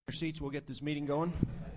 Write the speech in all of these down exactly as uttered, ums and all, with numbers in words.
Your seats, we'll get this meeting going.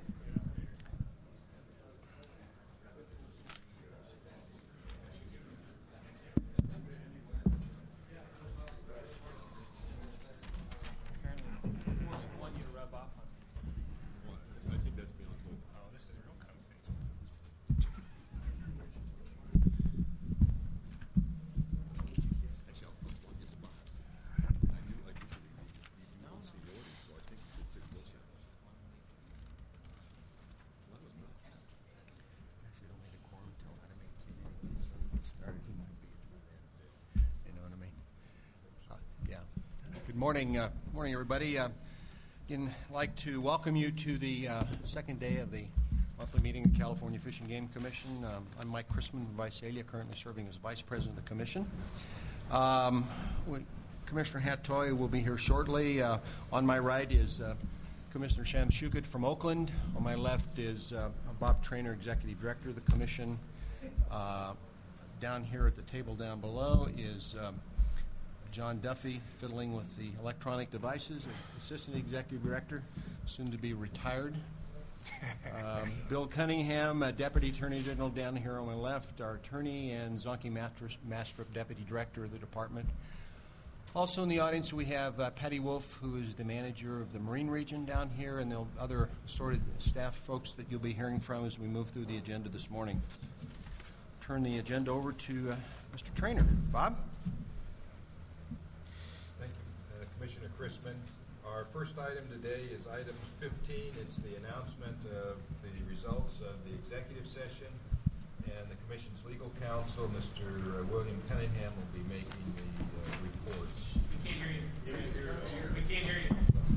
Morning, uh, morning, everybody. Uh, I'd like to welcome you to the uh, second day of the monthly meeting of the California Fish and Game Commission. Um, I'm Mike Chrisman from Visalia, currently serving as Vice President of the Commission. Um, we, Commissioner Hattoy will be here shortly. Uh, on my right is uh, Commissioner Sham Shukit from Oakland. On my left is uh, Bob Traynor, Executive Director of the Commission. Uh, down here at the table down below is um, John Duffy, fiddling with the electronic devices, Assistant Executive Director, soon to be retired. Um, Bill Cunningham, uh, Deputy Attorney General, down here on my left, our attorney, and Zonky Mastrop, Deputy Director of the Department. Also in the audience we have uh, Patty Wolf, who is the manager of the Marine Region down here, and the other assorted staff folks that you'll be hearing from as we move through the agenda this morning. Turn the agenda over to uh, Mister Traynor. Bob? Commissioner Chrisman. Our first item today is item fifteen. It's the announcement of the results of the executive session, and the Commission's legal counsel, Mister William Cunningham, will be making the uh, reports. We can't hear you. We can't hear you.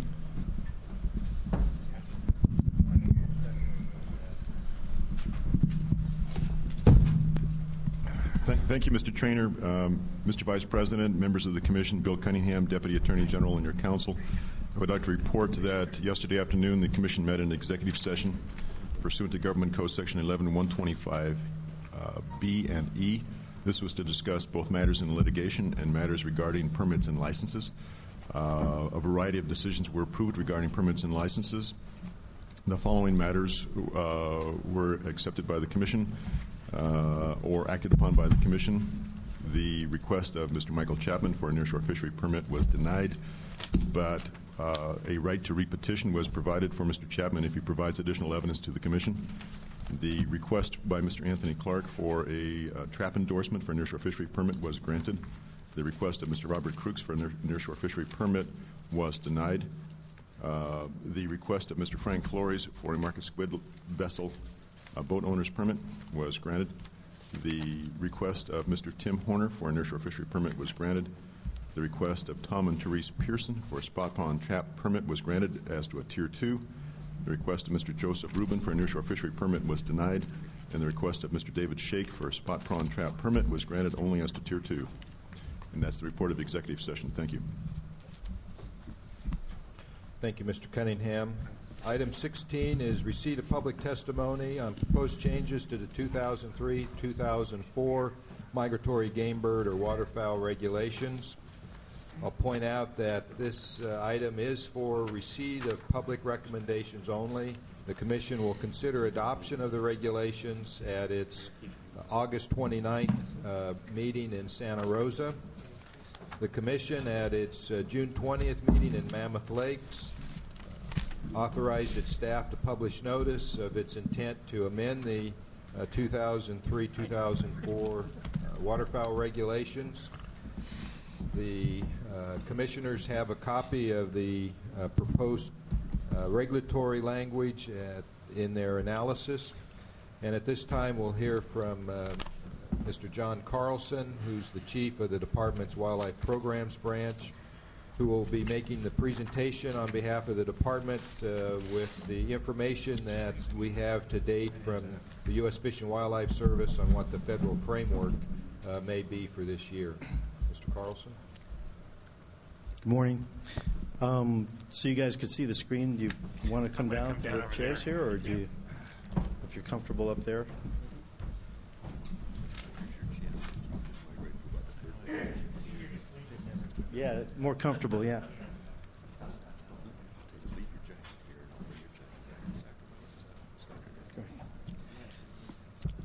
Thank you, Mister Traynor, um, Mister Vice President, members of the Commission, Bill Cunningham, Deputy Attorney General, and your counsel. I would like to report that yesterday afternoon the Commission met in executive session pursuant to Government Code Section eleven one twenty-five uh, B and E. This was to discuss both matters in litigation and matters regarding permits and licenses. Uh, a variety of decisions were approved regarding permits and licenses. The following matters uh, were accepted by the Commission. Uh, or acted upon by the Commission. The request of Mister Michael Chapman for a nearshore fishery permit was denied, but uh, a right to repetition was provided for Mister Chapman if he provides additional evidence to the Commission. The request by Mister Anthony Clark for a uh, trap endorsement for a nearshore fishery permit was granted. The request of Mister Robert Crooks for a near- nearshore fishery permit was denied. Uh, the request of Mister Frank Flores for a market squid vessel A boat owner's permit was granted. The request of Mister Tim Horner for a nearshore fishery permit was granted. The request of Tom and Therese Pearson for a spot pond trap permit was granted as to a Tier two. The request of Mister Joseph Rubin for a nearshore fishery permit was denied. And the request of Mister David Shake for a spot pond trap permit was granted only as to Tier two. And that's the report of executive session. Thank you. Thank you, Mister Cunningham. Item sixteen is receipt of public testimony on proposed changes to the two thousand three two thousand four migratory game bird or waterfowl regulations. I'll point out that this uh, item is for receipt of public recommendations only. The Commission will consider adoption of the regulations at its uh, August twenty-ninth uh, meeting in Santa Rosa. The Commission at its uh, June twentieth meeting in Mammoth Lakes authorized its staff to publish notice of its intent to amend the uh, two thousand three two thousand four uh, waterfowl regulations. The uh, commissioners have a copy of the uh, proposed uh, regulatory language at, in their analysis. And at this time we'll hear from uh, Mister John Carlson, who's the chief of the Department's Wildlife Programs Branch, who will be making the presentation on behalf of the Department uh, with the information that we have to date from the U S Fish and Wildlife Service on what the federal framework uh, may be for this year. Mister Carlson. Good morning. Um, so you guys could see the screen. Do you want to come down to the chairs here, or do you, if you're comfortable up there? Yeah, more comfortable, yeah.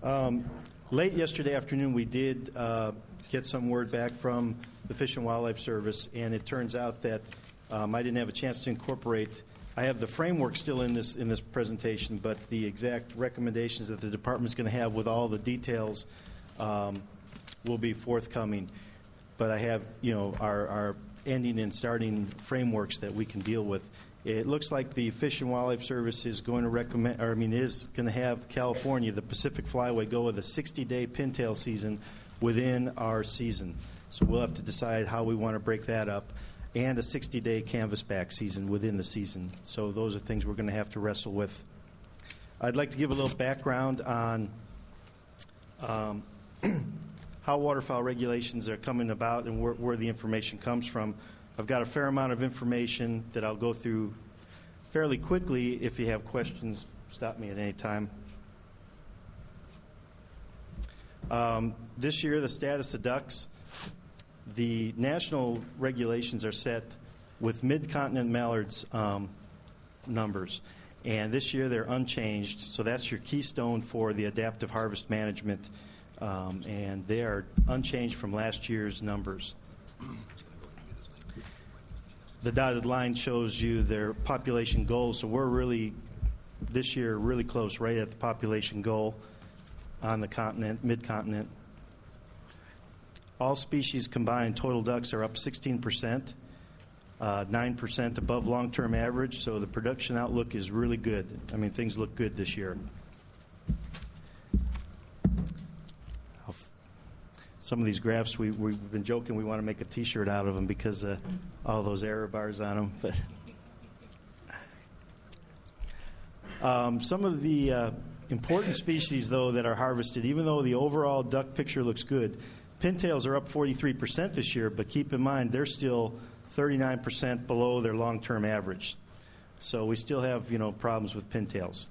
Um, late yesterday afternoon, we did uh, get some word back from the Fish and Wildlife Service, and it turns out that um, I didn't have a chance to incorporate. I have the framework still in this in this presentation, but the exact recommendations that the department's going to have with all the details um, will be forthcoming. But I have, you know, our, our ending and starting frameworks that we can deal with. It looks like the Fish and Wildlife Service is going to recommend, or I mean, is going to have California, the Pacific Flyway, go with a sixty-day pintail season within our season. So we'll have to decide how we want to break that up, and a sixty-day canvasback season within the season. So those are things we're going to have to wrestle with. I'd like to give a little background on um, how waterfowl regulations are coming about and where, where the information comes from. I've got a fair amount of information that I'll go through fairly quickly. If you have questions, stop me at any time. Um, this year, the status of ducks, the national regulations are set with mid-continent mallards um, numbers. And this year, they're unchanged. So that's your keystone for the adaptive harvest management. Um, and they are unchanged from last year's numbers. The dotted line shows you their population goals. So we're really, this year, really close, right at the population goal on the continent, mid-continent. All species combined, total ducks are up sixteen percent, uh, nine percent above long-term average. So the production outlook is really good. I mean, things look good this year. Some of these graphs, we, we've been joking we want to make a T-shirt out of them because of all those error bars on them. But um, some of the uh, important species, though, that are harvested, even though the overall duck picture looks good, pintails are up forty-three percent this year, but keep in mind they're still thirty-nine percent below their long-term average. So we still have, you know, problems with pintails.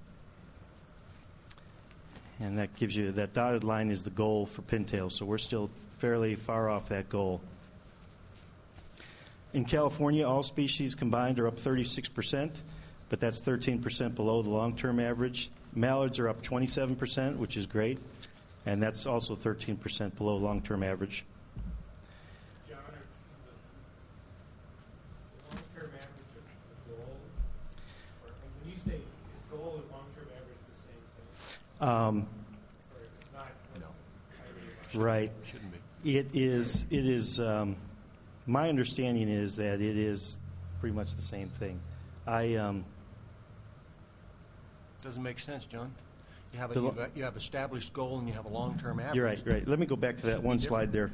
And that gives you, that dotted line is the goal for pintails, so we're still fairly far off that goal. In California, all species combined are up thirty-six percent, but that's thirteen percent below the long-term average. Mallards are up twenty-seven percent, which is great, and that's also thirteen percent below long-term average. John, is the, is the long-term average of the goal, or when you say is goal and long-term average the same thing? Um, Or if it's not, No. right. Shouldn't be. It is, it is, um, my understanding is that it is pretty much the same thing. I, um, Doesn't make sense, John. You have a, The lo- you've got- you have established goal and you have a long-term average. you're right, right. Let me go back to that Should be one different. slide there.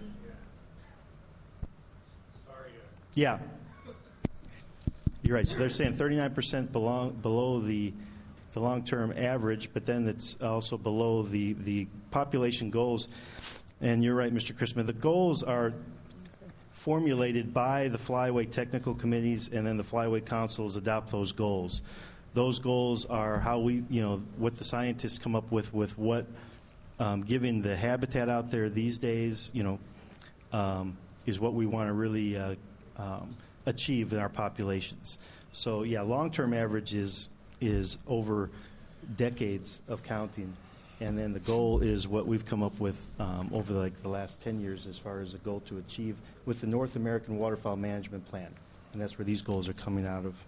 sorry to Yeah. You're right. So they're saying thirty-nine percent below, below the, the long-term average, but then it's also below the, the population goals. And you're right, Mister Christman. The goals are formulated by the Flyway technical committees, and then the Flyway councils adopt those goals. Those goals are how we, you know, what the scientists come up with, with what, um, given the habitat out there these days, you know, um, is what we want to really uh, um, achieve in our populations. So, yeah, long-term average is, is over decades of counting. And then the goal is what we've come up with um, over like the last ten years as far as the goal to achieve with the North American Waterfowl Management Plan. And that's where these goals are coming out of.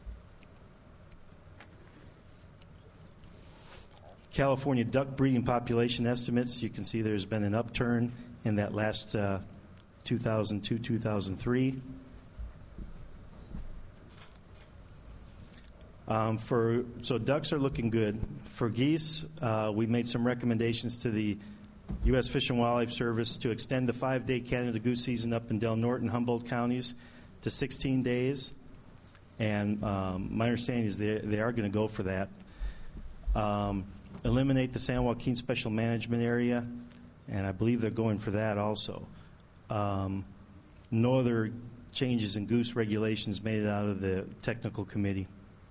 California duck breeding population estimates. You can see there's been an upturn in that last uh, two thousand two, two thousand three. Um, for so ducks are looking good. For geese, uh, we made some recommendations to the U S Fish and Wildlife Service to extend the five-day Canada goose season up in Del Norte and Humboldt counties to sixteen days. And um, my understanding is they, they are going to go for that. Um, eliminate the San Joaquin Special Management Area, and I believe they're going for that also. Um, no other changes in goose regulations made it out of the technical committee.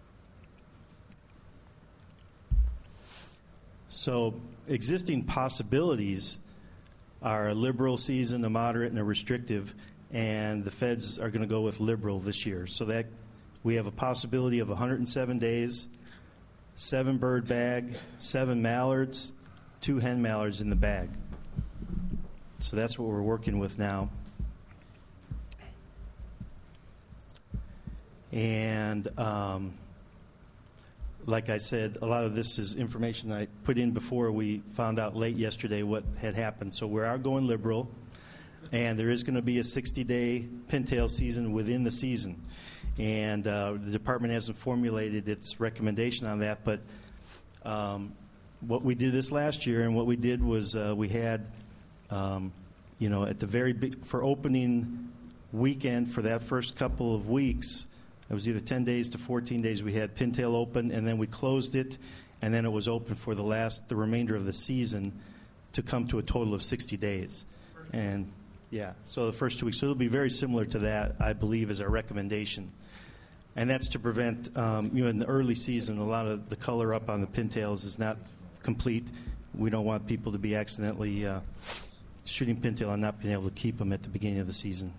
So existing possibilities are a liberal season, a moderate, and a restrictive, and the feds are going to go with liberal this year. So that we have a possibility of one hundred seven days, seven bird bag, seven mallards, two hen mallards in the bag. So that's what we're working with now. And um, like I said, a lot of this is information I put in before we found out late yesterday what had happened. So we are going liberal, and there is going to be a sixty-day pintail season within the season. And uh, the department hasn't formulated its recommendation on that, but um, what we did this last year and what we did was uh, we had, um, you know, at the very big, for opening weekend for that first couple of weeks, it was either ten days to fourteen days, we had pintail open, and then we closed it, and then it was open for the last, the remainder of the season to come to a total of sixty days. And yeah, so the first two weeks. So it'll be very similar to that, I believe, is our recommendation. And that's to prevent, um, you know, in the early season, a lot of the color up on the pintails is not complete. We don't want people to be accidentally uh, shooting pintail and not being able to keep them at the beginning of the season.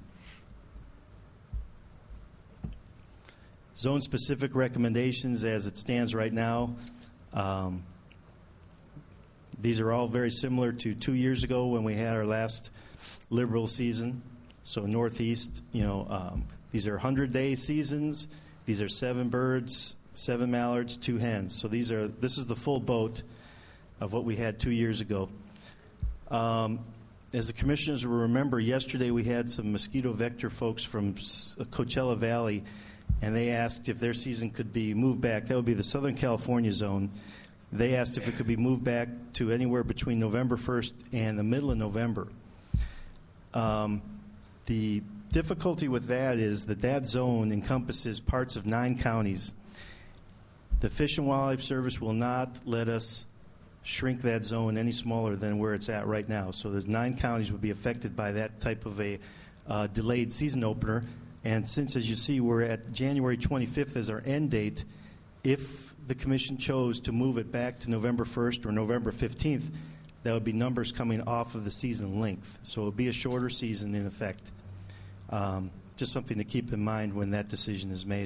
Zone-specific recommendations as it stands right now. Um, these are all very similar to two years ago when we had our last liberal season. So Northeast, you know, um, these are hundred-day seasons. These are seven birds, seven mallards, two hens. So these are this is the full boat of what we had two years ago. Um, as the commissioners will remember, yesterday we had some mosquito vector folks from Coachella Valley, and they asked if their season could be moved back. That would be the Southern California zone. They asked if it could be moved back to anywhere between November first and the middle of November. Um, the difficulty with that is that that zone encompasses parts of nine counties. The Fish and Wildlife Service will not let us shrink that zone any smaller than where it's at right now. So there's nine counties would be affected by that type of a uh, delayed season opener. And since, as you see, we're at January twenty-fifth as our end date, if the commission chose to move it back to November first or November fifteenth, that would be numbers coming off of the season length. So it would be a shorter season in effect. Um, just something to keep in mind when that decision is made.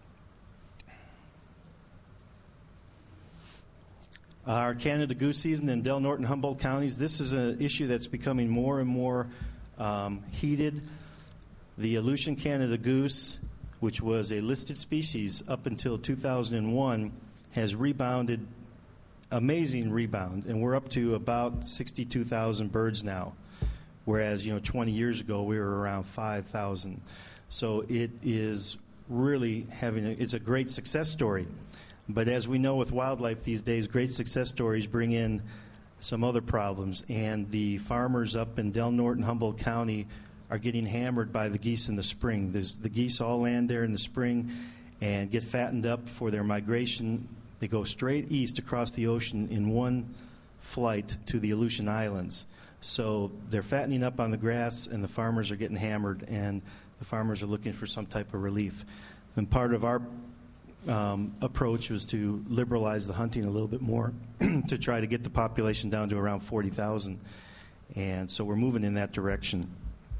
Our Canada goose season in Del Norte and Humboldt counties, this is an issue that's becoming more and more um, heated. The Aleutian Canada goose, which was a listed species up until two thousand one, has rebounded, amazing rebound, and we're up to about sixty-two thousand birds now, whereas, you know, twenty years ago we were around five thousand. So it is really having a, it's a great success story. But as we know with wildlife these days, great success stories bring in some other problems, and the farmers up in Del Norte and Humboldt County are getting hammered by the geese in the spring. There's, the geese all land there in the spring and get fattened up for their migration. They go straight east across the ocean in one flight to the Aleutian Islands. So they're fattening up on the grass, and the farmers are getting hammered, and the farmers are looking for some type of relief. And part of our um, approach was to liberalize the hunting a little bit more to try to get the population down to around forty thousand. And so we're moving in that direction.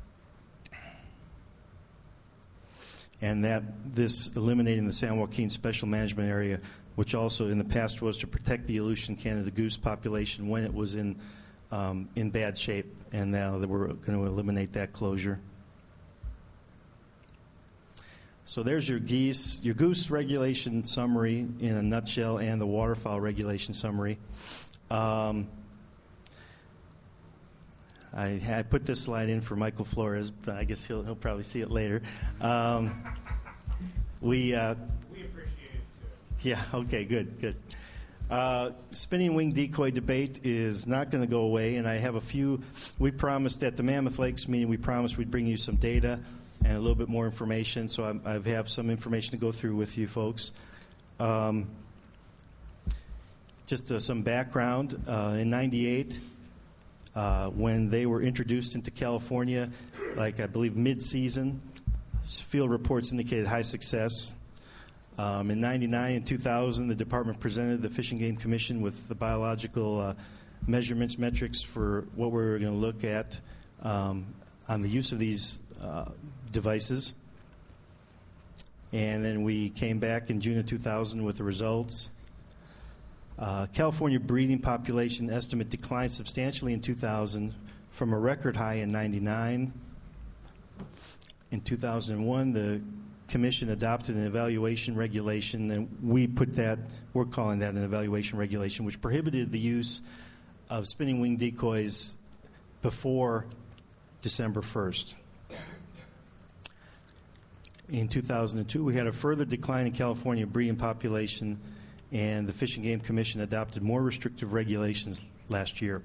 And that this eliminating the San Joaquin Special Management Area, which also in the past was to protect the Aleutian Canada goose population when it was in um, in bad shape, and now that we're going to eliminate that closure. So there's your geese, your goose regulation summary in a nutshell, and the waterfowl regulation summary. Um, I, I put this slide in for Michael Flores, but I guess he'll, he'll probably see it later. Um, we uh, We appreciate it, too. yeah, okay, good, good. Uh, spinning wing decoy debate is not going to go away, and I have a few. We promised at the Mammoth Lakes meeting, we promised we'd bring you some data and a little bit more information, so I'm, I have some information to go through with you folks. Um, just uh, some background. Uh, in ninety-eight, Uh, when they were introduced into California, like I believe mid-season, field reports indicated high success. Um, in ninety-nine and two thousand, the department presented the Fish and Game Commission with the biological uh, measurements, metrics for what we were going to look at um, on the use of these uh, devices. And then we came back in June of two thousand with the results. Uh, California breeding population estimate declined substantially in two thousand from a record high in ninety-nine. In two thousand one, the Commission adopted an evaluation regulation, and we put that, we're calling that an evaluation regulation, which prohibited the use of spinning wing decoys before December first. In two thousand two, we had a further decline in California breeding population, and the Fish and Game Commission adopted more restrictive regulations last year.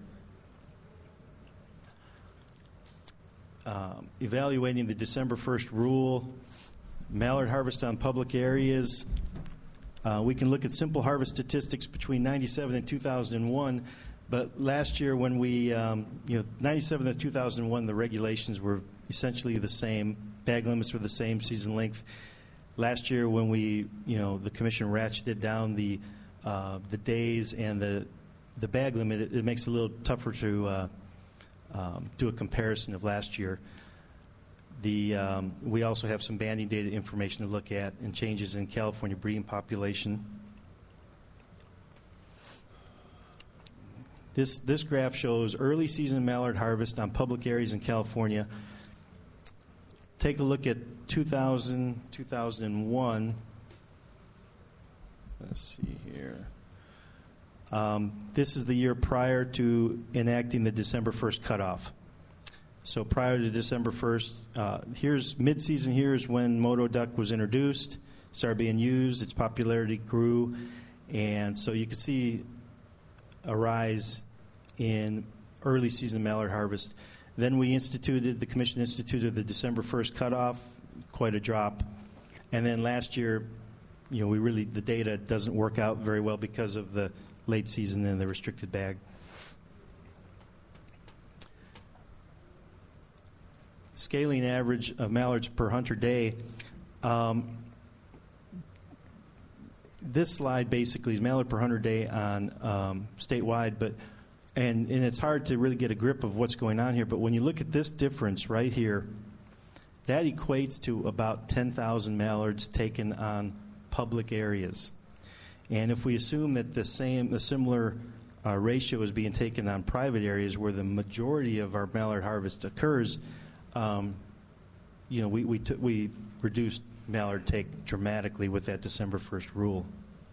Um, evaluating the December first rule, mallard harvest on public areas, uh, we can look at simple harvest statistics between ninety-seven and two thousand one, but last year when we, um, you know, ninety-seven and two thousand one, the regulations were essentially the same. Bag limits were the same, season length. Last year when we, you know, the Commission ratcheted down the uh, the days and the the bag limit, it, it makes it a little tougher to uh, um, do a comparison of last year. The, um, we also have some banding data information to look at and changes in California breeding population. This, this graph shows early season mallard harvest on public areas in California. Take a look at two thousand, two thousand one. Let's see here. Um, this is the year prior to enacting the December first cutoff. So prior to December first, uh, here's mid-season. Here's when Moto Duck was introduced, started being used. Its popularity grew, and so you can see a rise in early season mallard harvest. Then we instituted, the Commission instituted the December first cutoff, quite a drop. And then last year, you know, we really, the data doesn't work out very well because of the late season and the restricted bag. Scaling average of mallards per hunter day. Um, this slide basically is mallard per hunter day on um, statewide, but and, and it's hard to really get a grip of what's going on here. But when you look at this difference right here, that equates to about ten thousand mallards taken on public areas. And if we assume that the same, the similar uh, ratio is being taken on private areas where the majority of our mallard harvest occurs, um, you know, we we, t- we reduced mallard take dramatically with that December first rule.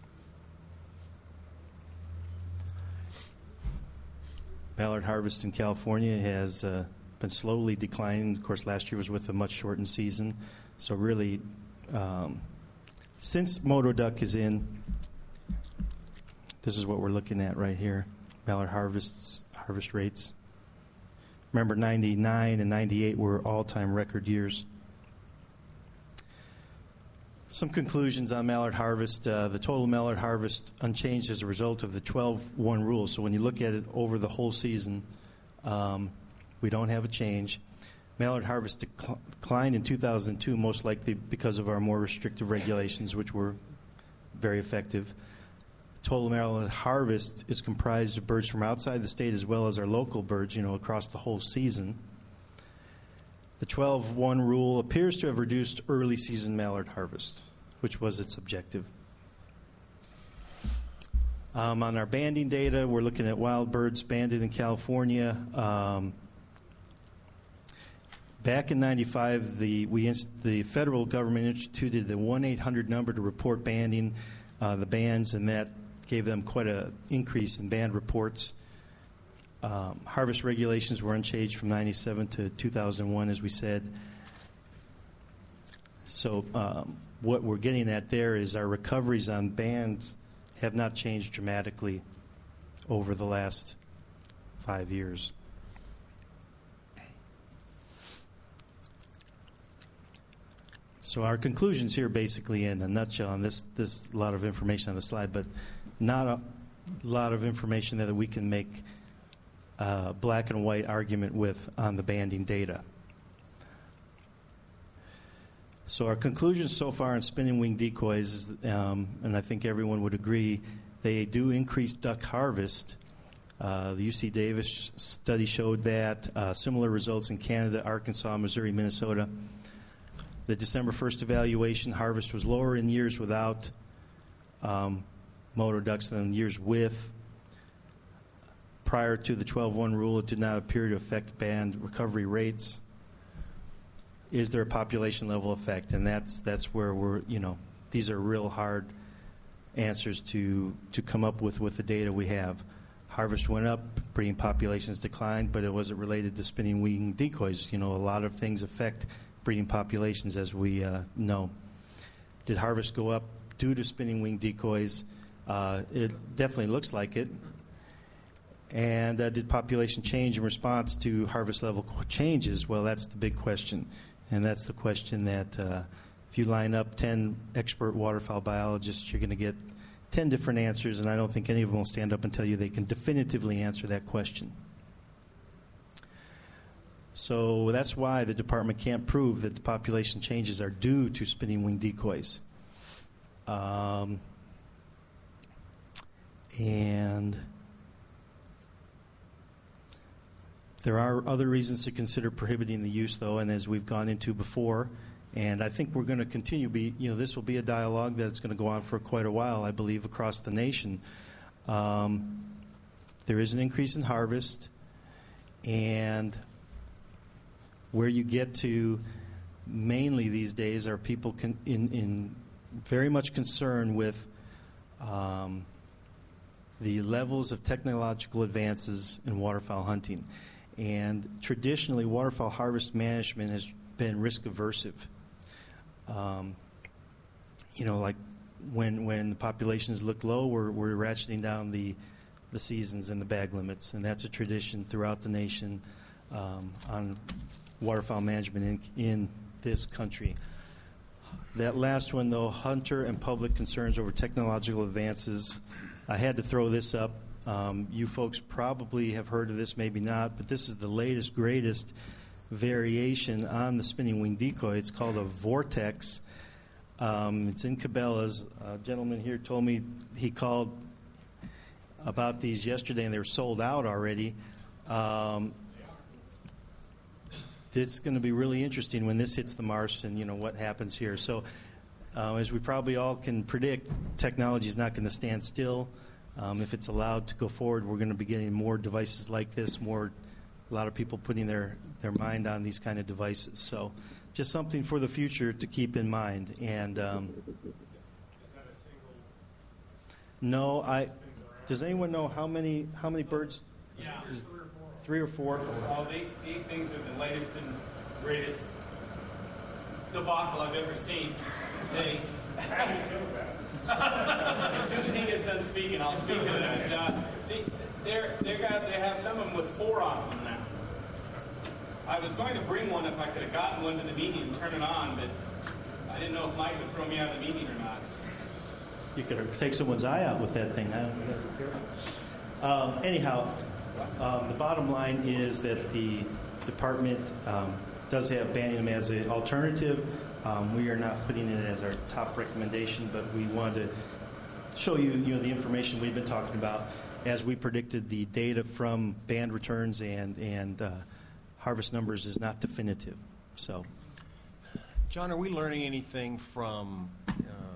Mallard harvest in California has uh, been slowly declining. Of course, last year was with a much shortened season. So really, um, since Moto Duck is in, this is what we're looking at right here, mallard harvests, harvest rates. Remember, ninety-nine and ninety-eight were all-time record years. Some conclusions on mallard harvest. Uh, the total mallard harvest unchanged as a result of the twelve one rule. So when you look at it over the whole season, um, we don't have a change. Mallard harvest dec- declined in two thousand two, most likely because of our more restrictive regulations, which were very effective. Total mallard harvest is comprised of birds from outside the state as well as our local birds, you know, across the whole season. The twelve one rule appears to have reduced early season mallard harvest, which was its objective. Um, on our banding data, we're looking at wild birds banded in California. Um, back in ninety-five, the, we inst- the federal government instituted the one eight hundred number to report banding, uh, the bands, and that gave them quite an increase in band reports. Um, harvest regulations were unchanged from ninety-seven to two thousand one, as we said. So um, what we're getting at there is our recoveries on bands have not changed dramatically over the last five years. So our conclusions here basically in a nutshell, and this this a lot of information on the slide, but not a lot of information that we can make Uh, black and white argument with on the banding data. So our conclusions so far on spinning wing decoys, is, um, and I think everyone would agree, they do increase duck harvest. Uh, the U C Davis study showed that. Uh, similar results in Canada, Arkansas, Missouri, Minnesota. The December first evaluation, harvest was lower in years without um, motor ducks than years with. Prior to the twelve one rule, it did not appear to affect band recovery rates. Is there a population level effect? And that's that's where we're, you know, these are real hard answers to to come up with with the data we have. Harvest went up, breeding populations declined, but it wasn't related to spinning wing decoys. You know, a lot of things affect breeding populations, as we uh, know. Did harvest go up due to spinning wing decoys? Uh, it definitely looks like it. And uh, did population change in response to harvest level changes? Well, that's the big question. And that's the question that uh, if you line up ten expert waterfowl biologists, you're going to get ten different answers, and I don't think any of them will stand up and tell you they can definitively answer that question. So that's why the department can't prove that the population changes are due to spinning wing decoys. Um, and there are other reasons to consider prohibiting the use, though, and as we've gone into before, and I think we're going to continue be, you know, this will be a dialogue that's going to go on for quite a while, I believe, across the nation. Um, there is an increase in harvest, and where you get to mainly these days are people con- in, in very much concerned with um, the levels of technological advances in waterfowl hunting. And traditionally, waterfowl harvest management has been risk-aversive. Um, you know, like when when the populations look low, we're, we're ratcheting down the the seasons and the bag limits, and that's a tradition throughout the nation um, on waterfowl management in, in this country. That last one, though, hunter and public concerns over technological advances, I had to throw this up. Um, you folks probably have heard of this, maybe not, but this is the latest, greatest variation on the spinning wing decoy. It's called a vortex. Um, it's in Cabela's. A gentleman here told me he called about these yesterday, and they were sold out already. Um, it's going to be really interesting when this hits the marsh and, you know, what happens here. So uh, as we probably all can predict, technology is not going to stand still. Um, if it's allowed to go forward, we're going to be getting more devices like this, more a lot of people putting their, their mind on these kind of devices. So just something for the future to keep in mind. And um, Is that a single? no, I does anyone know how many how many birds? Yeah, Is- three or four. Three or four. Oh, these, these things are the latest and greatest debacle I've ever seen. They. How do you feel about it? As soon as he gets done speaking, I'll speak to it. Uh, they, they're, they're got, they have some of them with four on them now. I was going to bring one if I could have gotten one to the meeting and turn it on, but I didn't know if Mike would throw me out of the meeting or not. You could take someone's eye out with that thing. I don't know. Um, anyhow, um, the bottom line is that the department um, does have banning them as an alternative. Um, we are not putting it as our top recommendation, but we wanted to show you, you know, the information we've been talking about as we predicted. The data from band returns and and uh, harvest numbers is not definitive. So, John, are we learning anything from uh,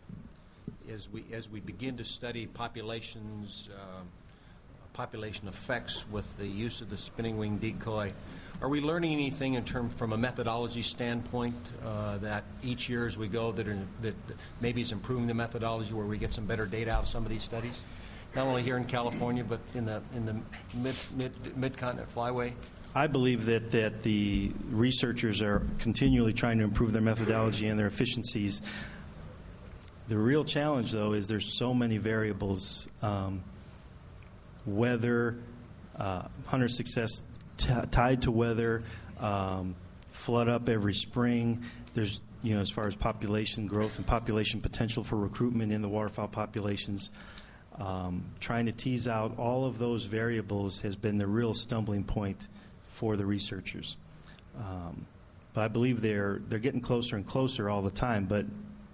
as we as we begin to study populations, uh, population effects with the use of the spinning wing decoy? Are we learning anything in terms from a methodology standpoint uh, that each year as we go that are, that maybe is improving the methodology where we get some better data out of some of these studies? Not only here in California, but in the in the mid mid mid-continent flyway. I believe that, that the researchers are continually trying to improve their methodology and their efficiencies. The real challenge, though, is there's so many variables. Um, weather, uh, hunter success t- tied to weather, um, flood up every spring. There's, you know, as far as population growth and population potential for recruitment in the waterfowl populations. Um, trying to tease out all of those variables has been the real stumbling point for the researchers. Um, but I believe they're they're getting closer and closer all the time. But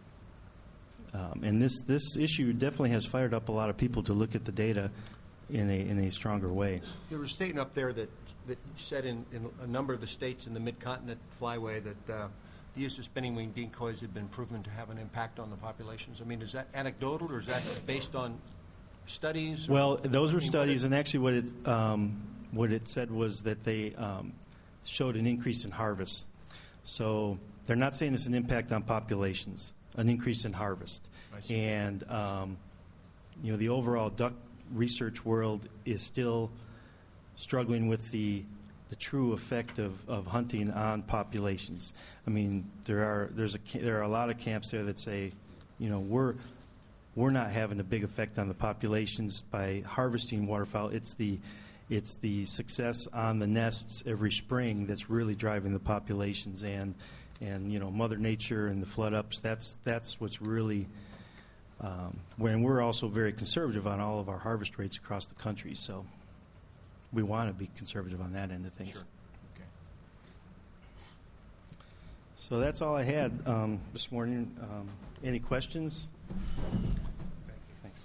um, and this this issue definitely has fired up a lot of people to look at the data in a in a stronger way. There was a statement up there that that said in, in a number of the states in the mid-continent flyway that uh, the use of spinning wing decoys had been proven to have an impact on the populations? I mean, is that anecdotal, or is that based on studies? or- Well, those I were mean, what studies, is- and actually what it, um, what it said was that they um, showed an increase in harvest. So they're not saying it's an impact on populations, an increase in harvest. I see. And, um, you know, the overall duck research world is still struggling with the the true effect of, of hunting on populations. I mean, there are there's a ca- there are a lot of camps there that say, you know, we're we're not having a big effect on the populations by harvesting waterfowl. It's the it's the success on the nests every spring that's really driving the populations, and and you know, Mother Nature and the flood ups. That's that's what's really. Um, when we're also very conservative on all of our harvest rates across the country, so we want to be conservative on that end of things. Sure. Okay. So that's all I had um, this morning. Um, any questions? Thanks.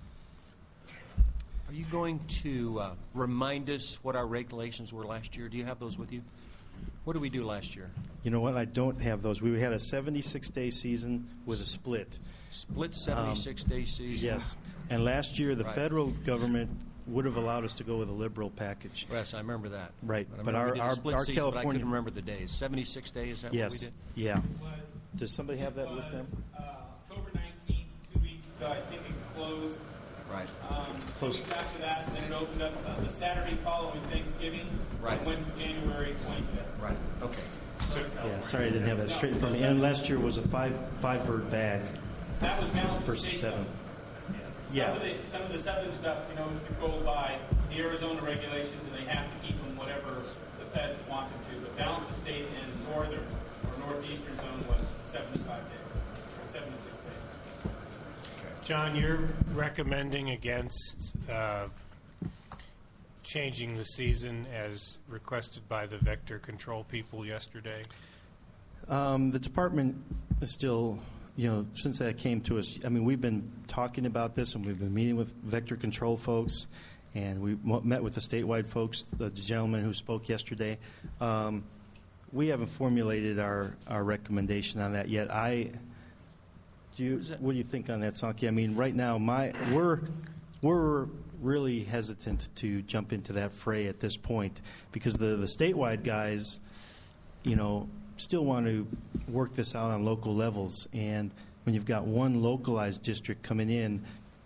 Are you going to uh, remind us what our regulations were last year? Do you have those with you? What did we do last year? You know what? I don't have those. We had a seventy-six day season with a split. Split seventy-six day season? Yes. And last year, the Right. federal government would have allowed us to go with a liberal package. Yes, I remember that. Right. I But remember our- we did a our- split our season, but I California- couldn't remember the days. seventy-six days, is that what we Yes. did? Yeah. Was, Does somebody have that with them? was, uh, October nineteenth, two weeks ago, I think it closed. Right. Um, two Close. weeks after that, then it opened up uh, the Saturday following Thanksgiving. Right. And went to January twenty-fifth. Right. Okay. Yeah, sorry I didn't have that straight in front of me. And last year was a five five bird bag That was balanced versus state seven. though. Yeah. Some of the, some of the southern stuff, you know, is controlled by the Arizona regulations, and they have to keep them whatever the feds want them to. But balance of state and northern or northeastern zone was seventy-five days, or seventy-six days. John, you're recommending against uh, changing the season as requested by the vector control people yesterday? Um, the department is still, you know, since that came to us, I mean, we've been talking about this, and we've been meeting with vector control folks, and we mo- met with the statewide folks, the gentleman who spoke yesterday. Um, we haven't formulated our, our recommendation on that yet. I do you, what do you think on that, Sanki? I mean, right now, my we're we're really hesitant to jump into that fray at this point because the the statewide guys, you know, still want to work this out on local levels. And when you've got one localized district coming in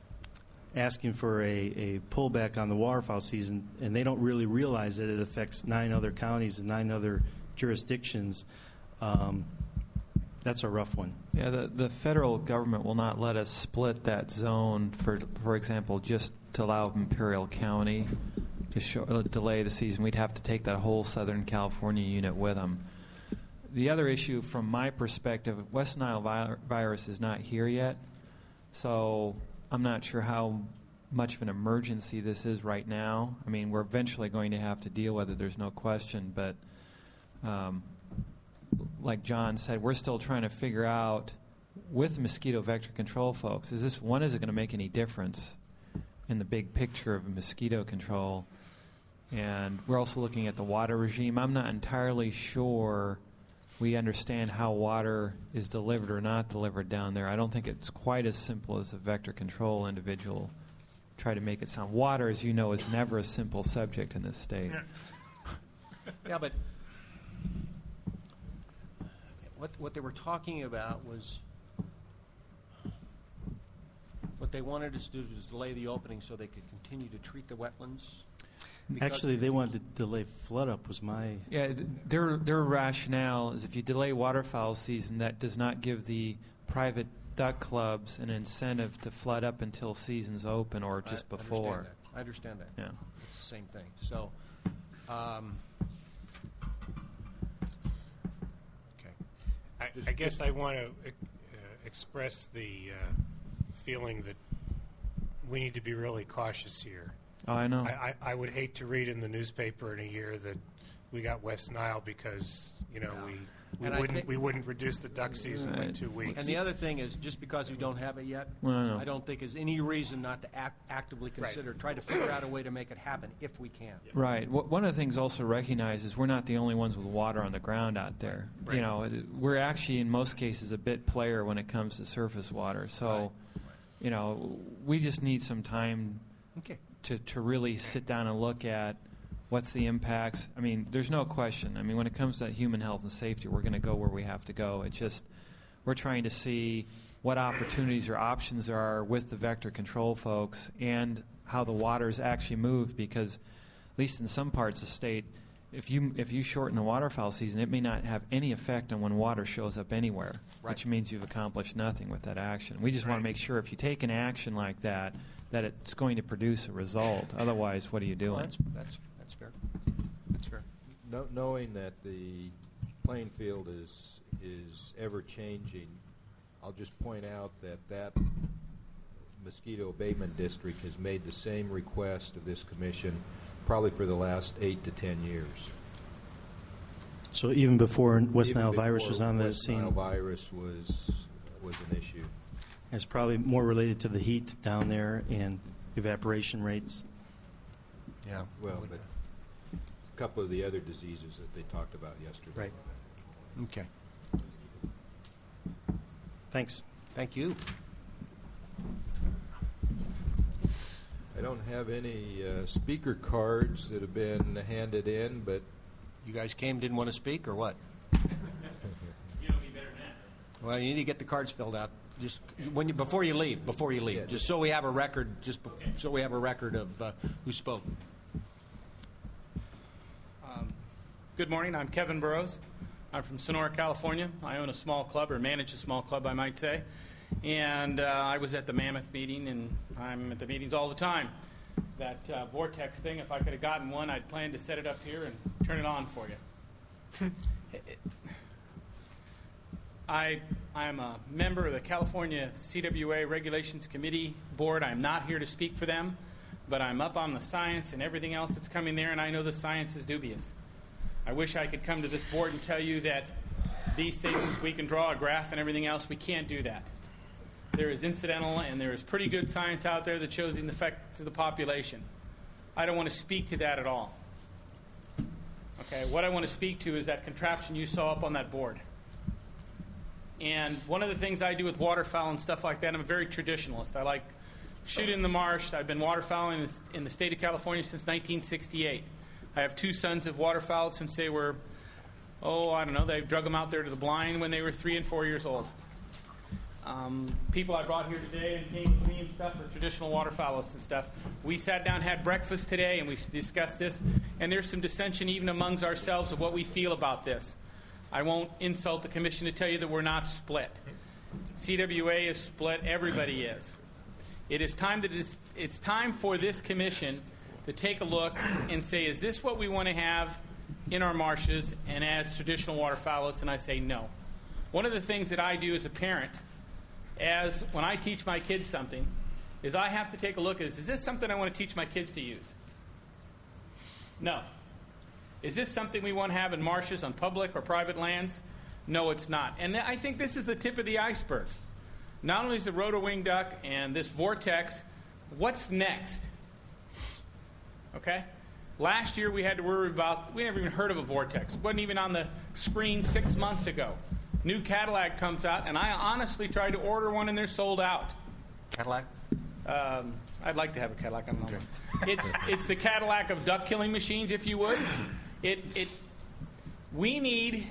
asking for a, a pullback on the waterfowl season, and they don't really realize that it affects nine other counties and nine other jurisdictions, um, that's a rough one. Yeah, the, the federal government will not let us split that zone, for for example, just to allow Imperial County to show, uh, delay the season. We'd have to take that whole Southern California unit with them. The other issue from my perspective, West Nile vi- virus is not here yet, so I'm not sure how much of an emergency this is right now. I mean, we're eventually going to have to deal with it, there's no question, but um, like John said, we're still trying to figure out with mosquito vector control folks, is this, one, is it going to make any difference in the big picture of mosquito control? And we're also looking at the water regime. I'm not entirely sure we understand how water is delivered or not delivered down there. I don't think it's quite as simple as a vector control individual try to make it sound. Water, as you know, is never a simple subject in this state. Yeah, but what what they were talking about was what they wanted us to do was delay the opening so they could continue to treat the wetlands. Because- Actually, they wanted to delay flood up was my... Yeah, th- their their rationale is if you delay waterfowl season, that does not give the private duck clubs an incentive to flood up until season's open or I just understand before. that. I understand that. Yeah. It's the same thing. So, um, okay. I, Just- I guess I want to uh, express the uh, feeling that we need to be really cautious here. Oh, I know. I, I, I would hate to read in the newspaper in a year that we got West Nile because, you know, we, we And I wouldn't think- we wouldn't reduce the duck season by Right. two weeks. And the other thing is, just because we don't have it yet, Well, I know. I don't think is any reason not to act, actively consider, try to figure out a way to make it happen if we can. Right. Wh- One of the things also recognize is we're not the only ones with water on the ground out there. Right. You know, it- we're actually in most cases a bit player when it comes to surface water. So, you know, we just need some time Okay. to, to really sit down and look at what's the impacts. I mean, there's no question. I mean, when it comes to human health and safety, we're going to go where we have to go. It's just we're trying to see what opportunities or options there are with the vector control folks and how the water is actually moved, because at least in some parts of the state, if you if you shorten the waterfowl season, it may not have any effect on when water shows up anywhere, Right. which means you've accomplished nothing with that action. We just want to make sure if you take an action like that, that it's going to produce a result. Otherwise, what are you doing? Well, that's, that's, that's fair. That's fair. No, knowing that the playing field is is ever changing, I'll just point out that that mosquito abatement district has made the same request of this commission probably for the last eight to ten years. So even before West Even Nile virus before was on the West scene, Nile virus was was an issue. it's probably more related to the heat down there and evaporation rates. Yeah. Well, but a couple of the other diseases that they talked about yesterday. Right. Okay. Thanks. Thank you. I don't have any uh, speaker cards that have been handed in, but You guys came, didn't want to speak, or what? You know me better than that. Well, you need to get the cards filled out just when you, before you leave. Before you leave, Yeah. just so we have a record. Just bef- so we have a record of uh, who spoke. Um, good morning. I'm Kevin Burrows. I'm from Sonora, California. I own a small club, or manage a small club, I might say. And uh, I was at the Mammoth meeting, and I'm at the meetings all the time. That uh, Vortex thing, if I could have gotten one, I'd planned to set it up here and turn it on for you. I I am a member of the California C W A Regulations Committee Board. I'm not here to speak for them, but I'm up on the science and everything else that's coming there, and I know the science is dubious. I wish I could come to this board and tell you that these things, we can draw a graph and everything else. We can't do that. There is incidental and there is pretty good science out there that shows the effects of the population. I don't want to speak to that at all. Okay, what I want to speak to is that contraption you saw up on that board. And one of the things I do with waterfowl and stuff like that, I'm a very traditionalist. I like shooting in the marsh. I've been waterfowling in the state of California since nineteen sixty-eight. I have two sons who have waterfowled since they were, oh, I don't know, they drug them out there to the blind when they were three and four years old. Um, people I brought here today and came with me and stuff are traditional waterfowlists and stuff. We sat down, had breakfast today, and we discussed this. And there's some dissension even amongst ourselves of what we feel about this. I won't insult the commission to tell you that we're not split. C W A is split. Everybody is. It is time that it's, it's time for this commission to take a look and say, is this what we want to have in our marshes and as traditional waterfowlists? And I say no. One of the things that I do as a parent, as when I teach my kids something, is I have to take a look at is, is this something I want to teach my kids to use? No. Is this something we want to have in marshes on public or private lands? No, it's not. And I think this is the tip of the iceberg. Not only is the rotor wing duck and this vortex, what's next? Okay? Last year we had to worry about, we never even heard of a vortex. It wasn't even on the screen six months ago. New Cadillac comes out, and I honestly tried to order one, and they're sold out. Cadillac. Um, I'd like to have a Cadillac. I'm not. It's it's the Cadillac of duck killing machines, if you would. It it. We need,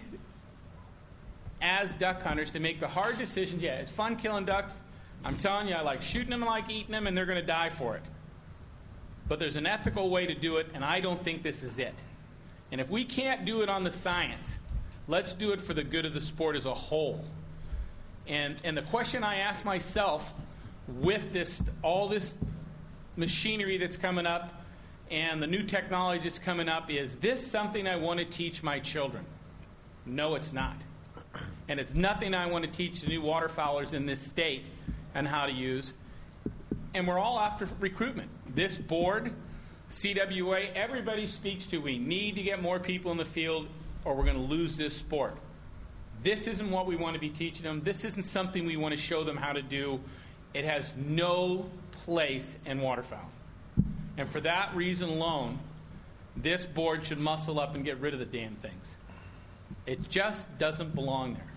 as duck hunters, to make the hard decisions. Yeah, it's fun killing ducks. I'm telling you, I like shooting them, I like eating them, and they're going to die for it. But there's an ethical way to do it, and I don't think this is it. And if we can't do it on the science, let's do it for the good of the sport as a whole. And and the question I ask myself with this, all this machinery that's coming up and the new technology that's coming up, is this something I want to teach my children? No, it's not. And it's nothing I want to teach the new waterfowlers in this state and how to use. And we're all after recruitment. This board, C W A, everybody speaks to we need to get more people in the field or we're going to lose this sport. This isn't what we want to be teaching them. This isn't something we want to show them how to do. It has no place in waterfowl. And for that reason alone, this board should muscle up and get rid of the damn things. It just doesn't belong there.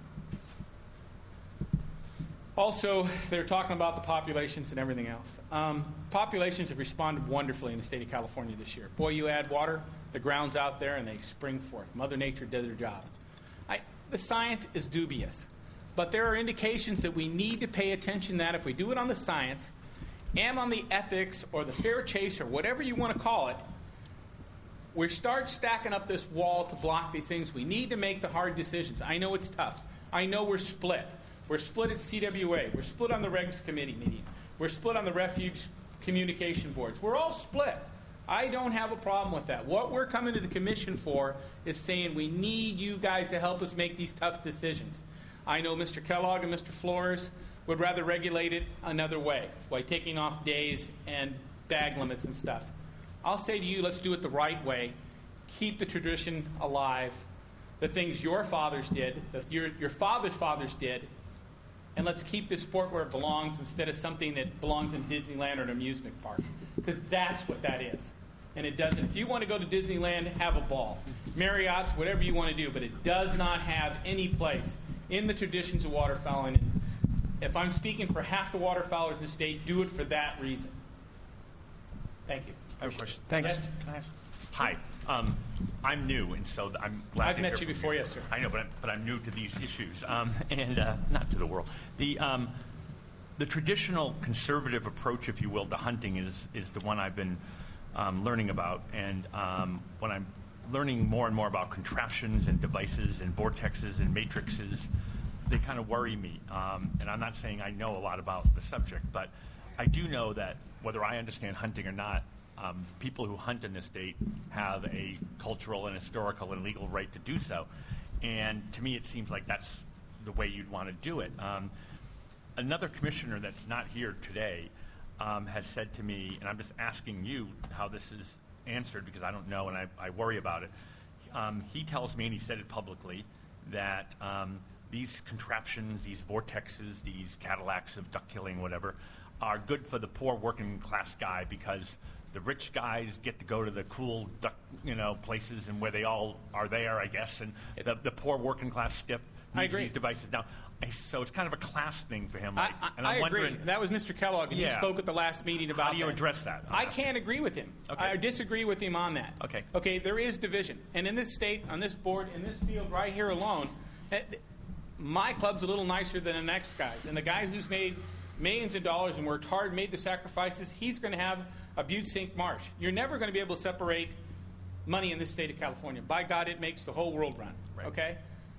Also, they're talking about the populations and everything else. Um, populations have responded wonderfully in the state of California this year. Boy, you add water, the ground's out there, and they spring forth. Mother Nature did her job. I, the science is dubious, but there are indications that we need to pay attention that if we do it on the science and on the ethics or the fair chase or whatever you want to call it, we start stacking up this wall to block these things. We need to make the hard decisions. I know it's tough. I know we're split. We're split at C W A. We're split on the Regs Committee meeting. We're split on the Refuge Communication Boards. We're all split. I don't have a problem with that. What we're coming to the commission for is saying we need you guys to help us make these tough decisions. I know Mister Kellogg and Mister Flores would rather regulate it another way, by taking off days and bag limits and stuff. I'll say to you, let's do it the right way. Keep the tradition alive. The things your fathers did, that your, your father's fathers did, and let's keep this sport where it belongs instead of something that belongs in Disneyland or an amusement park. Because that's what that is. And it doesn't. If you want to go to Disneyland, have a ball. Marriott's, whatever you want to do. But it does not have any place in the traditions of waterfowling. And if I'm speaking for half the waterfowlers in the state, do it for that reason. Thank you. I have a question. Thanks. Yes, can I ask- Hi. Um, I'm new, and so I'm glad I've to met hear you from before, yes, sir. I know, but I'm, but I'm new to these issues, um, and uh, not to the world. The um, the traditional conservative approach, if you will, to hunting is is the one I've been um, learning about, and um, when I'm learning more and more about contraptions and devices and vortexes and matrices, they kind of worry me. Um, and I'm not saying I know a lot about the subject, but I do know that whether I understand hunting or not, Um, people who hunt in this state have a cultural and historical and legal right to do so. And to me, it seems like that's the way you'd want to do it. Um, another commissioner that's not here today um, has said to me, and I'm just asking you how this is answered because I don't know and I, I worry about it. Um, he tells me, and he said it publicly, that um, these contraptions, these vortexes, these Cadillacs of duck killing, whatever, are good for the poor working class guy because the rich guys get to go to the cool duck, you know, places and where they all are there, I guess, and the, the poor working class stiff I needs agree. these devices now. I- So it's kind of a class thing for him. I, Like, I, and I I'm agree. wondering, That was Mister Kellogg, and Yeah. he spoke at the last meeting about how do you that. address that? I can't agree with him. Okay. I disagree with him on that. Okay. Okay, there is division. And in this state, on this board, in this field right here alone, eh, my club's a little nicer than the next guy's. And the guy who's made millions of dollars and worked hard, made the sacrifices, he's going to have a Butte-Saint Marsh. You're never going to be able to separate money in this state of California. By God, it makes the whole world run. Right. Okay?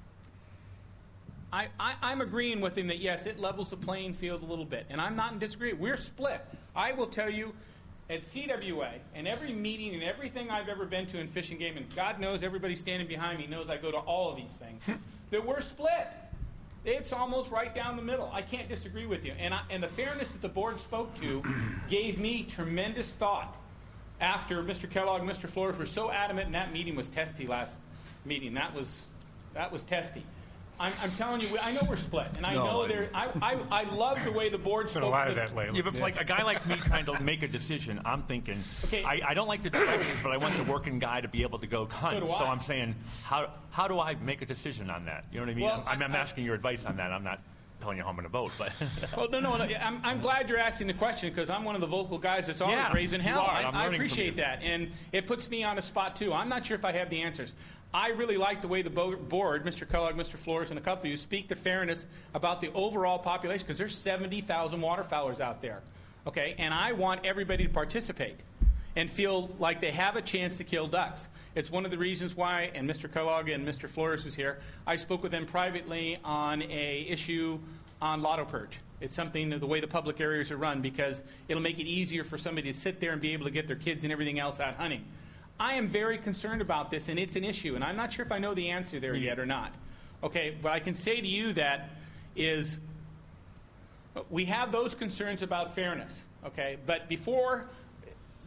I, I, I'm agreeing with him that, yes, it levels the playing field a little bit. And I'm not in disagreement. We're split. I will tell you, at C W A, and every meeting and everything I've ever been to in Fish and Game, and God knows everybody standing behind me knows I go to all of these things, that we're split. It's almost right down the middle. I can't disagree with you. And, I, and the fairness that the board spoke to gave me tremendous thought after Mister Kellogg and Mister Flores were so adamant, and that meeting was testy last meeting. That was, that was testy. I'm, I'm telling you, I know we're split, and I No, know I- there. I, I, I love the way the board There's been spoke. a lot of to- that lately. Yeah, but for like a guy like me trying to make a decision, I'm thinking, Okay. I, I don't like the devices, but I want the working guy to be able to go hunt. So do I. I'm saying, how how do I make a decision on that? You know what I mean? Well, I'm, I'm I- asking your advice on that. I'm not telling you how I'm going to vote, but Well, no, no, no. I'm, I'm glad you're asking the question because I'm one of the vocal guys that's always Yeah, raising you hell. are, I, and I'm I learning from appreciate you. that, and it puts me on a spot too. I'm not sure if I have the answers. I really like the way the bo- board, Mister Kellogg, Mister Flores, and a couple of you speak to fairness about the overall population because there's seventy thousand waterfowlers out there, okay? And I want everybody to participate and feel like they have a chance to kill ducks. It's one of the reasons why, and Mister Kellogg and Mister Flores was here, I spoke with them privately on a issue on lotto purge. It's something, the way the public areas are run, because it'll make it easier for somebody to sit there and be able to get their kids and everything else out hunting. I am very concerned about this, and it's an issue, and I'm not sure if I know the answer there yet or not. Okay, but I can say to you that is we have those concerns about fairness, okay? But before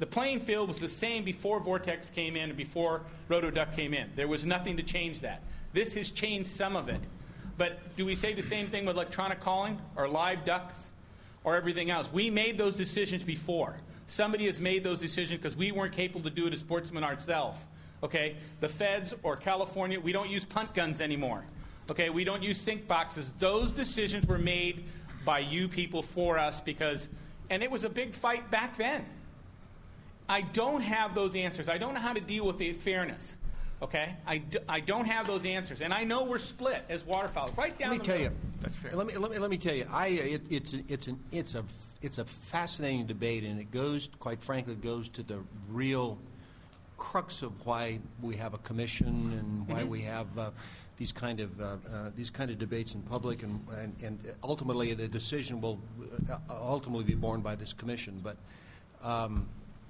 The playing field was the same before Vortex came in and before RotoDuck came in. There was nothing to change that. This has changed some of it. But do we say the same thing with electronic calling or live ducks or everything else? We made those decisions before. Somebody has made those decisions because we weren't capable to do it as sportsmen ourselves. Okay? The feds or California, we don't use punt guns anymore. Okay? We don't use sync boxes. Those decisions were made by you people for us because, and it was a big fight back then. I don't have those answers. I don't know how to deal with the fairness. Okay? I, d- I don't have those answers. And I know we're split as waterfowl. Right down Let me the tell middle. you. That's fair. Let me let me let me tell you. I uh, it, it's it's an it's a it's a fascinating debate, and it goes, quite frankly, goes to the real crux of why we have a commission and why Mm-hmm. we have uh, these kind of uh, uh, these kind of debates in public, and, and and ultimately the decision will uh, ultimately be borne by this commission. But um,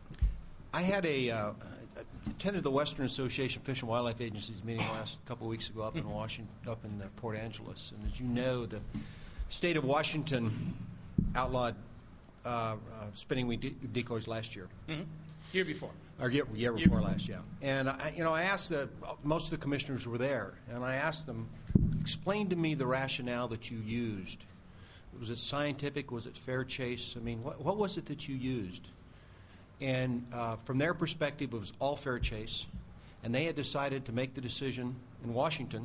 I had a. Uh, attended the Western Association of Fish and Wildlife Agencies meeting last couple of weeks ago up in Washington, up in uh, Port Angeles, and as you know, the state of Washington outlawed uh, uh, spinning weed de- decoys last year, Mhm. Year before. or year, year Year before before. last, yeah. And I, you know, I asked the most of the commissioners were there, and I asked them, explain to me the rationale that you used. Was it scientific? Was it fair chase? I mean, what, what was it that you used? And uh, from their perspective, it was all fair chase. And they had decided to make the decision in Washington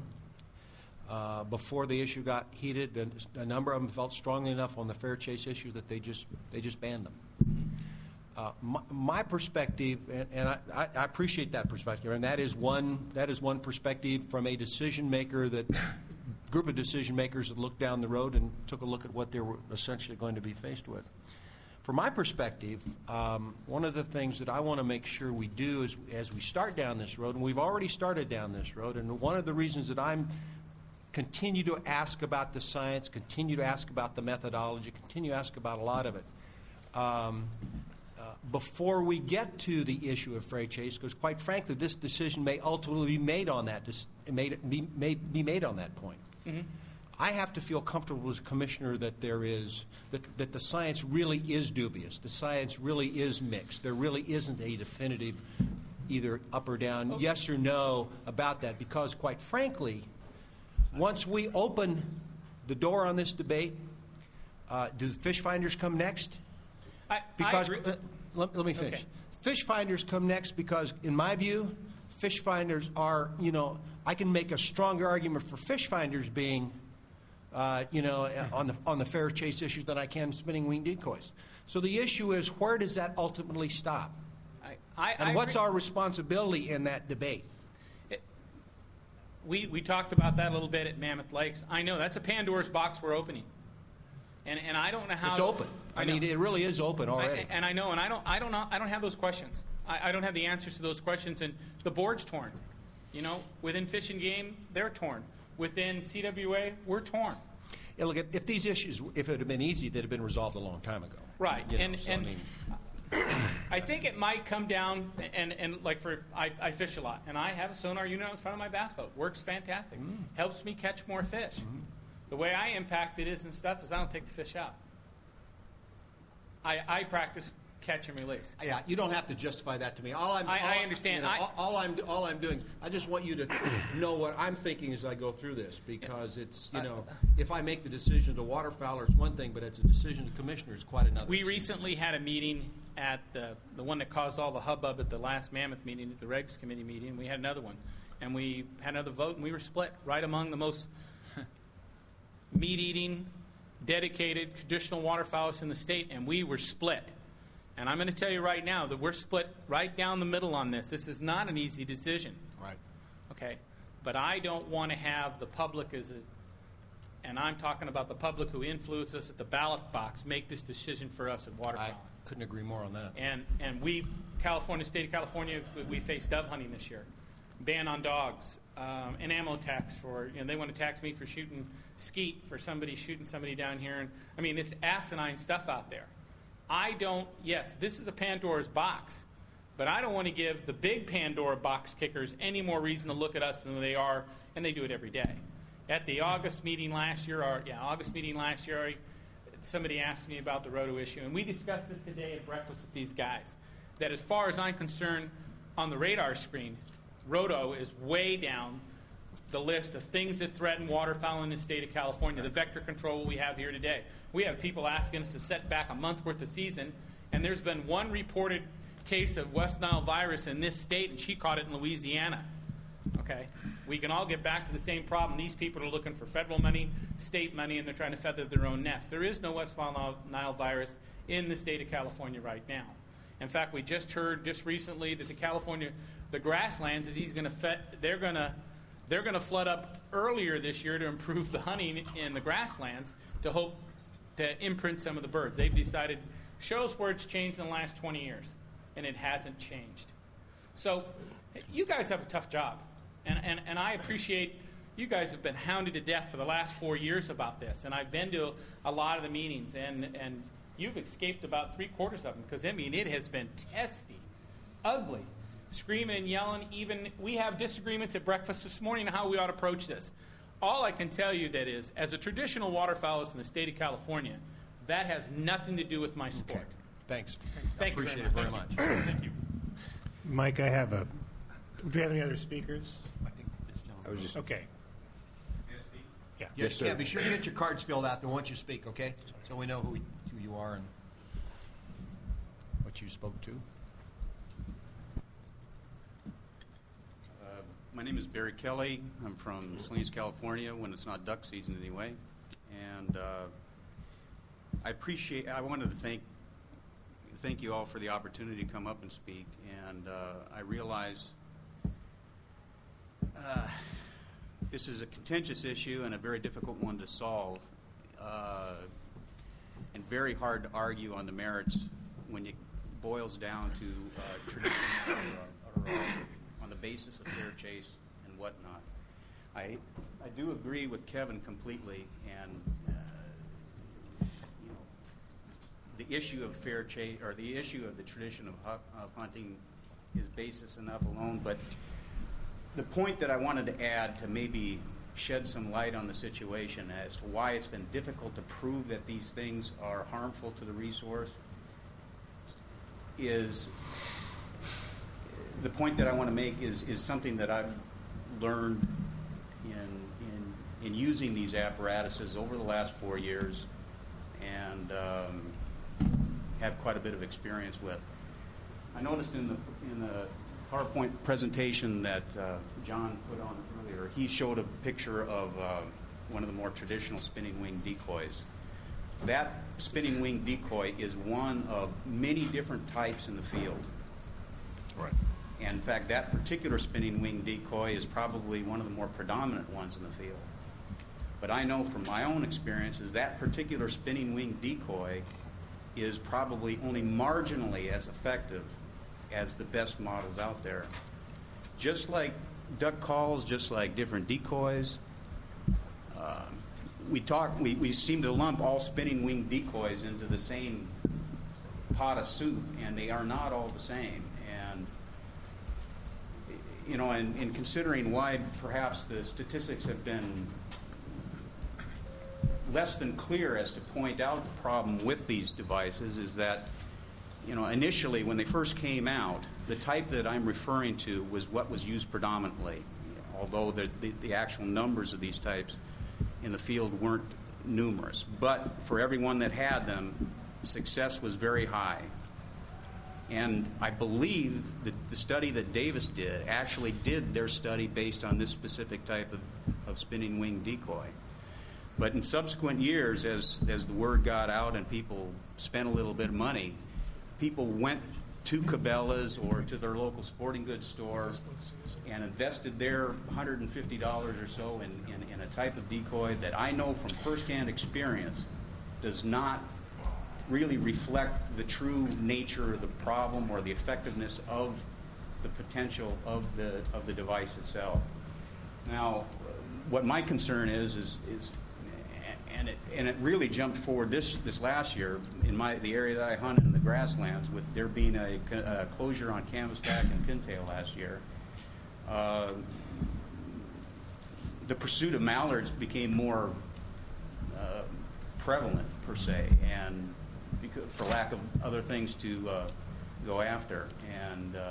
uh, before the issue got heated. And a number of them felt strongly enough on the fair chase issue that they just they just banned them. Uh, my, my perspective, and, and I, I, I appreciate that perspective, and that is one that is one perspective from a decision maker that group of decision makers that looked down the road and took a look at what they were essentially going to be faced with. From my perspective, um, one of the things that I want to make sure we do is, as we start down this road, and we've already started down this road, and one of the reasons that I'm continue to ask about the science, continue to ask about the methodology, continue to ask about a lot of it, um, uh, before we get to the issue of fair chase, because quite frankly, this decision may ultimately be made on that dis- made, be, may be made on that point. Mm-hmm. I have to feel comfortable as a commissioner that there is that, that the science really is dubious. The science really is mixed. There really isn't a definitive either up or down, okay. yes or no about that. Because quite frankly, once we open the door on this debate, uh, do the fish finders come next? I, Because I agree. uh, let, let me finish. Okay. Fish finders come next because, in my view, fish finders are, you know, I can make a stronger argument for fish finders being Uh, you know, on the on the fair chase issues than I can spinning wing decoys. So the issue is, where does that ultimately stop? I, I, And I what's agree. our responsibility in that debate? It, we we talked about that a little bit at Mammoth Lakes. I know that's a Pandora's box we're opening, and and I don't know how It's open. I, know. mean, it really is open already. I, and I know, and I don't I don't know, I don't have those questions. I, I don't have the answers to those questions, and the board's torn. You know, within Fish and Game, they're torn. Within C W A, we're torn. Yeah, look, if, if these issues, if it had been easy, they'd have been resolved a long time ago. Right, You know, and so, and I mean, I think it might come down, and, and like for I, I fish a lot, and I have a sonar unit in front of my bass boat. Works fantastic. Mm. Helps me catch more fish. Mm-hmm. The way I impact it is and stuff is I don't take the fish out. I, I practice catch and release. yeah, you don't have to justify that to me. All I'm, I- all I understand. You know, I- all, all I'm, all I'm doing, I just want you to know what I'm thinking as I go through this, because it's, you know, if I make the decision to waterfowler, it's one thing, but it's a decision to commissioner is quite another. We It's- recently had a meeting at the the one that caused all the hubbub at the last Mammoth meeting, at the Regs Committee meeting. We had another one, and we had another vote, and we were split right among the most meat-eating, dedicated, traditional waterfowlers in the state, and we were split. And I'm going to tell you right now that we're split right down the middle on this. This is not an easy decision. Right. Okay? But I don't want to have the public as a, and I'm talking about the public who influence us at the ballot box, make this decision for us at I waterfowl. couldn't agree more on that. And and we, California, state of California, we faced dove hunting this year, ban on dogs, um, an ammo tax for, you know, they want to tax me for shooting skeet for somebody shooting somebody down here, and I mean it's asinine stuff out there. I don't. Yes, this is a Pandora's box, but I don't want to give the big Pandora box kickers any more reason to look at us than they are, and they do it every day. At the August meeting last year, or yeah, August meeting last year, I, somebody asked me about the roto issue, and we discussed this today at breakfast with these guys. that as far as I'm concerned on the radar screen, Rhodo is way down the list of things that threaten waterfowl in the state of California, the vector control we have here today. We have people asking us to set back a month's worth of season, and there's been one reported case of West Nile virus in this state, and she caught it in Louisiana. Okay? We can all get back to the same problem. These people are looking for federal money, state money, and they're trying to feather their own nest. There is no West Nile virus in the state of California right now. In fact, we just heard just recently that the California, the grasslands, is he's going to fe- they're going to they're going to flood up earlier this year to improve the hunting in the grasslands to hope to imprint some of the birds. They've decided, shows where it's changed in the last twenty years, and it hasn't changed. So you guys have a tough job, and, and, and I appreciate you guys have been hounded to death for the last four years about this, and I've been to a lot of the meetings, and, and you've escaped about three quarters of them, because, I mean, it has been testy, ugly, screaming and yelling. Even we have disagreements at breakfast this morning on how we ought to approach this. All I can tell you that is, as a traditional waterfowlist in the state of California, that has nothing to do with my sport. Okay. Thanks. Thank I appreciate you very it very much. much. Thank you. Mike, I have a. Do we have any other speakers? I think this gentleman. I was just Okay. Yes, Yes, sir. yeah, be sure to get your cards filled out there once you speak, okay? So we know who, who you are and what you spoke to. Uh, my name is Barry Kelly. I'm from Salinas, California, when it's not duck season anyway. And uh, I appreciate, I wanted to thank thank you all for the opportunity to come up and speak. And uh, I realize uh, this is a contentious issue and a very difficult one to solve, uh, and very hard to argue on the merits when it boils down to uh, tradition or, or, or on the basis of fair chase and whatnot. I I do agree with Kevin completely, and uh, you know, the issue of fair chase or the issue of the tradition of, hu- of hunting is basis enough alone, but the point that I wanted to add to maybe shed some light on the situation as to why it's been difficult to prove that these things are harmful to the resource is the point that I want to make is, is something that I've learned in, in, in using these apparatuses over the last four years and um, have quite a bit of experience with. I noticed in the, in the PowerPoint presentation that uh, John put on earlier, he showed a picture of uh, one of the more traditional spinning wing decoys. That spinning wing decoy is one of many different types in the field. Right. And in fact, that particular spinning wing decoy is probably one of the more predominant ones in the field. But I know from my own experiences that particular spinning wing decoy is probably only marginally as effective as the best models out there. Just like duck calls, just like different decoys, uh, we talk. We, we seem to lump all spinning wing decoys into the same pot of soup, and they are not all the same. And you know, in, in considering why perhaps the statistics have been less than clear as to point out the problem with these devices, is that you know, initially, when they first came out, the type that I'm referring to was what was used predominantly, although the, the, the actual numbers of these types in the field weren't numerous. But for everyone that had them, success was very high. And I believe that the study that Davis did actually did their study based on this specific type of, of spinning wing decoy. But in subsequent years, as, as the word got out and people spent a little bit of money, people went to Cabela's or to their local sporting goods store and invested their one hundred fifty dollars or so in, in, in a type of decoy that I know from firsthand experience does not really reflect the true nature of the problem or the effectiveness of the potential of the of the device itself. Now, what my concern is is is And it, and it really jumped forward this, this last year in my the area that I hunt in the grasslands, with there being a, a closure on canvasback and pintail last year. Uh, the pursuit of mallards became more uh, prevalent per se, and because, for lack of other things to uh, go after. And uh,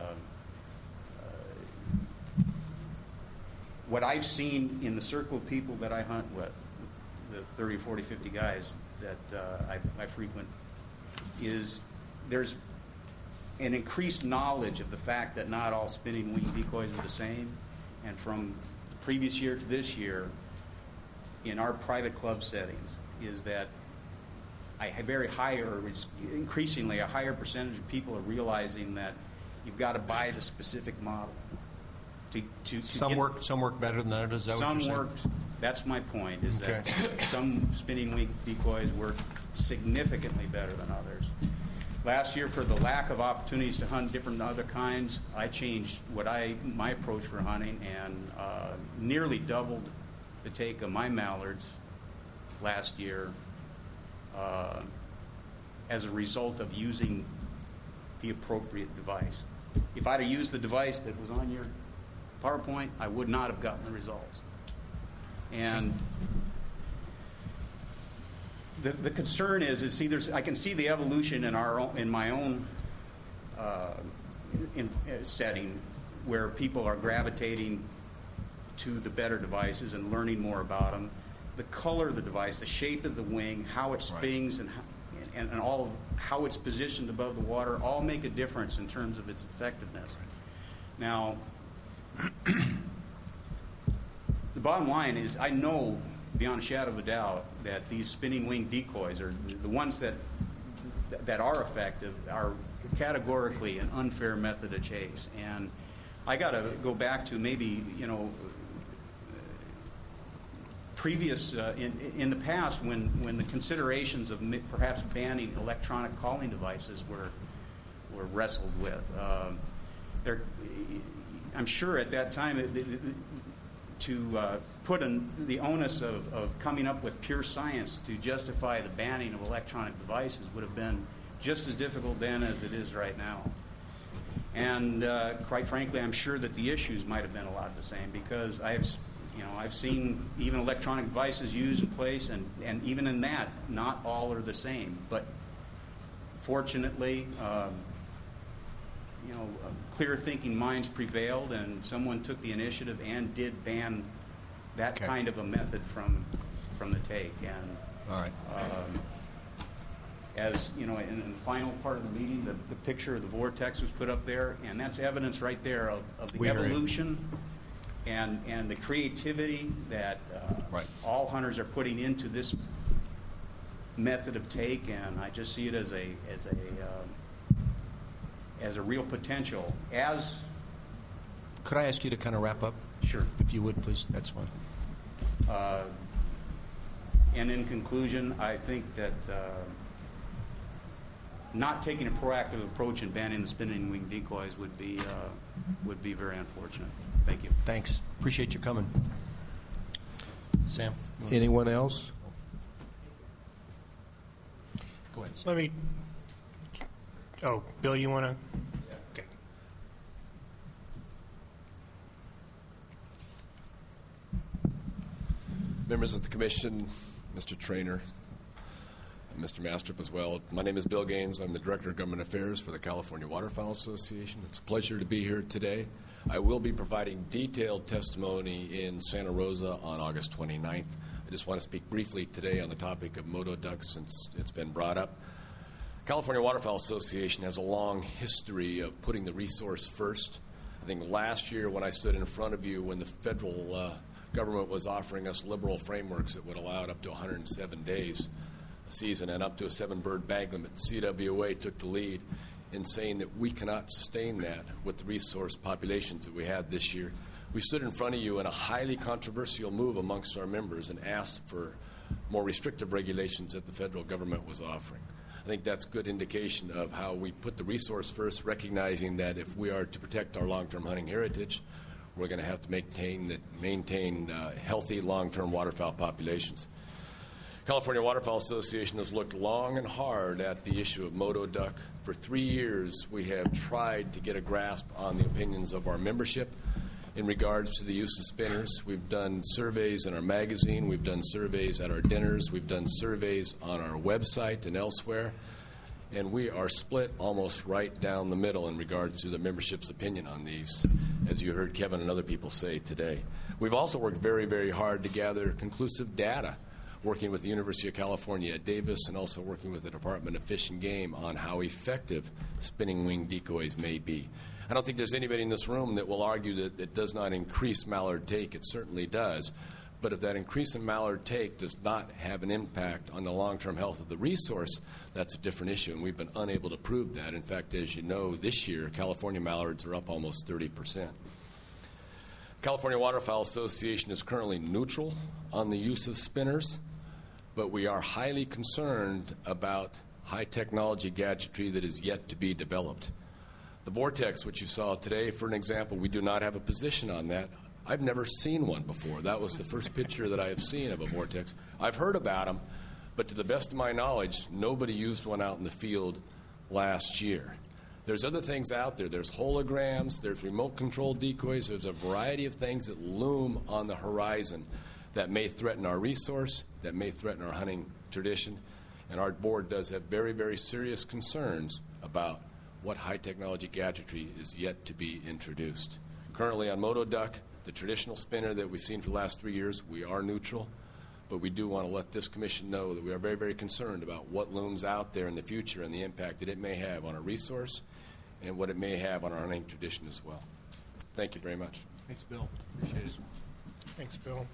uh, what I've seen in the circle of people that I hunt with, the thirty, forty, fifty guys that uh, I, I frequent, is there's an increased knowledge of the fact that not all spinning wing decoys are the same. And from the previous year to this year, in our private club settings, is that I have very high, or increasingly a higher percentage of people are realizing that you've got to buy the specific model. To, to, to Some get, work, some work better than others. Is that what some you're saying? work. That's my point. Is Okay. that some spinning wing decoys work significantly better than others. Last year, for the lack of opportunities to hunt different other kinds, I changed what I my approach for hunting and uh, nearly doubled the take of my mallards last year uh, as a result of using the appropriate device. If I'd have used the device that was on your PowerPoint, I would not have gotten the results. And the the concern is is see there's I can see the evolution in our own, in my own uh, in, uh, setting where people are gravitating to the better devices and learning more about them. The color of the device, the shape of the wing, how it spins, and, how, and and all of how it's positioned above the water, all make a difference in terms of its effectiveness. Now, the bottom line is, I know beyond a shadow of a doubt that these spinning wing decoys, are the ones that that are effective, are categorically an unfair method of chase. And I got to go back to maybe, you know, previous uh, in in the past when when the considerations of perhaps banning electronic calling devices were were wrestled with. Um, there, I'm sure at that time it, it, it, to uh, put an, the onus of, of coming up with pure science to justify the banning of electronic devices would have been just as difficult then as it is right now. And uh, quite frankly, I'm sure that the issues might have been a lot the same, because I've, you know, I've seen even electronic devices used in place, and, and even in that, not all are the same. But fortunately, um, you know, uh, clear-thinking minds prevailed, and someone took the initiative and did ban that Okay. kind of a method from from the take. And All right. um, as you know, in, in the final part of the meeting, the, the picture of the vortex was put up there, and that's evidence right there of, of the We hear you. evolution and and the creativity that uh, Right. all hunters are putting into this method of take. And I just see it as a as a um, as a real potential. As Could I ask you to kind of wrap up? Sure. If you would, please. That's fine. Uh, and in conclusion, I think that uh, not taking a proactive approach in banning the spinning wing decoys would be uh, would be very unfortunate. Thank you. Thanks. Appreciate you coming. Sam? Anyone else? Go ahead. Sam. Let me. Oh, Bill, you want to? Okay. Members of the Commission, Mister Trainer, and Mister Mastrop as well. My name is Bill Gaines. I'm the Director of Government Affairs for the California Waterfowl Association. It's a pleasure to be here today. I will be providing detailed testimony in Santa Rosa on August twenty-ninth. I just want to speak briefly today on the topic of moto ducks since it's been brought up. California Waterfowl Association has a long history of putting the resource first. I think last year when I stood in front of you when the federal uh, government was offering us liberal frameworks that would allow it up to one hundred seven days a season and up to a seven-bird bag limit, the C W A took the lead in saying that we cannot sustain that with the resource populations that we had this year. We stood in front of you in a highly controversial move amongst our members and asked for more restrictive regulations that the federal government was offering. I think that's good indication of how we put the resource first, recognizing that if we are to protect our long-term hunting heritage, we're going to have to maintain that, maintain uh, healthy long-term waterfowl populations. California Waterfowl Association has looked long and hard at the issue of moto duck. For three years, we have tried to get a grasp on the opinions of our membership in regards to the use of spinners. We've done surveys in our magazine. We've done surveys at our dinners. We've done surveys on our website and elsewhere. and we are split almost right down the middle in regards to the membership's opinion on these, as you heard Kevin and other people say today. We've also worked very, very hard to gather conclusive data, working with the University of California at Davis and also working with the Department of Fish and Game on how effective spinning wing decoys may be. I don't think there's anybody in this room that will argue that it does not increase mallard take. It certainly does. But if that increase in mallard take does not have an impact on the long-term health of the resource, that's a different issue, and we've been unable to prove that. In fact, as you know, this year, California mallards are up almost thirty percent. California Waterfowl Association is currently neutral on the use of spinners, but we are highly concerned about high-technology gadgetry that is yet to be developed. The Vortex, which you saw today, for an example, we do not have a position on that. I've never seen one before. That was the first picture that I have seen of a Vortex. I've heard about them, but to the best of my knowledge, nobody used one out in the field last year. There's other things out there. There's holograms, there's remote-controlled decoys, there's a variety of things that loom on the horizon that may threaten our resource, that may threaten our hunting tradition, and our board does have very, very serious concerns about what high-technology gadgetry is yet to be introduced. Currently on Moto Duck, the traditional spinner that we've seen for the last three years, we are neutral, but we do want to let this commission know that we are very, very concerned about what looms out there in the future and the impact that it may have on our resource and what it may have on our hunting tradition as well. Thank you very much. Thanks, Bill. Appreciate it. Thanks, Bill.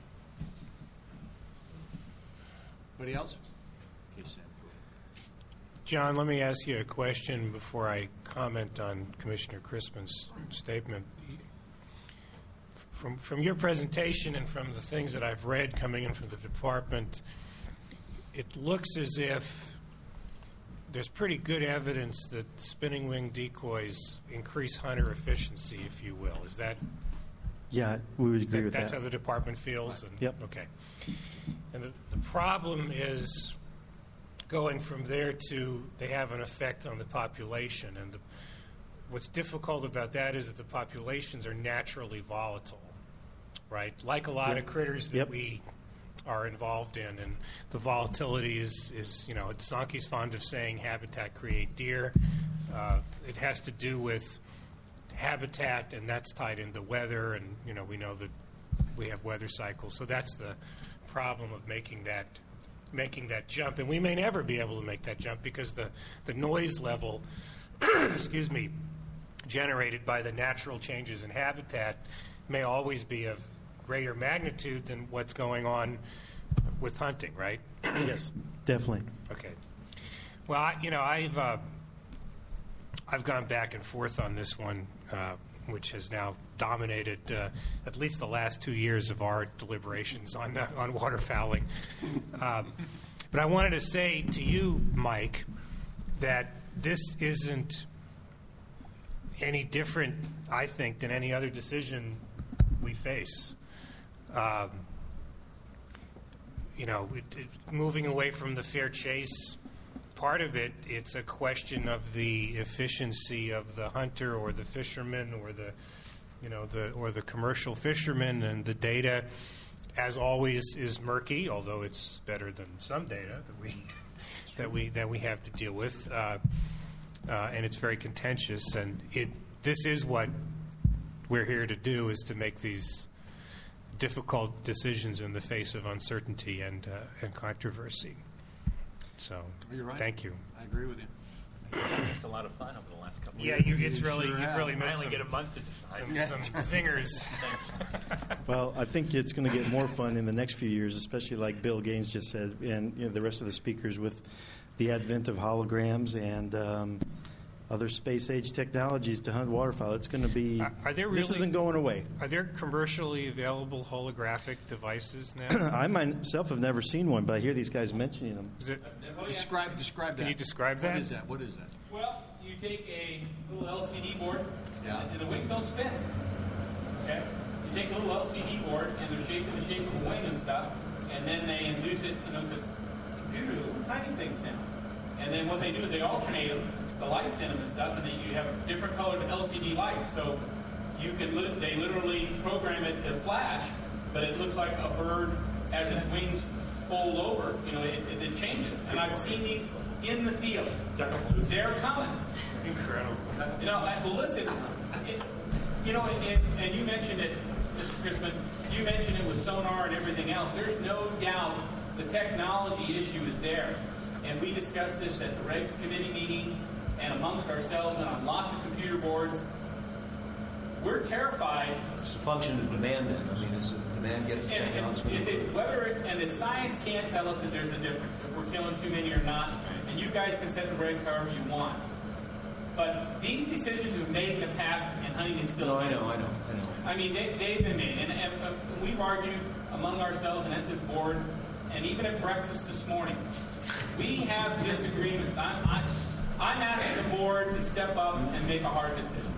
Anybody else? Okay, Sam. John, let me ask you a question before I comment on Commissioner Crispin's statement. From, from your presentation and from the things that I've read coming in from the department, it looks as if there's pretty good evidence that spinning wing decoys increase hunter efficiency, if you will. Is that? Yeah, we would agree that, with that's that. how the department feels? And, yep. Okay. And the, the problem is going from there to they have an effect on the population. And the, what's difficult about that is that the populations are naturally volatile, right? Like a lot yep. of critters that yep. we are involved in. And the volatility is, is you know, Zonke's fond of saying habitat create deer. Uh, it has to do with habitat, and that's tied into weather. And, you know, we know that we have weather cycles. So that's the problem of making that making that jump. And we may never be able to make that jump because the, the noise level, excuse me, generated by the natural changes in habitat may always be of greater magnitude than what's going on with hunting, right? Yes, definitely. Okay. Well, I, you know, I've uh, I've gone back and forth on this one, uh, which has now dominated uh, at least the last two years of our deliberations on uh, on waterfowling. Um, but I wanted to say to you, Mike, that this isn't any different, I think, than any other decision we face. Um, you know, it, it, moving away from the fair chase part of it, it's a question of the efficiency of the hunter or the fisherman or the, you know, the or the commercial fisherman, and the data, as always, is murky. Although it's better than some data that we that we that we have to deal with, uh, uh, and it's very contentious. And it this is what we're here to do: is to make these difficult decisions in the face of uncertainty and uh, and controversy. So, You're right. thank you. I agree with you. It's a lot of fun over the last couple of Yeah, years. you, it's You really sure you've have. really I missed only some, get a month to decide. some, some zingers. Well, I think it's going to get more fun in the next few years, especially like Bill Gaines just said, and you know, the rest of the speakers, with the advent of holograms and um, other space-age technologies to hunt waterfowl. It's going to be. Are, are there this really- isn't going away. Are there commercially available holographic devices now? I myself have never seen one, but I hear these guys mentioning them. Is it, Describe, describe that. Can you describe that? What is that? What is that? Well, you take a little L C D board, Yeah. and the wings don't spin. Okay? You take a little L C D board, and they're shaped in the shape of a wing and stuff, and then they induce it, you know, because computers are little tiny things now. And then what they do is they alternate them, the lights in them and stuff, and then you have different colored L C D lights. So you can, li- they literally program it to flash, but it looks like a bird as its wings fold over. You know, it, it, it changes. And I've seen these in the field. They're coming. Incredible. You know, I, well, listen, it, you know, it, and you mentioned it, Mister Chrisman, you mentioned it with sonar and everything else. There's no doubt the technology issue is there. And we discussed this at the Regs Committee meeting and amongst ourselves and on lots of computer boards. We're terrified. It's a function of demand then. I mean, as the demand gets the And, technology. and, if it, whether it, and the science can't tell us that there's a difference, if we're killing too many or not, and you guys can set the regs however you want. But these decisions have been made in the past, and hunting is still No, I made. know, I know, I know. I mean, they, they've been made, and, and uh, we've argued among ourselves and at this board, and even at breakfast this morning. We have disagreements. I'm, I'm, I'm asking the board to step up and make a hard decision.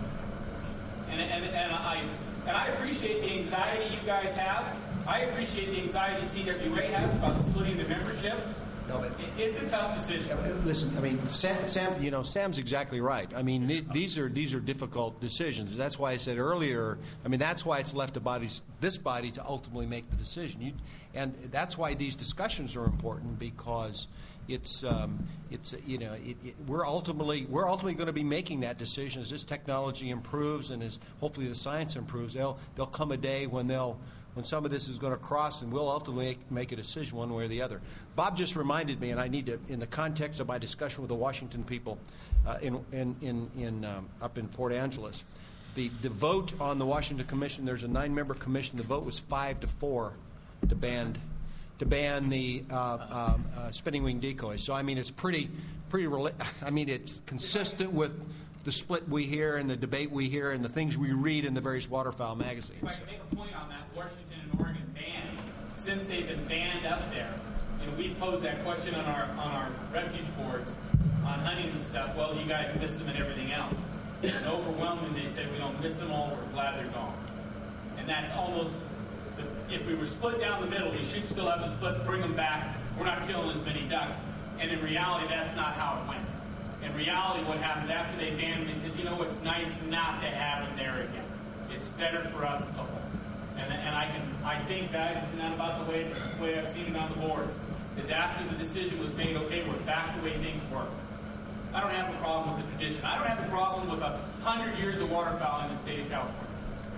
And, and, and I and I appreciate the anxiety you guys have. I appreciate the anxiety C W A has about splitting the membership. No, but It, it's a tough decision. Yeah, but listen, I mean, Sam, Sam, you know, Sam's exactly right. I mean, th- these are these are difficult decisions. That's why I said earlier. I mean, that's why it's left to bodies, this body, to ultimately make the decision. You, and that's why these discussions are important, because it's um, it's you know it, it, we're ultimately we're ultimately going to be making that decision as this technology improves and as hopefully the science improves. There'll there'll come a day when they'll. when some of this is going to cross, and we'll ultimately make, make a decision one way or the other. Bob just reminded me, and I need to, in the context of my discussion with the Washington people uh, in, in, in, in um, up in Port Angeles, the, the vote on the Washington Commission, there's a nine-member commission, the vote was five to four to ban, to ban the uh, um, uh, spinning wing decoys. So, I mean, it's pretty, pretty, rela- I mean, it's consistent with the split we hear and the debate we hear and the things we read in the various waterfowl magazines. If I can make a point on that, Washington and Oregon banned, since they've been banned up there, and we've posed that question on our on our refuge boards on hunting and stuff, well, you guys miss them and everything else. And overwhelmingly, they say we don't miss them all, we're glad they're gone. And that's almost, the, if we were split down the middle, we should still have a split, bring them back, we're not killing as many ducks. And in reality, that's not how it went. In reality, what happened after they banned them, they said, you know, it's nice not to have them there again. It's better for us as a whole. And, and I can, I think, guys, it's not about the way, the way I've seen it on the boards, is after the decision was made, okay, we're back the way things work. I don't have a problem with the tradition. I don't have a problem with a hundred years of waterfowl in the state of California.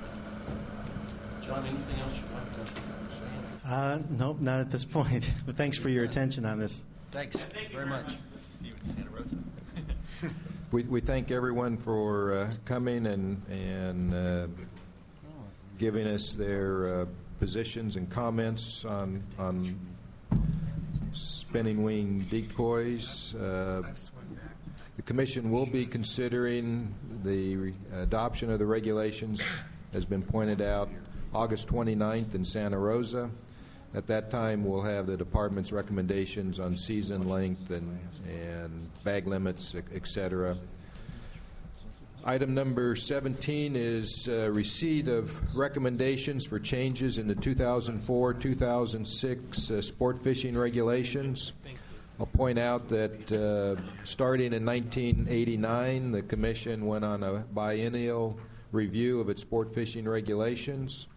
John, anything else you'd like to say? Uh, nope, not at this point. But thanks for your attention on this. Thanks Thank you very much. See you in Santa Rosa. We, we thank everyone for uh, coming and, and uh, giving us their uh, positions and comments on, on spinning wing decoys. Uh, the Commission will be considering the re- adoption of the regulations, has been pointed out, August twenty-ninth in Santa Rosa. At that time, we'll have the Department's recommendations on season length and, and bag limits, et cetera. Item number seventeen is uh, receipt of recommendations for changes in the two thousand four two thousand six uh, sport fishing regulations. I'll point out that uh, starting in nineteen eighty-nine, the Commission went on a biennial review of its sport fishing regulations.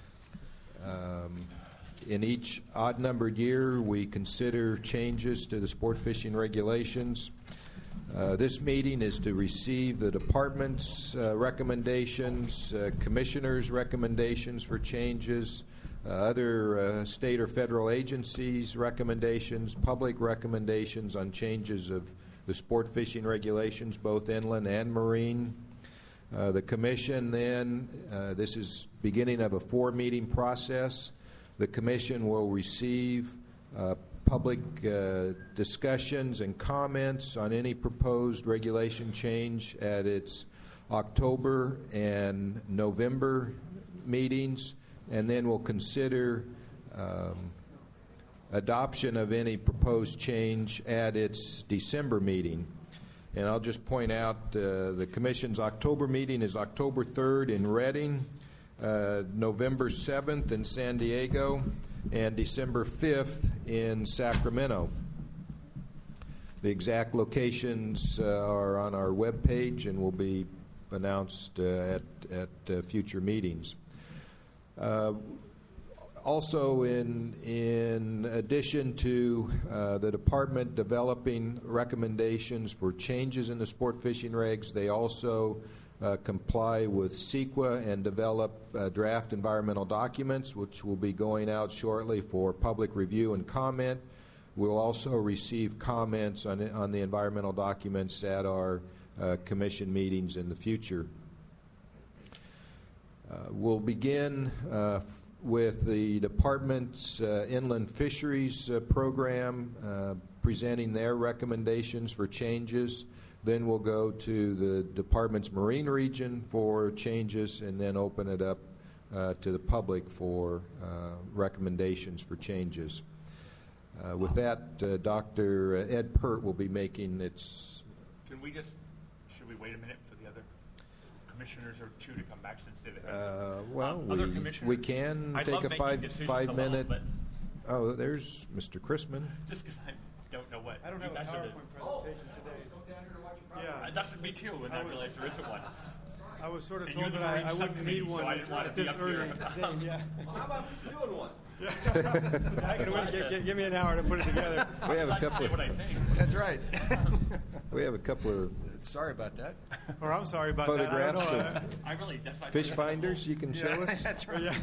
Um, In each odd-numbered year, we consider changes to the sport fishing regulations. Uh, this meeting is to receive the department's uh, recommendations, uh, commissioners' recommendations for changes, uh, other uh, state or federal agencies' recommendations, public recommendations on changes of the sport fishing regulations, both inland and marine. Uh, the commission then, uh, this is beginning of a four-meeting process. The Commission will receive uh, public uh, discussions and comments on any proposed regulation change at its October and November meetings, and then we'll consider um, adoption of any proposed change at its December meeting. And I'll just point out uh, the Commission's October meeting is October third in Reading, Uh, November seventh in San Diego, and December fifth in Sacramento. The exact locations uh, are on our webpage and will be announced uh, at, at uh, future meetings. Uh, Also, in, in addition to uh, the department developing recommendations for changes in the sport fishing regs, they also uh, comply with CEQA and develop uh, draft environmental documents, which will be going out shortly for public review and comment. We'll also receive comments on, on the environmental documents at our uh, commission meetings in the future. Uh, we'll begin uh, with the department's uh, inland fisheries uh, program, uh, presenting their recommendations for changes. Then we'll go to the department's marine region for changes, and then open it up uh, to the public for uh, recommendations for changes. Uh, with that, uh, Doctor Ed Pert will be making its... Can we just, should we wait a minute for the other commissioners or two to come back since they've... Uh, well, uh, we, we can I'd take love a making five, decisions five alone, minute... but Oh, there's Mister Chrisman. just because I don't know what... I don't you have a guys are the- PowerPoint presentation today. Uh, Yeah, That's me too, and I was- realized there isn't one. I was sort of And told you're the that I, Marine I wouldn't Subcommittee, need so one I didn't want to at be this up early here. in the day. Yeah. Well, how about doing one? I can wait. Give, give, give me an hour to put it together. We have a I'd like to couple say of, what I think. That's right. we have a couple of Sorry about that. Or I'm sorry about that. I photographs don't know. of I really, that's why... fish finders you can show us. That's right. Yeah.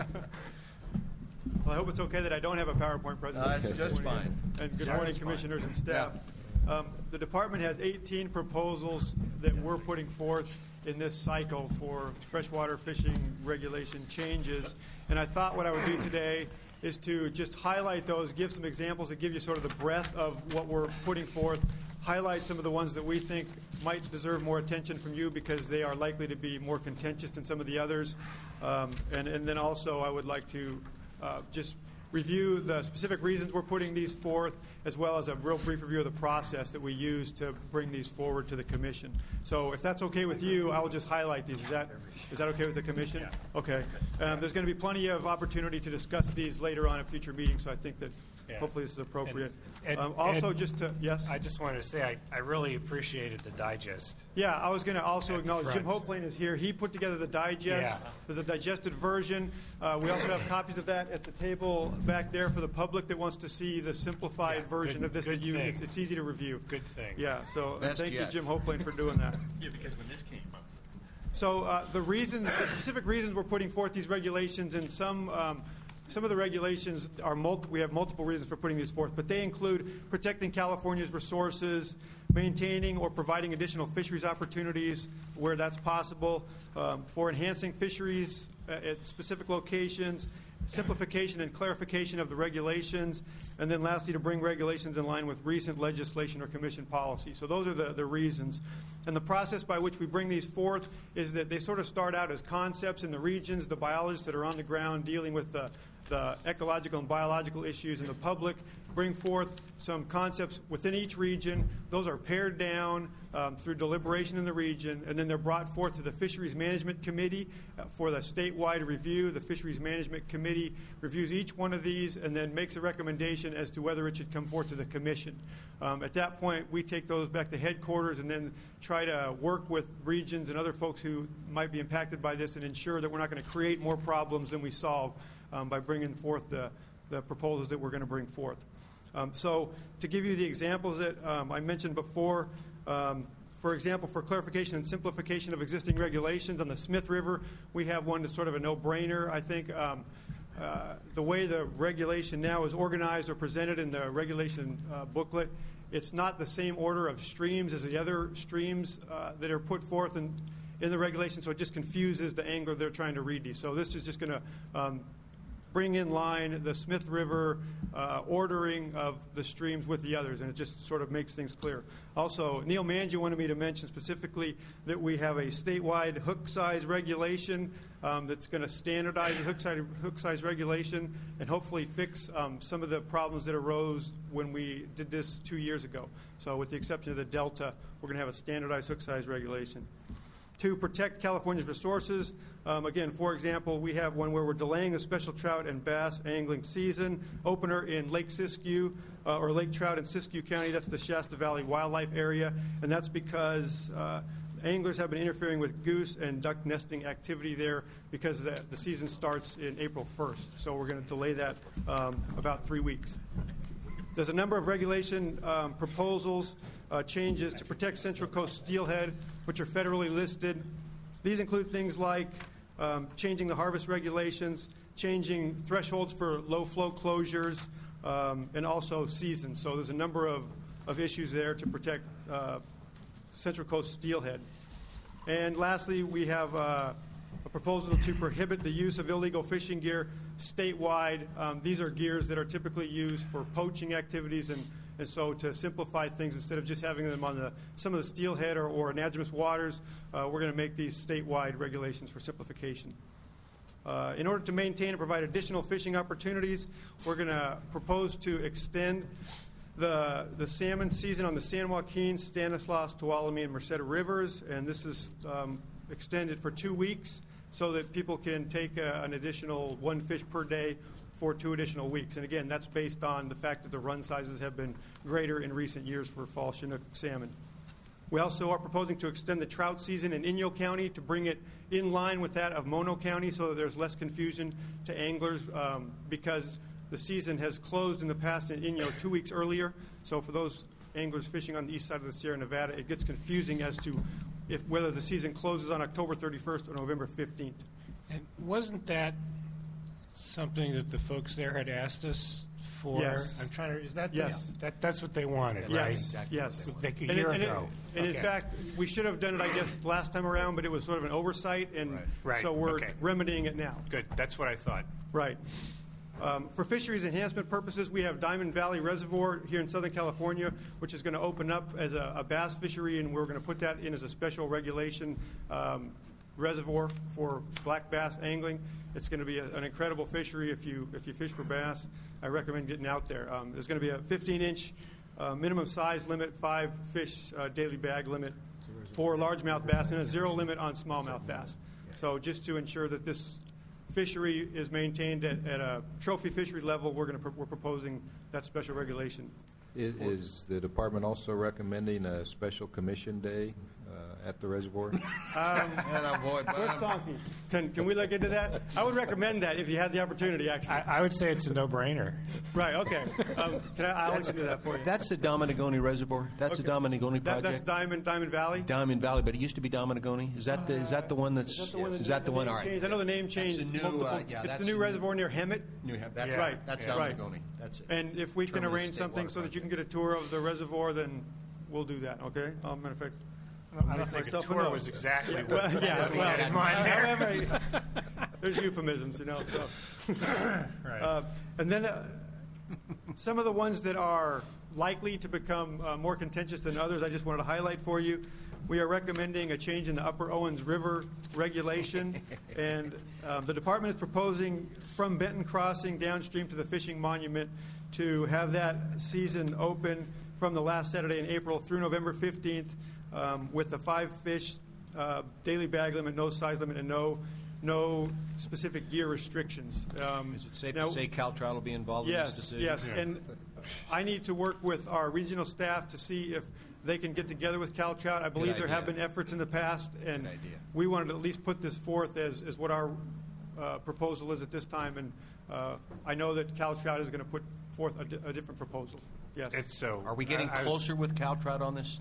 Well, I hope it's okay that I don't have a PowerPoint presentation. Uh, it's this just morning. fine. And good Sure, morning, it's fine. commissioners and staff. Um, the department has eighteen proposals that we're putting forth in this cycle for freshwater fishing regulation changes. And I thought what I would do today is to just highlight those, give some examples that give you sort of the breadth of what we're putting forth, highlight some of the ones that we think might deserve more attention from you because they are likely to be more contentious than some of the others. Um, and, and then also I would like to uh, just review the specific reasons we're putting these forth, as well as a real brief review of the process that we use to bring these forward to the commission. So if that's okay with you, I'll just highlight these. Is that is that okay with the commission? Yeah. Okay. Um, there's going to be plenty of opportunity to discuss these later on in future meetings, so I think that Yeah. hopefully this is appropriate. And- um, also, and just to, yes? I just wanted to say I, I really appreciated the digest. Yeah, I was going to also At acknowledge Jim front. Hopeland is here. He put together the digest. Yeah. There's a digested version. Uh, we also have copies of that at the table back there for the public that wants to see the simplified Yeah, version good- of this. good that you, thing. it's, it's easy to review. Good thing. Yeah, so uh, Best thank yet. you, Jim Hopeland, for doing that. Yeah, because when this came up, So uh, the reasons, the specific reasons we're putting forth these regulations, and some um, some of the regulations are multi- we have multiple reasons for putting these forth, but they include protecting California's resources, maintaining or providing additional fisheries opportunities where that's possible, um, for enhancing fisheries uh, at specific locations, simplification and clarification of the regulations, and then lastly, to bring regulations in line with recent legislation or commission policy. So those are the, the reasons. And the process by which we bring these forth is that they sort of start out as concepts in the regions, the biologists that are on the ground dealing with the, the ecological and biological issues in the public, bring forth some concepts within each region. Those are pared down um, through deliberation in the region, and then they're brought forth to the Fisheries Management Committee uh, for the statewide review. The Fisheries Management Committee reviews each one of these and then makes a recommendation as to whether it should come forth to the commission. Um, at that point, we take those back to headquarters and then try to work with regions and other folks who might be impacted by this and ensure that we're not going to create more problems than we solve um, by bringing forth the, the proposals that we're going to bring forth. Um, so to give you the examples that um, I mentioned before, um, for example, for clarification and simplification of existing regulations on the Smith River, we have one that's sort of a no-brainer. I think um, uh, the way the regulation now is organized or presented in the regulation uh, booklet, it's not the same order of streams as the other streams uh, that are put forth in, in the regulation, so it just confuses the angler they're trying to read these. So this is just going to um, bring in line the Smith River uh, ordering of the streams with the others, and it just sort of makes things clear. Also, Neil Mangia wanted me to mention specifically that we have a statewide hook size regulation um, that's going to standardize the hook size, hook size regulation and hopefully fix um, some of the problems that arose when we did this two years ago. So with the exception of the Delta, we're going to have a standardized hook size regulation. To protect California's resources, um, again, for example, we have one where we're delaying the special trout and bass angling season opener in Lake Siskiyou, uh, or Lake Trout in Siskiyou County. That's the Shasta Valley Wildlife Area, and that's because uh, anglers have been interfering with goose and duck nesting activity there because the, the season starts in April first. So we're going to delay that um, about three weeks. There's a number of regulation um, proposals, uh, changes to protect Central Coast steelhead, which are federally listed. These include things like um, changing the harvest regulations, changing thresholds for low flow closures, um, and also seasons. So there's a number of, of issues there to protect uh, Central Coast steelhead. And lastly, we have uh, a proposal to prohibit the use of illegal fishing gear statewide. Um, these are gears that are typically used for poaching activities, and, and so to simplify things, instead of just having them on the, some of the steelhead or, or anadromous waters, uh, we're going to make these statewide regulations for simplification. Uh, in order to maintain and provide additional fishing opportunities, we're going to propose to extend the, the salmon season on the San Joaquin, Stanislaus, Tuolumne, and Merced rivers, and this is um, extended for two weeks so that people can take a, an additional one fish per day for two additional weeks. And again, that's based on the fact that the run sizes have been greater in recent years for fall Chinook salmon. We also are proposing to extend the trout season in Inyo County to bring it in line with that of Mono County so that there's less confusion to anglers um, because the season has closed in the past in Inyo two weeks earlier. So for those anglers fishing on the east side of the Sierra Nevada, it gets confusing as to if whether the season closes on October thirty-first or November fifteenth. And wasn't that something that the folks there had asked us for? Yes. I'm trying to. Is that Yes. the, that that's what they wanted, Yes, right? exactly yes. Like a And, year it, and, it- ago. and Okay. in fact, we should have done it, I guess, last time around, but it was sort of an oversight, and Right. so we're Okay. remedying it now. Good. That's what I thought. Right. Um, for fisheries enhancement purposes, we have Diamond Valley Reservoir here in Southern California, which is going to open up as a, a bass fishery, and we're going to put that in as a special regulation um, reservoir for black bass angling. It's going to be a, an incredible fishery if you if you fish for bass. I recommend getting out there. Um, there's going to be a fifteen inch uh, minimum size limit, five fish uh, daily bag limit for largemouth bass, and a zero limit on smallmouth bass. So just to ensure that this fishery is maintained at, at a trophy fishery level, we're going to we're proposing that special regulation. Is, is the department also recommending a special commission day uh, at the reservoir? Um, And avoid, Where's Sonky? Can, can we look into that? I would recommend that if you had the opportunity, actually. I, I would say it's a no-brainer. Right, okay. Um, can I, I'll look into that for you. That's the Dominigoni Reservoir. That's Okay. the Dominigoni That, project. that's Diamond, Diamond Valley? Diamond Valley, but it used to be Dominigoni. Is that the, is that the one that's, Is that the one that is that the one? name All right. changed? I know the name changed. That's the new, multiple- uh, yeah, It's that's the new the new- reservoir near Hemet. New Hampshire. That's Yeah. right. That's Yeah. Right. Dominigoni. That's it. And if we can Terminus arrange State something Water so that you can Project. get a tour of the reservoir, then we'll do that, okay? Um, matter of fact, I don't make think a myself tour note. was exactly what, well, yeah, what we well, had in mind there. however, there's euphemisms, you know. So, Right. uh, and then uh, some of the ones that are likely to become uh, more contentious than others, I just wanted to highlight for you. We are recommending a change in the Upper Owens River regulation, and um, the department is proposing from Benton Crossing downstream to the fishing monument to have that season open from the last Saturday in April through November fifteenth um, with a five fish uh, daily bag limit, no size limit, and no no specific year restrictions. Um, Is it safe now- to say Caltrout will be involved in this Yes, decision? yes, and I need to work with our regional staff to see if they can get together with Caltrout. I believe there have idea. been efforts in the past, and Good idea. we wanted to at least put this forth as, as what our uh, proposal is at this time, and uh, I know that Caltrout is going to put forth a, di- a different proposal. Yes. It's so. Are we getting I- I was- closer with Caltrout on this?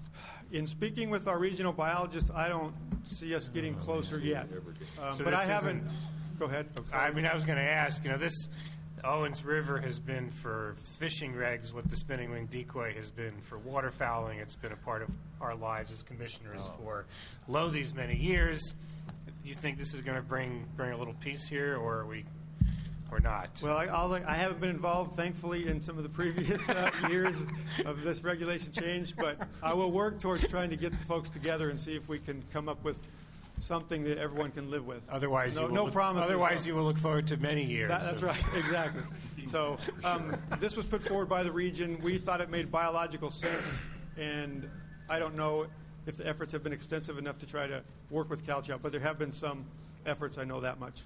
In speaking with our regional biologist, I don't see us getting closer yet. Um, So but this I haven't. isn't- Go ahead. I mean, I was going to ask, you know, this Owens River has been for fishing regs what the spinning wing decoy has been for waterfowling. It's been a part of our lives as commissioners for lo these many years. Do you think this is going to bring bring a little peace here, or are we, or not? Well, I, I'll, I haven't been involved, thankfully, in some of the previous uh, years of this regulation change, but I will work towards trying to get the folks together and see if we can come up with something that everyone can live with. Otherwise, no, you will no look, promises. Otherwise, though. you will look forward to many years. That, that's of- right, exactly. So um, this was put forward by the region. We thought it made biological sense, and I don't know if the efforts have been extensive enough to try to work with Caltrout, but there have been some efforts, I know that much.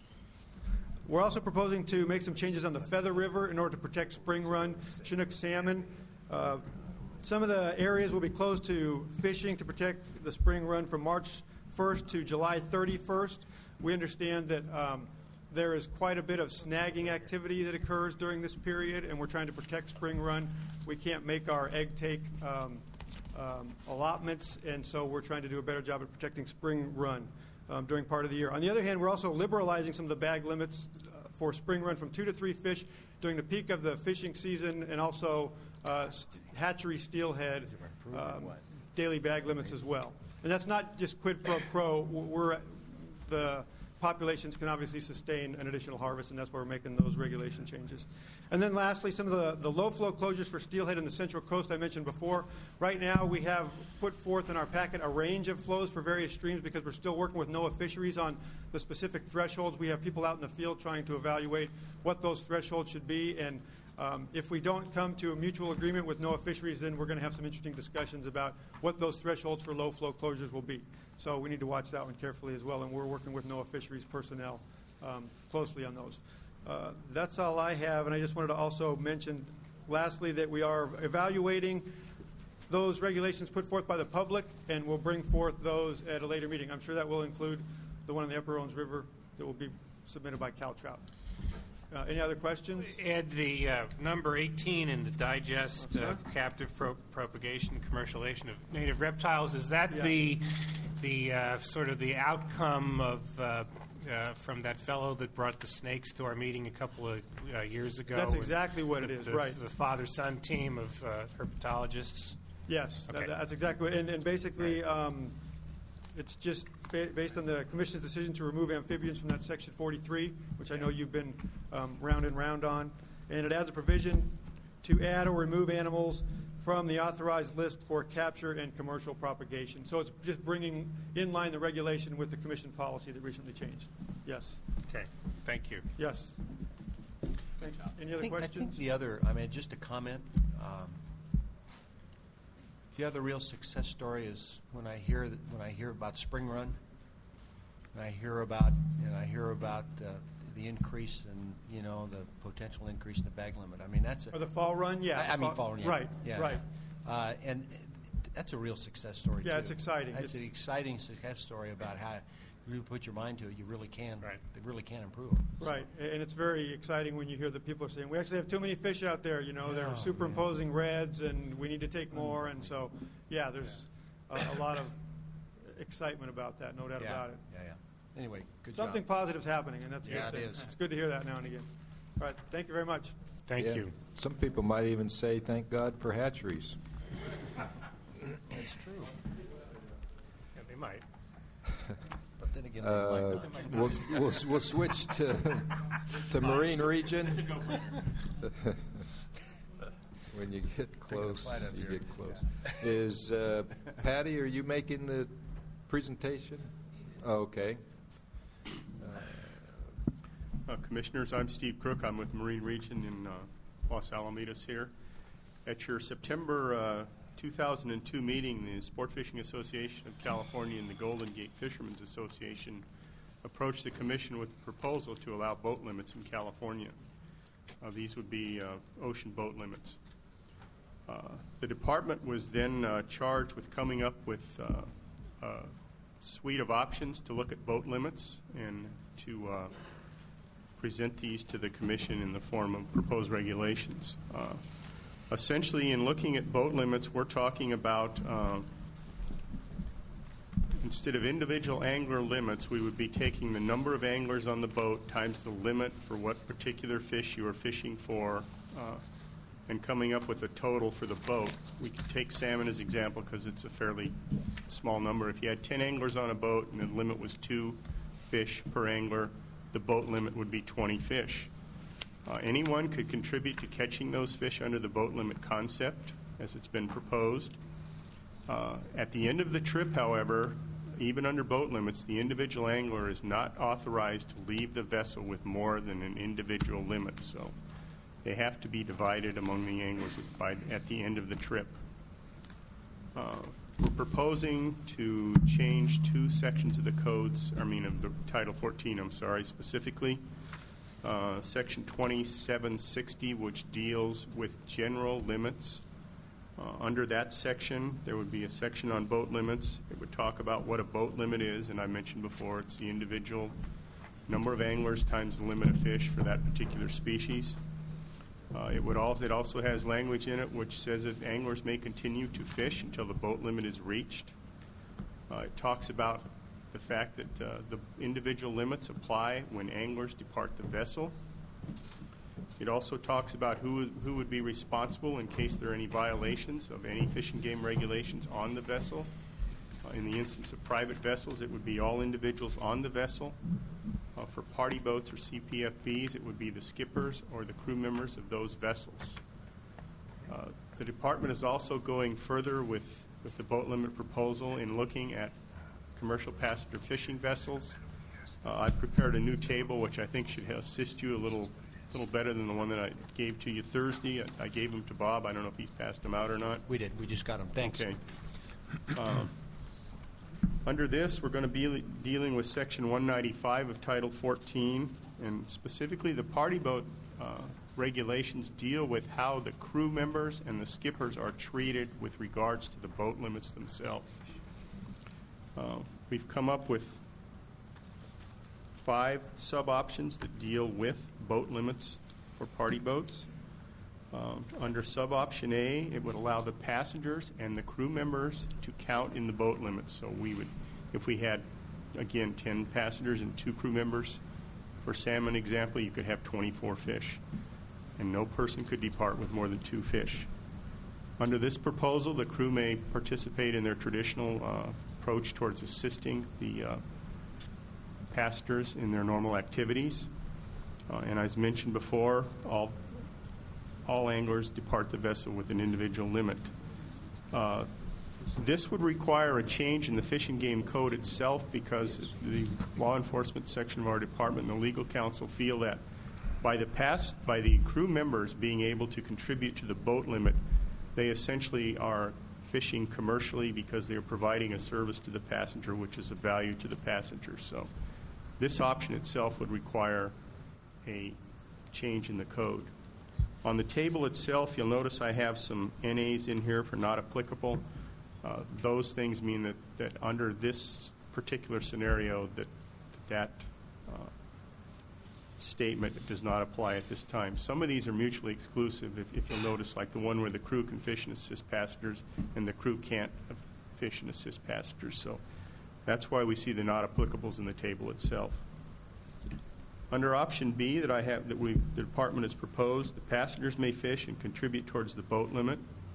We're also proposing to make some changes on the Feather River in order to protect spring run Chinook salmon. Uh, some of the areas will be closed to fishing to protect the spring run from March first to July thirty-first. We understand that um, there is quite a bit of snagging activity that occurs during this period, and we're trying to protect spring run. We can't make our egg take um, um, allotments, and so we're trying to do a better job of protecting spring run um, during part of the year. On the other hand, we're also liberalizing some of the bag limits uh, for spring run from two to three fish during the peak of the fishing season, and also uh, st- hatchery steelhead um, daily bag limits as well. And that's not just quid pro quo. We're the populations can obviously sustain an additional harvest, and that's why we're making those regulation changes. And then lastly, some of the, the low-flow closures for steelhead in the Central Coast I mentioned before. Right now, we have put forth in our packet a range of flows for various streams because we're still working with NOAA Fisheries on the specific thresholds. We have people out in the field trying to evaluate what those thresholds should be, and um, if we don't come to a mutual agreement with NOAA Fisheries, then we're going to have some interesting discussions about what those thresholds for low-flow closures will be. So we need to watch that one carefully as well, and we're working with NOAA Fisheries personnel um, closely on those. Uh, that's all I have, and I just wanted to also mention, lastly, that we are evaluating those regulations put forth by the public, and we'll bring forth those at a later meeting. I'm sure that will include the one in the Upper Owens River that will be submitted by CalTrout. Uh, any other questions? Ed, the uh, number eighteen in the digest of captive pro- propagation, commercialization of native reptiles, is that Yeah. the the uh, sort of the outcome of uh, uh, from that fellow that brought the snakes to our meeting a couple of uh, years ago? That's exactly what it the, is, the, right. The father-son team of uh, herpetologists. Yes, Okay. that, that's exactly what, and, and basically, um, it's just ba- based on the Commission's decision to remove amphibians from that Section forty-three, which I know you've been um, round and round on, and it adds a provision to add or remove animals from the authorized list for capture and commercial propagation. So it's just bringing in line the regulation with the Commission policy that recently changed. Yes. Okay, thank you. Yes. Thanks. Any I other think, I questions? think the other, I mean, just a comment. Um, the other real success story is when I hear that, when I hear about Spring Run, and I hear about and I hear about uh, the increase in, you know, the potential increase in the bag limit. I mean, that's a, Or the fall run? Yeah. I, I mean, fall run. Yeah, Right, yeah, right. Uh, and that's a real success story. Yeah, too. it's exciting. That's It's- an exciting success story about how you really put your mind to it. You really can. Right. They really can improve them. So. Right, and it's very exciting when you hear that people are saying, we actually have too many fish out there, you know, they're Oh, superimposing reds, and we need to take more, and so, yeah, there's a, a lot of excitement about that, no doubt Yeah, about it. yeah, yeah. Anyway, good Something job. positive's happening, and that's a Yeah, good it thing. is. It's good to hear that now and again. All right, thank you very much. Thank Yeah. you. Some people might even say, thank God for hatcheries. That's true. Yeah, they might. But then again, they Uh, might not. we'll, we'll, we'll switch to, to Marine Region. When you get close, fight up you here. get close. Is uh, Patty, are you making the presentation? Oh, okay. Uh, Commissioners, I'm Steve Crook. I'm with Marine Region in uh, Los Alamitos here. At your September uh, two thousand two meeting, the Sport Fishing Association of California and the Golden Gate Fishermen's Association approached the Commission with a proposal to allow boat limits in California. Uh, these would be uh, ocean boat limits. Uh, the Department was then uh, charged with coming up with uh, a suite of options to look at boat limits and to uh, present these to the Commission in the form of proposed regulations. Uh, essentially, in looking at boat limits, we're talking about uh, instead of individual angler limits, we would be taking the number of anglers on the boat times the limit for what particular fish you are fishing for uh, and coming up with a total for the boat. We could take salmon as example because it's a fairly small number. If you had ten anglers on a boat and the limit was two fish per angler, the boat limit would be twenty fish. Uh, anyone could contribute to catching those fish under the boat limit concept as it's been proposed. Uh, at the end of the trip, however, even under boat limits, the individual angler is not authorized to leave the vessel with more than an individual limit. So they have to be divided among the anglers by, at the end of the trip. Uh, we're proposing to change two sections of the codes, I mean of the Title fourteen, I'm sorry, specifically. Uh, Section twenty-seven sixty, which deals with general limits Uh, under that section, there would be a section on boat limits. It would talk about what a boat limit is, and I mentioned before it's the individual number of anglers times the limit of fish for that particular species. Uh, it would also, it also has language in it which says that anglers may continue to fish until the boat limit is reached. Uh, it talks about the fact that uh, the individual limits apply when anglers depart the vessel. It also talks about who, who would be responsible in case there are any violations of any fish and game regulations on the vessel. Uh, in the instance of private vessels, it would be all individuals on the vessel. Uh, for party boats or C P F Vs, it would be the skippers or the crew members of those vessels. Uh, the department is also going further with, with the boat limit proposal in looking at commercial passenger fishing vessels. Uh, I've prepared a new table which I think should assist you a little little better than the one that I gave to you Thursday. I, I gave them to Bob. I don't know if he's passed them out or not. We did. We just got them. Thanks. Okay. Um, under this, we're going to be dealing with Section one ninety-five of Title fourteen, and specifically the party boat uh, regulations deal with how the crew members and the skippers are treated with regards to the boat limits themselves. Uh, we've come up with five sub-options that deal with boat limits for party boats. Um, under sub-option A, it would allow the passengers and the crew members to count in the boat limits. So we would, if we had, again, ten passengers and two crew members, for salmon example, you could have twenty-four fish, and no person could depart with more than two fish. Under this proposal, the crew may participate in their traditional uh, approach towards assisting the uh, passengers in their normal activities. Uh, and as mentioned before, all all anglers depart the vessel with an individual limit. Uh, this would require a change in the Fish and Game Code itself because the law enforcement section of our department and the legal counsel feel that by the past, by the crew members being able to contribute to the boat limit, they essentially are fishing commercially because they are providing a service to the passenger, which is of value to the passenger. So this option itself would require a change in the code. On the table itself, you'll notice I have some N As in here for not applicable. Uh, those things mean that, that under this particular scenario that that uh, statement does not apply at this time. Some of these are mutually exclusive, if, if you'll notice, like the one where the crew can fish and assist passengers and the crew can't fish and assist passengers. So that's why we see the not applicables in the table itself. Under option B that I have, that we, the department has proposed, the passengers may fish and contribute towards the boat limit.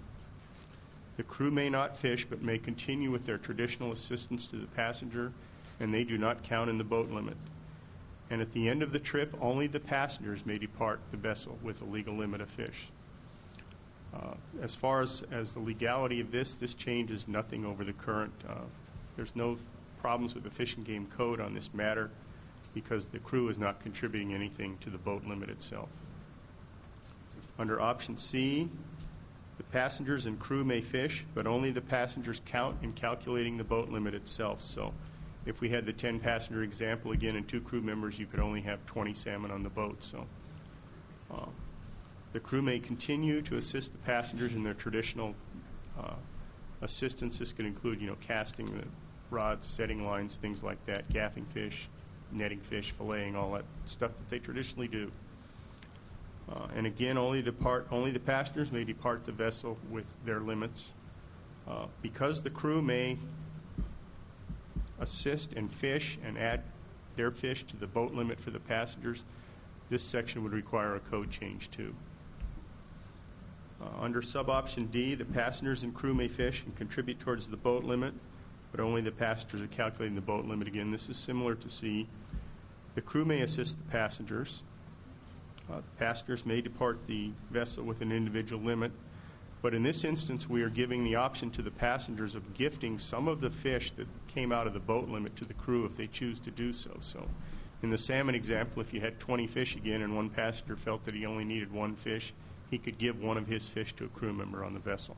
The crew may not fish but may continue with their traditional assistance to the passenger, and they do not count in the boat limit. And at the end of the trip, only the passengers may depart the vessel with a legal limit of fish. Uh, as far as, as the legality of this, this changes nothing over the current. Uh, there's no problems with the Fish and Game Code on this matter, because the crew is not contributing anything to the boat limit itself. Under option C, the passengers and crew may fish, but only the passengers count in calculating the boat limit itself. So if we had the ten passenger example again and two crew members, you could only have twenty salmon on the boat. So uh, the crew may continue to assist the passengers in their traditional uh, assistance. This could include, you know, casting the rods, setting lines, things like that, gaffing fish, netting fish, filleting, all that stuff that they traditionally do. Uh, and again, only depart, only the passengers may depart the vessel with their limits. Uh, because the crew may assist and fish and add their fish to the boat limit for the passengers, this section would require a code change too. Uh, under sub-option D, the passengers and crew may fish and contribute towards the boat limit, but only the passengers are calculating the boat limit. Again, this is similar to C. The crew may assist the passengers. Uh, the passengers may depart the vessel with an individual limit, but in this instance, we are giving the option to the passengers of gifting some of the fish that came out of the boat limit to the crew if they choose to do so. So in the salmon example, if you had twenty fish again and one passenger felt that he only needed one fish, he could give one of his fish to a crew member on the vessel.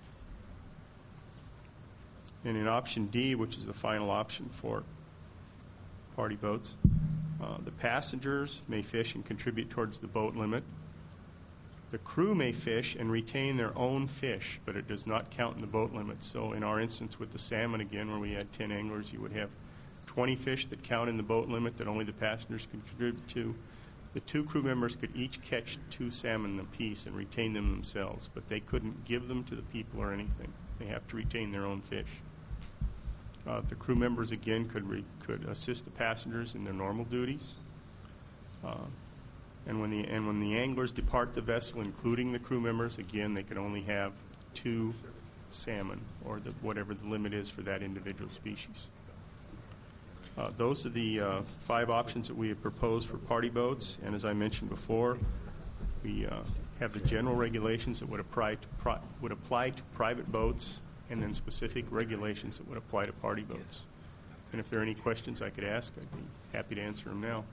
And in option D, which is the final option for party boats, uh, the passengers may fish and contribute towards the boat limit. The crew may fish and retain their own fish, but it does not count in the boat limit. So in our instance with the salmon, again, where we had ten anglers, you would have twenty fish that count in the boat limit that only the passengers can contribute to. The two crew members could each catch two salmon apiece and retain them themselves, but they couldn't give them to the people or anything. They have to retain their own fish. Uh, the crew members, again, could, re- could assist the passengers in their normal duties. Uh, And when the and when the anglers depart the vessel, including the crew members, again, they could only have two salmon, or the, whatever the limit is for that individual species. Uh, those are the uh, five options that we have proposed for party boats. And as I mentioned before, we uh, have the general regulations that would apply to pri- would apply to private boats, and then specific regulations that would apply to party boats. And if there are any questions I could ask, I'd be happy to answer them now.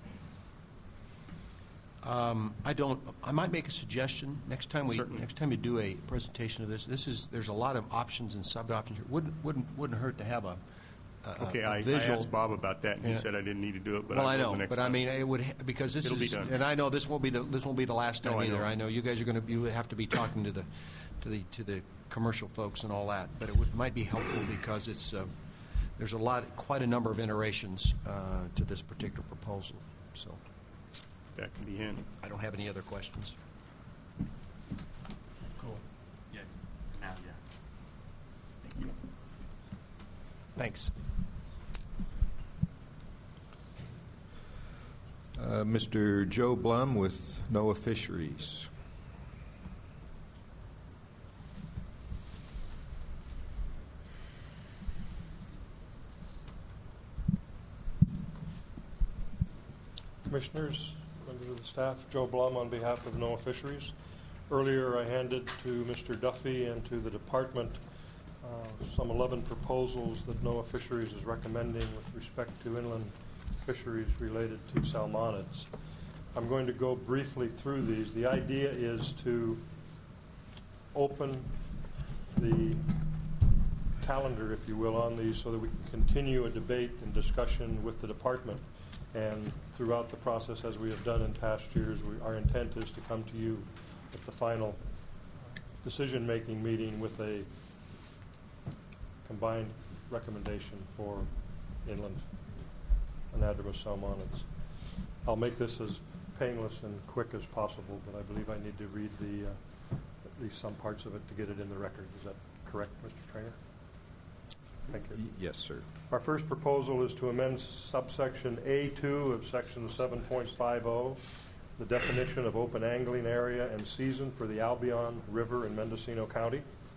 Um, I don't. I might make a suggestion next time we Certainly. next time you do a presentation of this. This is there's a lot of options and sub options. It wouldn't wouldn't wouldn't hurt to have a, a Okay, a I, I visual. asked Bob about that, and he Yeah. said I didn't need to do it. But well, I I will know, the next but time. I mean, it would ha- because this It'll is, be done. and I know this won't be the this won't be the last time No, I either. know. I know you guys are going to you have to be talking to the to the to the commercial folks and all that, but it would might be helpful because it's uh, there's a lot, quite a number of iterations uh, to this particular proposal. So that can be handled. I don't have any other questions. Cool. Yeah. Now, yeah. Thank you. Thanks. Uh, Mister Joe Blum with NOAA Fisheries. Commissioners, members of the staff, Joe Blum on behalf of NOAA Fisheries. Earlier I handed to Mister Duffy and to the department uh, some eleven proposals that NOAA Fisheries is recommending with respect to inland fisheries related to salmonids. I'm going to go briefly through these. The idea is to open the calendar, if you will, on these so that we can continue a debate and discussion with the department. And throughout the process, as we have done in past years, we, our intent is to come to you at the final decision-making meeting with a combined recommendation for inland anadromous salmonids. I'll make this as painless and quick as possible, but I believe I need to read the uh, at least some parts of it to get it in the record. Is that correct, Mister Trainer? Thank you. Yes, sir. Our first proposal is to amend subsection A two of section seven point five zero, the definition of open angling area and season for the Albion River in Mendocino County.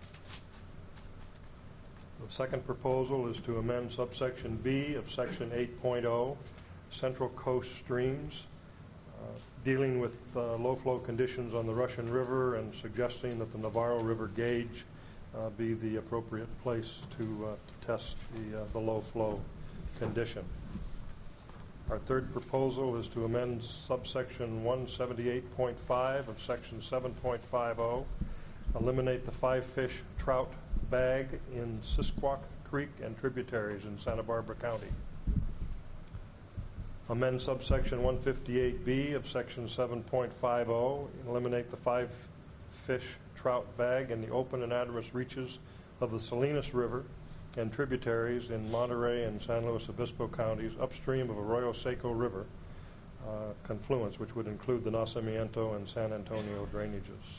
The second proposal is to amend subsection B of section eight point zero, Central Coast Streams, uh, dealing with uh, low-flow conditions on the Russian River and suggesting that the Navarro River gauge uh, be the appropriate place to, uh, to test the, uh, the low-flow condition. Our third proposal is to amend subsection one seventy-eight point five of section seven point five zero, eliminate the five-fish trout bag in Sisquoc Creek and tributaries in Santa Barbara County. Amend subsection one fifty-eight B of section seven point five zero, eliminate the five-fish trout bag in the open anadromous reaches of the Salinas River and tributaries in Monterey and San Luis Obispo counties upstream of Arroyo Seco River uh, confluence, which would include the Nacimiento and San Antonio drainages.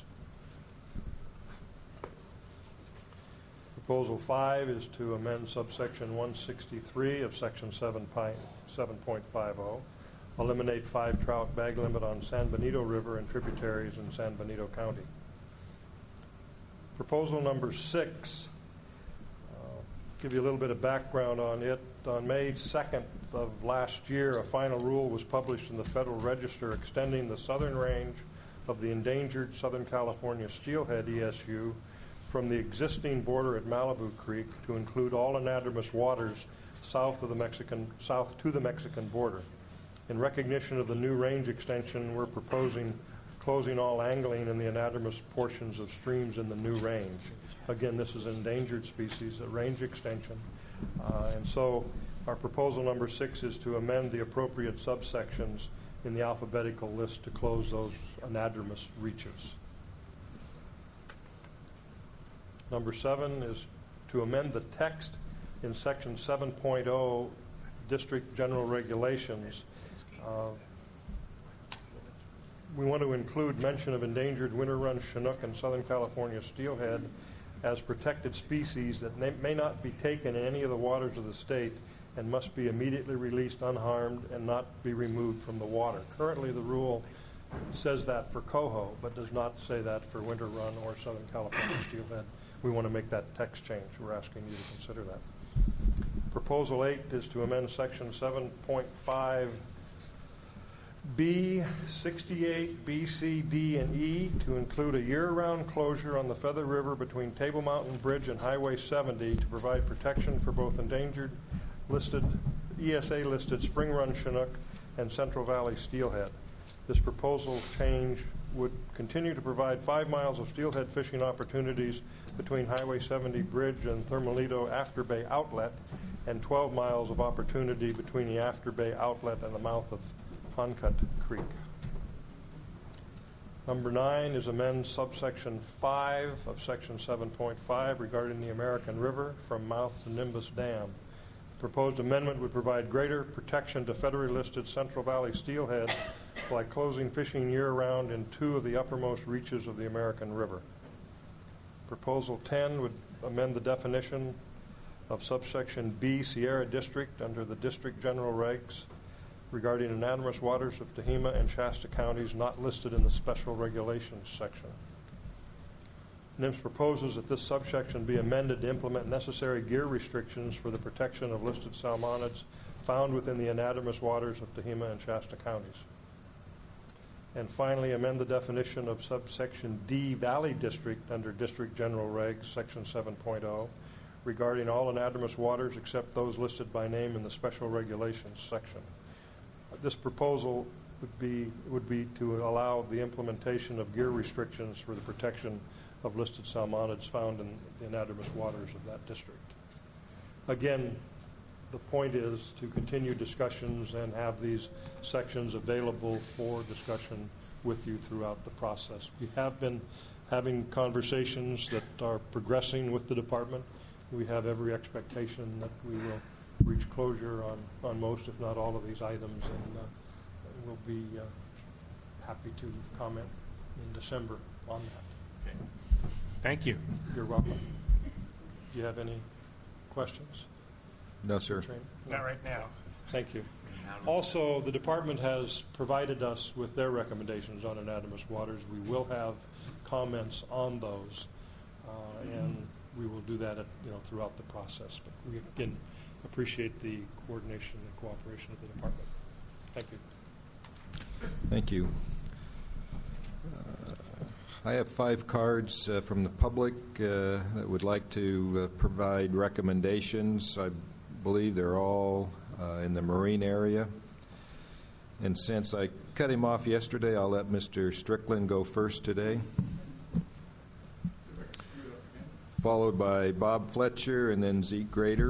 Proposal five is to amend subsection one sixty-three of section seven point five zero, eliminate five trout bag limit on San Benito River and tributaries in San Benito County. Proposal number six, uh, give you a little bit of background on it. On May second of last year, a final rule was published in the Federal Register extending the southern range of the endangered Southern California steelhead E S U from the existing border at Malibu Creek to include all anadromous waters south of the Mexican south to the Mexican border. In recognition of the new range extension, we're proposing closing all angling in the anadromous portions of streams in the new range. Again, this is an endangered species, a range extension. Uh, and so our proposal number six is to amend the appropriate subsections in the alphabetical list to close those anadromous reaches. Number seven is to amend the text in Section seven point oh District General Regulations. Uh, we want to include mention of endangered winter run Chinook and Southern California steelhead as protected species that may, may not be taken in any of the waters of the state and must be immediately released unharmed and not be removed from the water. Currently, the rule says that for coho, but does not say that for winter run or Southern California steelhead. We want to make that text change. We're asking you to consider that. Proposal eight is to amend Section seven point five B, sixty-eight, B, C, D, and E to include a year-round closure on the Feather River between Table Mountain Bridge and Highway seventy to provide protection for both endangered listed, E S A-listed spring run Chinook and Central Valley steelhead. This proposal change would continue to provide five miles of steelhead fishing opportunities between Highway seventy Bridge and Thermalito Afterbay Outlet, and twelve miles of opportunity between the Afterbay Outlet and the mouth of Honcut Creek. Number nine is amend subsection five of section seven point five regarding the American River from mouth to Nimbus Dam. Proposed amendment would provide greater protection to federally listed Central Valley steelhead by closing fishing year-round in two of the uppermost reaches of the American River. Proposal ten would amend the definition of subsection B, Sierra District, under the District General Regs regarding anadromous waters of Tehama and Shasta counties not listed in the Special Regulations section. N I M S proposes that this subsection be amended to implement necessary gear restrictions for the protection of listed salmonids found within the anadromous waters of Tehama and Shasta counties. And finally, amend the definition of subsection D, Valley District, under District General Regs, section seven point oh, regarding all anadromous waters except those listed by name in the Special Regulations section. This proposal would be would be to allow the implementation of gear restrictions for the protection of listed salmonids found in the anadromous waters of that district. Again, the point is to continue discussions and have these sections available for discussion with you throughout the process. We have been having conversations that are progressing with the department. We have every expectation that we will reach closure on, on most, if not all, of these items, and uh, we'll be uh, happy to comment in December on that. Okay. Thank you. You're welcome. Do you have any questions? No, sir. Not right now. Thank you. Also, the department has provided us with their recommendations on anadromous waters. We will have comments on those, uh, and we will do that at, you know, throughout the process. But we, again, appreciate the coordination and cooperation of the department. Thank you. Thank you. Uh, I have five cards uh, from the public uh, that would like to uh, provide recommendations. I believe they're all uh, in the marine area. And since I cut him off yesterday, I'll let Mister Strickland go first today, followed by Bob Fletcher and then Zeke Grader.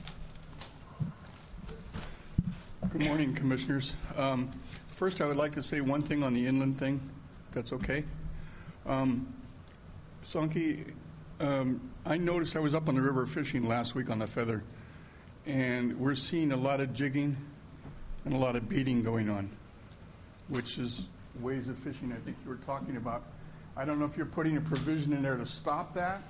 Good morning, Commissioners. Um, first, I would like to say one thing on the inland thing, if that's okay. Um, Sonky, um, I noticed I was up on the river fishing last week on the Feather, and we're seeing a lot of jigging and a lot of beating going on, which is ways of fishing I think you were talking about. I don't know if you're putting a provision in there to stop that.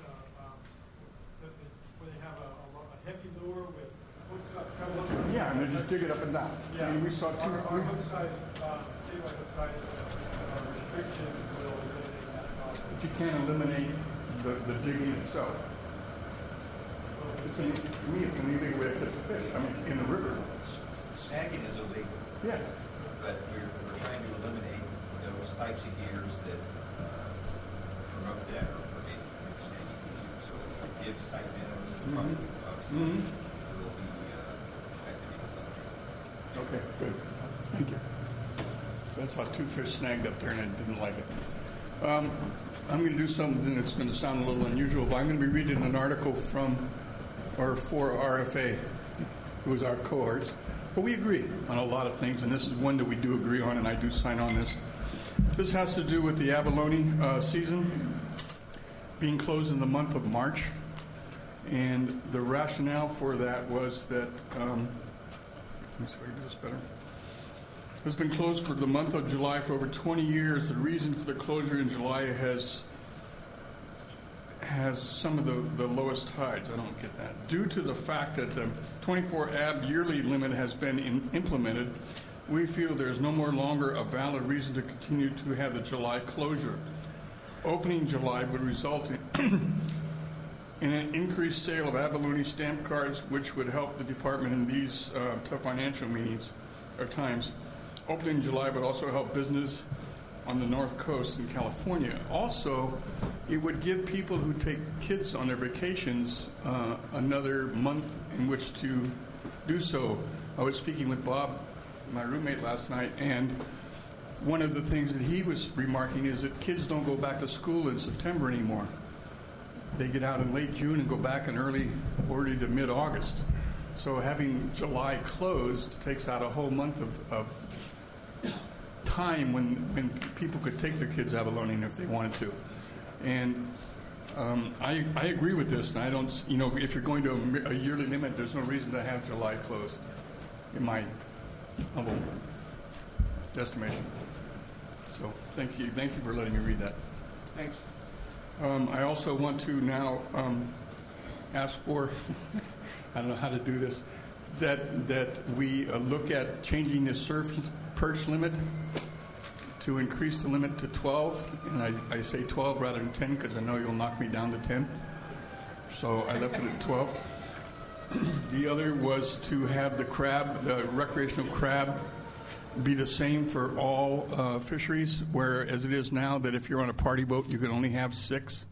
Where they have a, a heavy lure with hooks up, treble up. Yeah, and they just dig it up and down. Yeah. I mean, we saw two. Our, our we, hook size, uh, statewide hook size uh, restriction will eliminate that problem. But you can't eliminate the, the jigging itself. It's an, to me, it's an illegal way to catch a fish. I mean, in the river. Snagging is illegal. Yes. But we're, we're trying to eliminate those types of gears that uh, promote that or basically snagging issues. So gibbs type minnows and mm-hmm. bugs mm-hmm. will be uh, effective. Okay, good. Thank you. So I saw two fish snagged up there and I didn't like it. Um, I'm going to do something that's going to sound a little unusual, but I'm going to be reading an article from or for R F A, who is our cohorts. But we agree on a lot of things, and this is one that we do agree on, and I do sign on this. This has to do with the abalone uh, season. being closed in the month of March. And the rationale for that was that, um, let me see if I can do this better. It's been closed for the month of July for over twenty years. The reason for the closure in July has has some of the, the lowest tides. I don't get that. Due to the fact that the twenty-four A B yearly limit has been in, implemented, we feel there is no more longer a valid reason to continue to have the July closure. Opening July would result in in an increased sale of abalone stamp cards, which would help the department in these uh, tough financial meetings or times. Opening in July would also help business on the North Coast in California. Also, it would give people who take kids on their vacations uh, another month in which to do so. I was speaking with Bob, my roommate, last night, and one of the things that he was remarking is that kids don't go back to school in September anymore. They get out in late June and go back in early, early to mid-August. So having July closed takes out a whole month of, of time when when people could take their kids abaloning if they wanted to. And um, I, I agree with this, and I don't, you know, if you're going to a, a yearly limit, there's no reason to have July closed, in my humble estimation. So thank you, thank you for letting me read that. Thanks. Um, I also want to now um, ask for, I don't know how to do this, that that we uh, look at changing the surf perch limit to increase the limit to twelve, and I, I say twelve rather than ten because I know you'll knock me down to ten. So I left it at twelve. The other was to have the crab, the recreational crab, be the same for all uh, fisheries, where as it is now that if you're on a party boat you can only have six.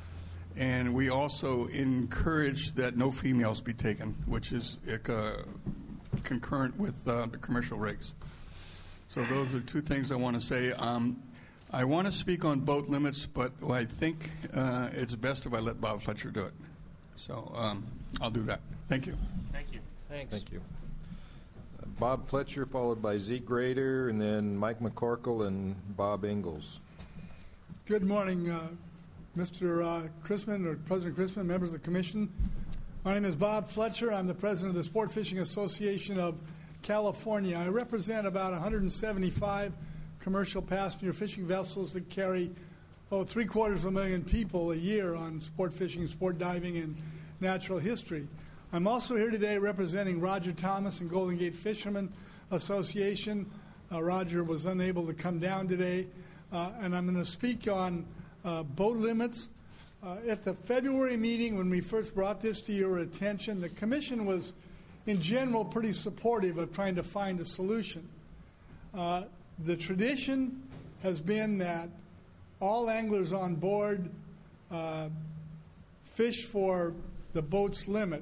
And we also encourage that no females be taken, which is uh, concurrent with uh, the commercial regs. So those are two things I want to say. Um, I want to speak on boat limits, but I think uh, it's best if I let Bob Fletcher do it. So um, I'll do that. Thank you. Thank you. Thanks. Thank you. Uh, Bob Fletcher, followed by Zeke Grader, and then Mike McCorkle and Bob Ingalls. Good morning, uh, Mister Uh, Chrisman, or President Chrisman, members of the Commission. My name is Bob Fletcher. I'm the president of the Sport Fishing Association of California. I represent about one hundred seventy-five commercial passenger fishing vessels that carry oh, three quarters of a million people a year on sport fishing, sport diving, and natural history. I'm also here today representing Roger Thomas and Golden Gate Fishermen Association. Uh, Roger was unable to come down today, uh, and I'm going to speak on uh, boat limits. Uh, at the February meeting, when we first brought this to your attention, the Commission was, in general, pretty supportive of trying to find a solution. Uh, the tradition has been that all anglers on board uh, fish for the boat's limit.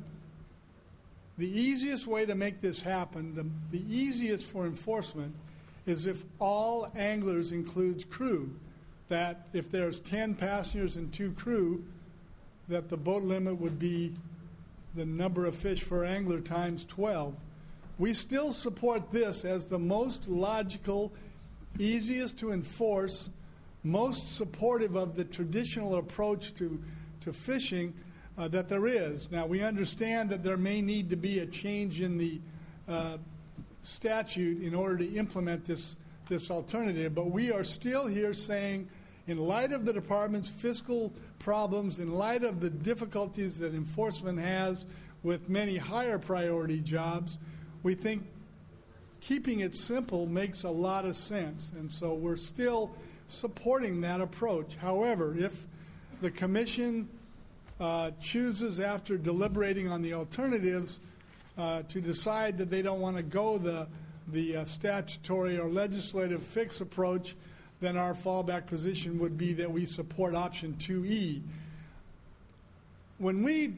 The easiest way to make this happen, the, the easiest for enforcement, is if all anglers includes crew. That if there's ten passengers and two crew, that the boat limit would be the number of fish per angler times twelve. We still support this as the most logical, easiest to enforce, most supportive of the traditional approach to, to fishing uh, that there is. Now, we understand that there may need to be a change in the uh, statute in order to implement this, this alternative, but we are still here saying, in light of the department's fiscal problems, in light of the difficulties that enforcement has with many higher priority jobs, we think keeping it simple makes a lot of sense. And so we're still supporting that approach. However, if the Commission uh, chooses, after deliberating on the alternatives, uh, to decide that they don't want to go the, the uh, statutory or legislative fix approach, then our fallback position would be that we support option two E. When we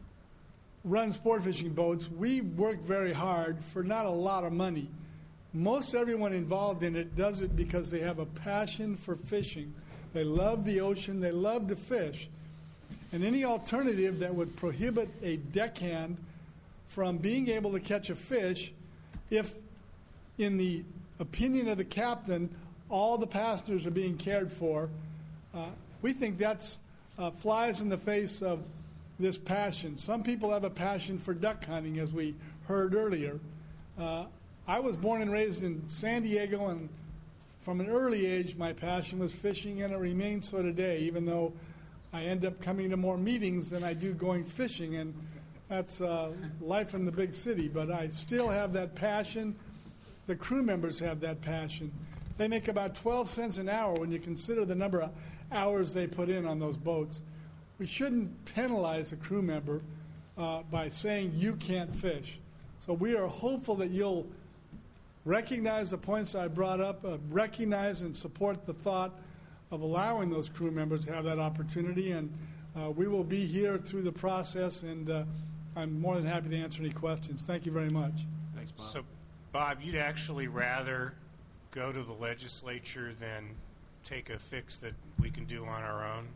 run sport fishing boats, we work very hard for not a lot of money. Most everyone involved in it does it because they have a passion for fishing. They love the ocean, they love to fish. And any alternative that would prohibit a deckhand from being able to catch a fish, if, in the opinion of the captain, all the passengers are being cared for, uh, we think that's uh, flies in the face of this passion. Some people have a passion for duck hunting, as we heard earlier. Uh, I was born and raised in San Diego, and from an early age, my passion was fishing, and it remains so today, even though I end up coming to more meetings than I do going fishing, and that's uh, life in the big city. But I still have that passion. The crew members have that passion. They make about twelve cents an hour when you consider the number of hours they put in on those boats. We shouldn't penalize a crew member uh, by saying you can't fish. So we are hopeful that you'll recognize the points I brought up, uh, recognize and support the thought of allowing those crew members to have that opportunity. And uh, we will be here through the process, and uh, I'm more than happy to answer any questions. Thank you very much. Thanks, Bob. So, Bob, you'd actually rather go to the legislature than take a fix that we can do on our own?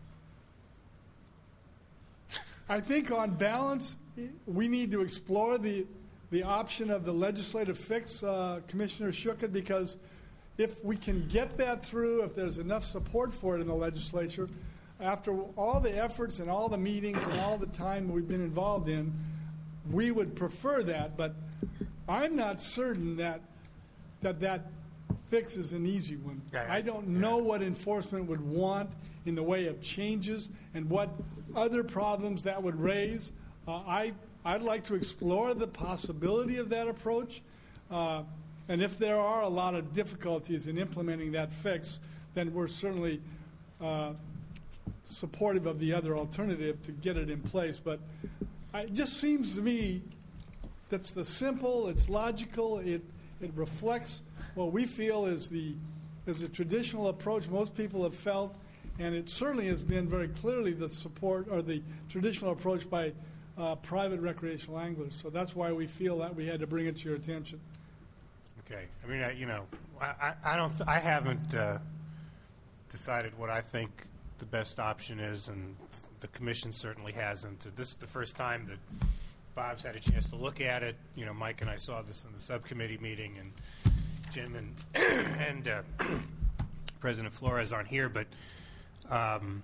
I think on balance, we need to explore the the option of the legislative fix, uh, Commissioner Schuchat, because if we can get that through, if there's enough support for it in the legislature, after all the efforts and all the meetings and all the time we've been involved in, we would prefer that. But I'm not certain that that that fix is an easy one. Yeah, I don't know what enforcement would want in the way of changes and what other problems that would raise. Uh, I, I'd like to explore the possibility of that approach. Uh, and if there are a lot of difficulties in implementing that fix, then we're certainly uh, supportive of the other alternative to get it in place. But it just seems to me that's the simple, it's logical, it, it reflects what we feel is the is a traditional approach most people have felt, and it certainly has been very clearly the support or the traditional approach by uh, private recreational anglers. So that's why we feel that we had to bring it to your attention. Okay. I mean, I, you know, I, I, I don't, th- I haven't uh, decided what I think the best option is, and the commission certainly hasn't. This is the first time that Bob's had a chance to look at it. You know, Mike and I saw this in the subcommittee meeting, and Jim and and uh, President Flores aren't here, but um,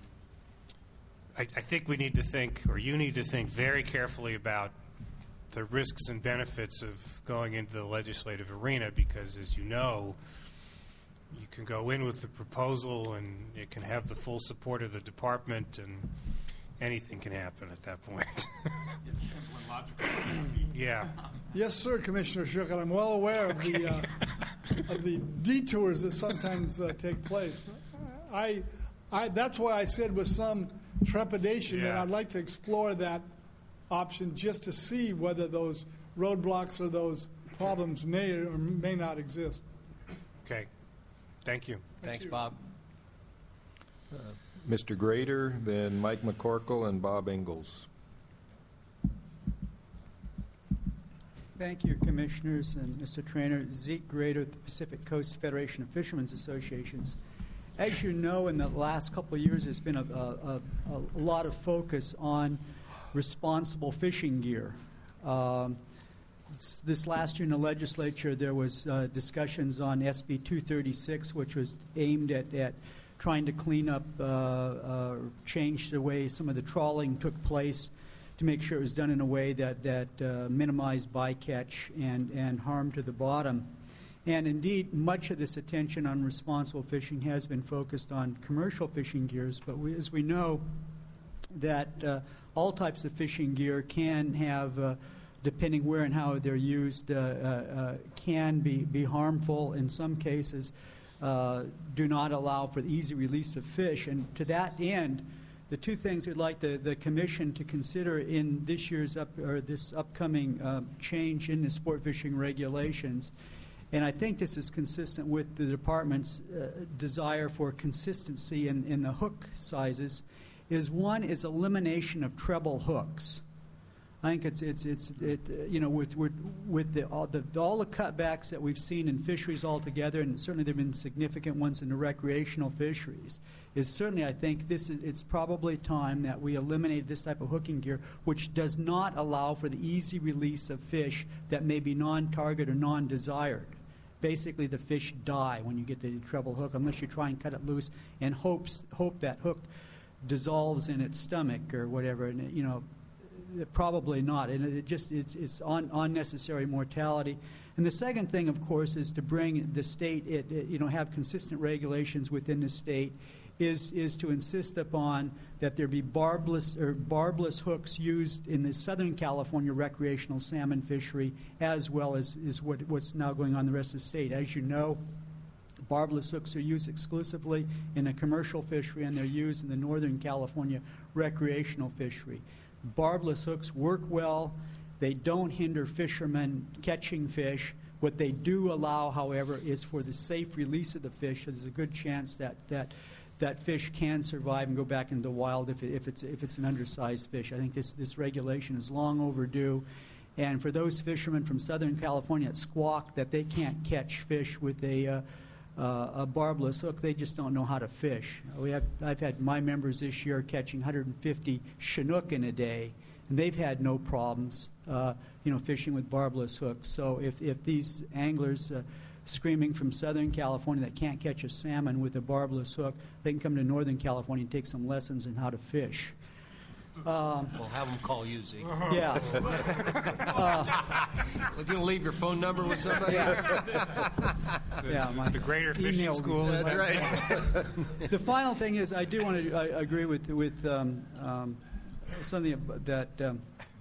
I, I think we need to think, or you need to think very carefully about the risks and benefits of going into the legislative arena, because, as you know, you can go in with the proposal and it can have the full support of the department, and anything can happen at that point. It's simple and logical. Yeah. Yes, sir, Commissioner Schuchat. I'm well aware of the uh, of the detours that sometimes uh, take place. I, I, that's why I said with some trepidation Yeah. that I'd like to explore that option just to see whether those roadblocks or those problems may or may not exist. Okay. Thank you. Thanks, Bob. Uh, Mister Grader, then Mike McCorkle, and Bob Ingalls. Thank you, Commissioners and Mister Trainer. Zeke Grader, the Pacific Coast Federation of Fishermen's Associations. As you know, in the last couple of years, there's been a, a, a, a lot of focus on responsible fishing gear. Um, this last year in the legislature, there was uh, discussions on S B two thirty-six, which was aimed at, at trying to clean up, uh, uh, change the way some of the trawling took place to make sure it was done in a way that, that uh, minimized bycatch and, and harm to the bottom. And indeed, much of this attention on responsible fishing has been focused on commercial fishing gears, but we, as we know, that uh, all types of fishing gear can have, uh, depending where and how they're used, uh, uh, uh, can be, be harmful in some cases, uh, do not allow for the easy release of fish. And to that end, the two things we'd like the, the Commission to consider in this year's up, or this upcoming uh, change in the sport fishing regulations, and I think this is consistent with the Department's uh, desire for consistency in, in the hook sizes, is one is elimination of treble hooks. I think it's it's it's it uh, you know with with, with the, all the all the cutbacks that we've seen in fisheries altogether, and certainly there have been significant ones in the recreational fisheries. Is certainly I think this is it's probably time that we eliminate this type of hooking gear, which does not allow for the easy release of fish that may be non-target or non-desired. Basically, the fish die when you get the treble hook, unless you try and cut it loose and hopes hope that hook dissolves in its stomach or whatever, and it, you know, probably not. And it just it's, it's un, unnecessary mortality. And the second thing, of course, is to bring the state, it, it, you know, have consistent regulations within the state. Is is to insist upon that there be barbless or barbless hooks used in the Southern California recreational salmon fishery, as well as is what what's now going on in the rest of the state. As you know, barbless hooks are used exclusively in a commercial fishery, and they're used in the Northern California recreational fishery. Barbless hooks work well. They don't hinder fishermen catching fish. What they do allow, however, is for the safe release of the fish. So there's a good chance that that that fish can survive and go back into the wild if, it, if it's if it's an undersized fish. I think this this regulation is long overdue. And for those fishermen from Southern California that squawk that they can't catch fish with a uh, uh, a barbless hook, they just don't know how to fish. We have I've had my members this year catching one hundred fifty Chinook in a day, and they've had no problems, uh, you know, fishing with barbless hooks. So if if these anglers uh, screaming from Southern California that can't catch a salmon with a barbless hook, they can come to Northern California and take some lessons in how to fish. Um, we'll have them call you, Zeke. Yeah. uh, We're going to leave your phone number with somebody? Yeah. yeah my the Greater Fishing School. That's that right. The final thing is, I do want to I agree with with um, um, something that um,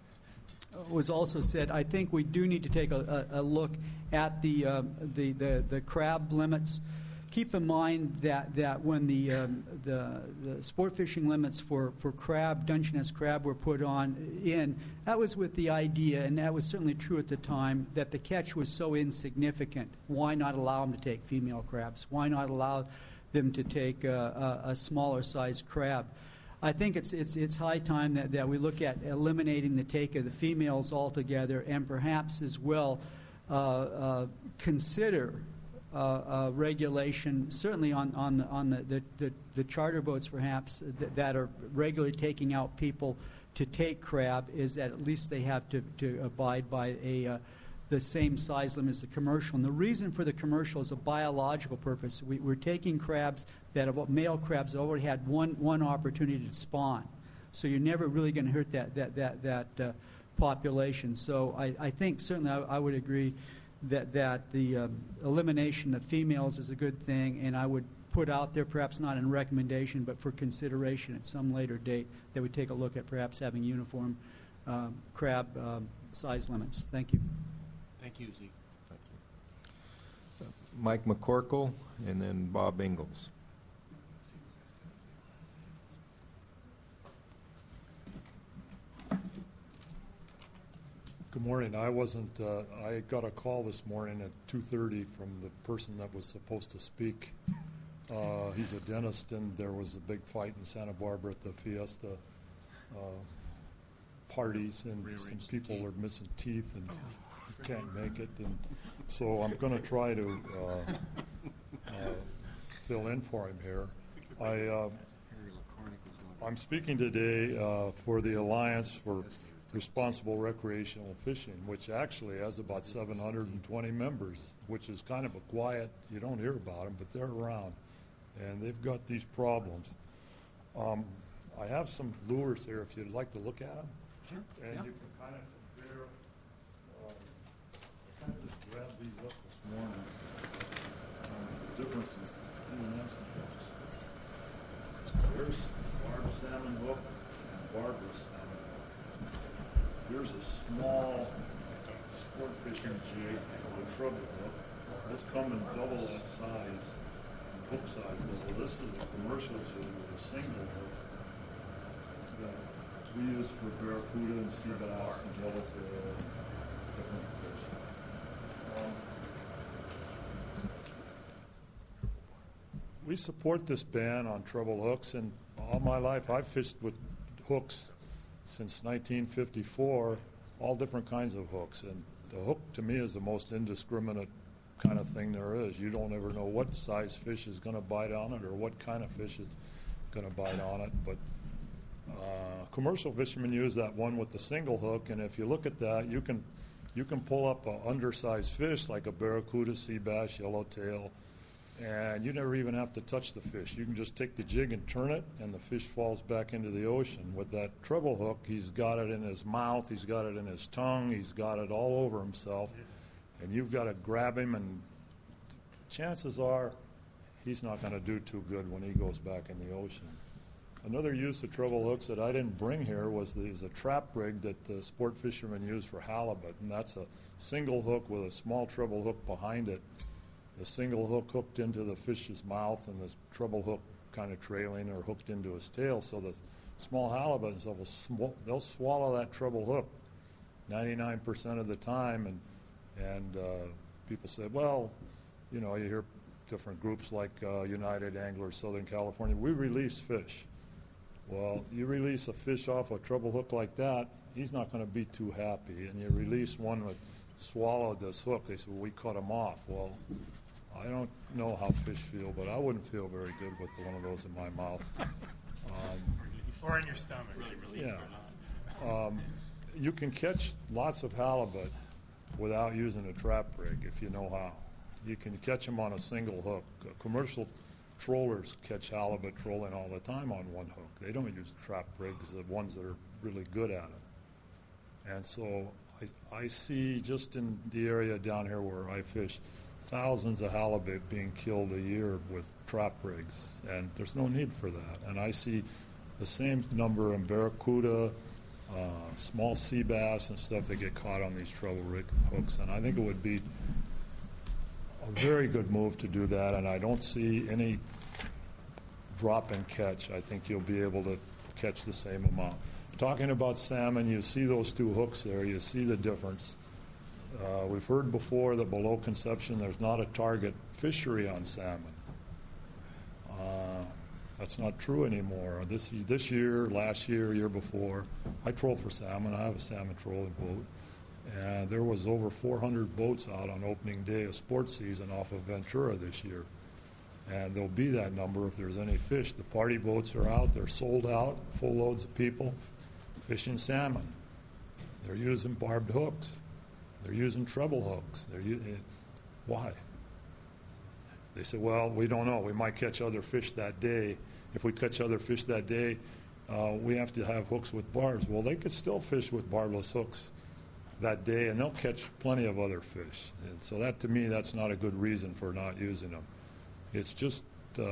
was also said. I think we do need to take a, a, a look at the, um, the the the crab limits. Keep in mind that, that when the, um, the the sport fishing limits for, for crab, Dungeness crab, were put on in, that was with the idea, and that was certainly true at the time, that the catch was so insignificant. Why not allow them to take female crabs? Why not allow them to take a, a, a smaller sized crab? I think it's it's it's high time that, that we look at eliminating the take of the females altogether, and perhaps as well uh, uh, consider Uh, uh, regulation, certainly on on the on the, the, the, the charter boats, perhaps th- that are regularly taking out people to take crab, is that at least they have to, to abide by a uh, the same size limit as the commercial. And the reason for the commercial is a biological purpose. We, we're taking crabs that have male crabs that already had one one opportunity to spawn, so you're never really going to hurt that that that that uh, population. So I, I think certainly I, I would agree that that the um, elimination of females is a good thing, and I would put out there, perhaps not in recommendation, but for consideration at some later date, that we take a look at perhaps having uniform um, crab um, size limits. Thank you. Thank you, Zeke. Thank you. Uh, Mike McCorkle, and then Bob Ingalls. Good morning. I wasn't, uh, I got a call this morning at two thirty from the person that was supposed to speak. Uh, he's a dentist, and there was a big fight in Santa Barbara at the Fiesta uh, parties, and some people are missing teeth and can't make it. And so I'm going to try to uh, uh, fill in for him here. I, uh, I'm speaking today uh, for the Alliance for Responsible Recreational Fishing, which actually has about seven hundred twenty members, which is kind of a quiet, you don't hear about them, but they're around, and they've got these problems. Um, I have some lures here if you'd like to look at them. Sure. And yeah. you can kind of compare, um, I kind of just grabbed these up this morning, um, the difference in D N S hooks. There's barbed salmon hook and barbless salmon hook. Here's a small sport fishing jig with a treble hook. This come in double that size, hook size. Well, this is a commercial jig with a single hook that we use for barracuda and sea bass and yellowtail, different fish. Um, we support this ban on treble hooks, and all my life I've fished with hooks since nineteen fifty-four, all different kinds of hooks. And the hook, to me, is the most indiscriminate kind of thing there is. You don't ever know what size fish is going to bite on it or what kind of fish is going to bite on it. But uh, commercial fishermen use that one with the single hook, and if you look at that, you can you can pull up an undersized fish like a barracuda, sea bass, yellowtail, and you never even have to touch the fish. You can just take the jig and turn it, and the fish falls back into the ocean. With that treble hook, he's got it in his mouth, he's got it in his tongue, he's got it all over himself, and you've got to grab him, and chances are he's not going to do too good when he goes back in the ocean. Another use of treble hooks that I didn't bring here was the, is a trap rig that the sport fishermen use for halibut, and that's a single hook with a small treble hook behind it. The single hook hooked into the fish's mouth, and the treble hook kind of trailing or hooked into his tail, so the small halibuts will sw- they'll swallow that treble hook ninety-nine percent of the time, and and uh, people say, well, you know, you hear different groups like uh, United Anglers Southern California, we release fish. Well, you release a fish off a treble hook like that, he's not going to be too happy. And you release one that swallowed this hook, they say, well, we cut him off. Well, I don't know how fish feel, but I wouldn't feel very good with one of those in my mouth. Um, or in your stomach. yeah. Um, you can catch lots of halibut without using a trap rig if you know how. You can catch them on a single hook. Uh, commercial trollers catch halibut trolling all the time on one hook. They don't use trap rigs, the ones that are really good at it. And so I, I see just in the area down here where I fish, thousands of halibut being killed a year with trap rigs, and there's no need for that. And I see the same number in barracuda, uh, small sea bass and stuff that get caught on these treble rig hooks, and I think it would be a very good move to do that, and I don't see any drop and catch. I think you'll be able to catch the same amount. Talking about salmon, you see those two hooks there, you see the difference. Uh, we've heard before that below conception there's not a target fishery on salmon. Uh, that's not true anymore. This, this year, last year, year before, I troll for salmon. I have a salmon trolling boat. And there was over four hundred boats out on opening day of sports season off of Ventura this year. And there'll be that number if there's any fish. The party boats are out. They're sold out, full loads of people fishing salmon. They're using barbed hooks. They're using treble hooks. They're u- Why? They say, well, we don't know. We might catch other fish that day. If we catch other fish that day, uh, we have to have hooks with barbs. Well, they could still fish with barbless hooks that day, and they'll catch plenty of other fish. And so that, to me, that's not a good reason for not using them. It's just uh,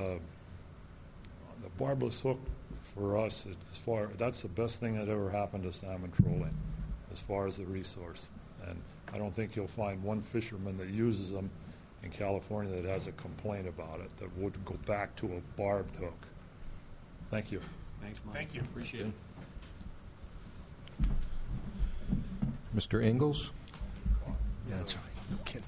the barbless hook for us, as far that's the best thing that ever happened to salmon trolling as far as the resource. And I don't think you'll find one fisherman that uses them in California that has a complaint about it, that would go back to a barbed hook. Thank you. Thanks, Mike. Thank you. Appreciate it. Mister Ingalls? Yeah, that's right. No kidding.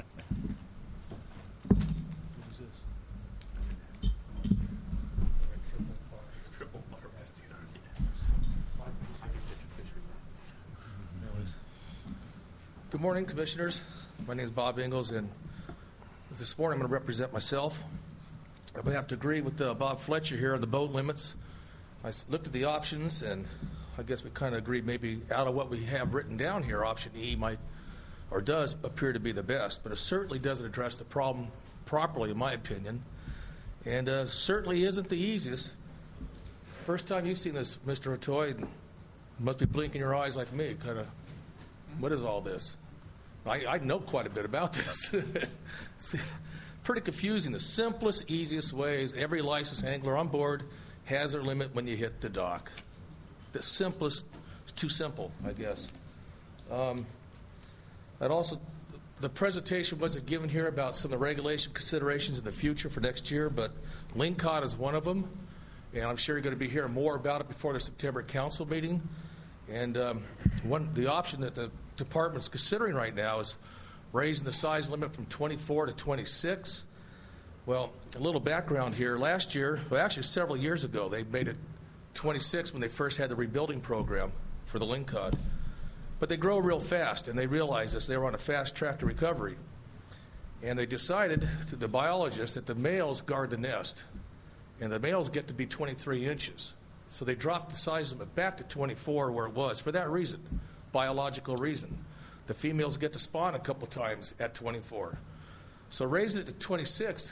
Good morning, Commissioners. My name is Bob Ingalls, and this morning I'm going to represent myself. I'm going to have to agree with uh, Bob Fletcher here on the boat limits. I looked at the options, and I guess we kind of agreed maybe out of what we have written down here, option E might or does appear to be the best, but it certainly doesn't address the problem properly, in my opinion, and uh, certainly isn't the easiest. First time you've seen this, Mister Otoy, you must be blinking your eyes like me, kind of, what is all this? I, I know quite a bit about this. It's pretty confusing. The simplest, easiest way is every licensed angler on board has their limit when you hit the dock. The simplest, too simple, I guess. Um, I'd also, the presentation wasn't given here about some of the regulation considerations in the future for next year, but Lingcod is one of them, and I'm sure you're going to be hearing more about it before the September council meeting. And um, one, the option that the department's considering right now is raising the size limit from twenty-four to twenty-six. Well, a little background here. Last year, well, actually several years ago, they made it twenty-six when they first had the rebuilding program for the Lingcod. But they grow real fast, and they realized this. They were on a fast track to recovery. And they decided, to the biologists, that the males guard the nest, and the males get to be twenty-three inches. So they dropped the size limit back to twenty-four where it was for that reason, biological reason. The females get to spawn a couple times at twenty-four. So raising it to twenty-six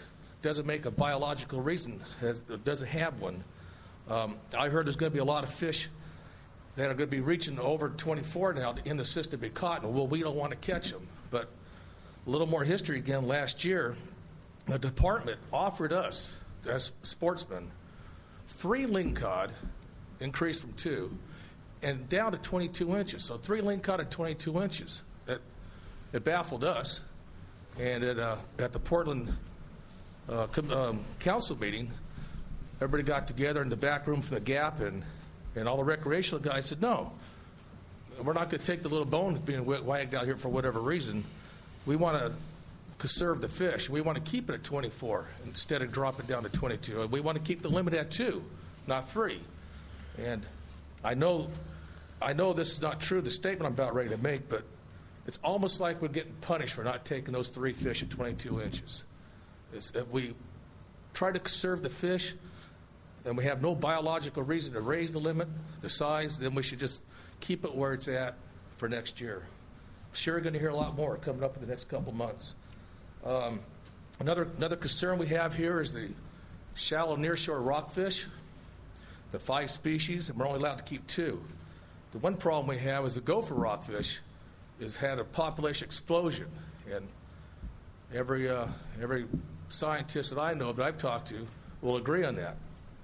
doesn't make a biological reason, has, doesn't have one. Um, I heard there's going to be a lot of fish that are going to be reaching over twenty-four now in the system to be caught. Well, we don't want to catch them. But a little more history again. Last year, the department offered us, as sportsmen, three lingcod, increased from two, and down to twenty-two inches. So three lingcod at twenty-two inches. It, it baffled us. And at, uh, at the Portland uh, com- um, council meeting, everybody got together in the back room from the Gap, and, and all the recreational guys said, no, we're not going to take the little bones being wagged out here for whatever reason. We want to conserve the fish. We want to keep it at twenty-four instead of drop it down to twenty-two. And we want to keep the limit at two, not three. And I know, I know this is not true, the statement I'm about ready to make, but it's almost like we're getting punished for not taking those three fish at twenty-two inches. It's, if we try to conserve the fish and we have no biological reason to raise the limit, the size, then we should just keep it where it's at for next year. Sure, you're going to hear a lot more coming up in the next couple months. Um, another, another concern we have here is the shallow nearshore rockfish, the five species, and we're only allowed to keep two. The one problem we have is the gopher rockfish has had a population explosion, and every uh, every scientist that I know that I've talked to will agree on that.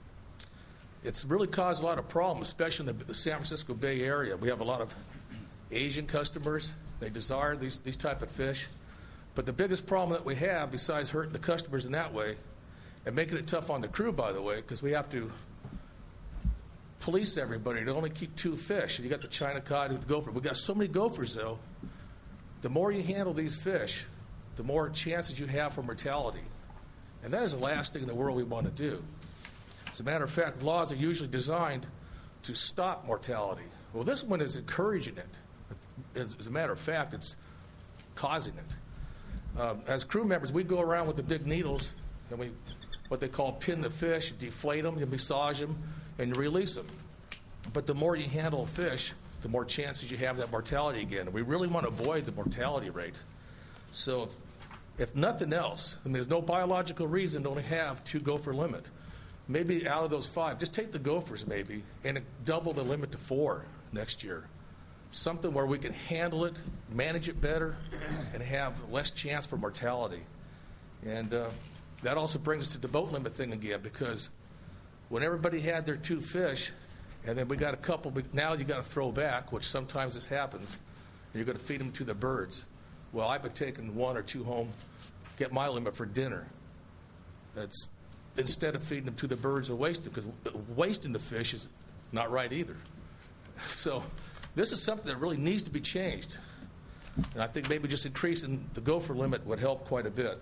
It's really caused a lot of problems, especially in the, the San Francisco Bay Area. We have a lot of Asian customers. They desire these, these type of fish. But the biggest problem that we have, besides hurting the customers in that way, and making it tough on the crew, by the way, because we have to police everybody to only keep two fish. And you got the China cod and the gopher. We've got so many gophers, though. The more you handle these fish, the more chances you have for mortality. And that is the last thing in the world we want to do. As a matter of fact, laws are usually designed to stop mortality. Well, this one is encouraging it. As, as a matter of fact, it's causing it. Um, as crew members, we go around with the big needles, and we, what they call pin the fish, deflate them, you massage them, and you release them. But the more you handle a fish, the more chances you have that mortality again. And we really want to avoid the mortality rate. So if nothing else, and there's no biological reason to only have two gopher limit, maybe out of those five, just take the gophers maybe and double the limit to four next year. Something where we can handle it, manage it better, and have less chance for mortality. And uh, that also brings us to the boat limit thing again, because when everybody had their two fish, and then we got a couple, but now you got to throw back, which sometimes this happens, and you're going to feed them to the birds. Well, I've been taking one or two home, get my limit for dinner. That's instead of feeding them to the birds and wasting, because wasting the fish is not right either. So this is something that really needs to be changed. And I think maybe just increasing the gopher limit would help quite a bit.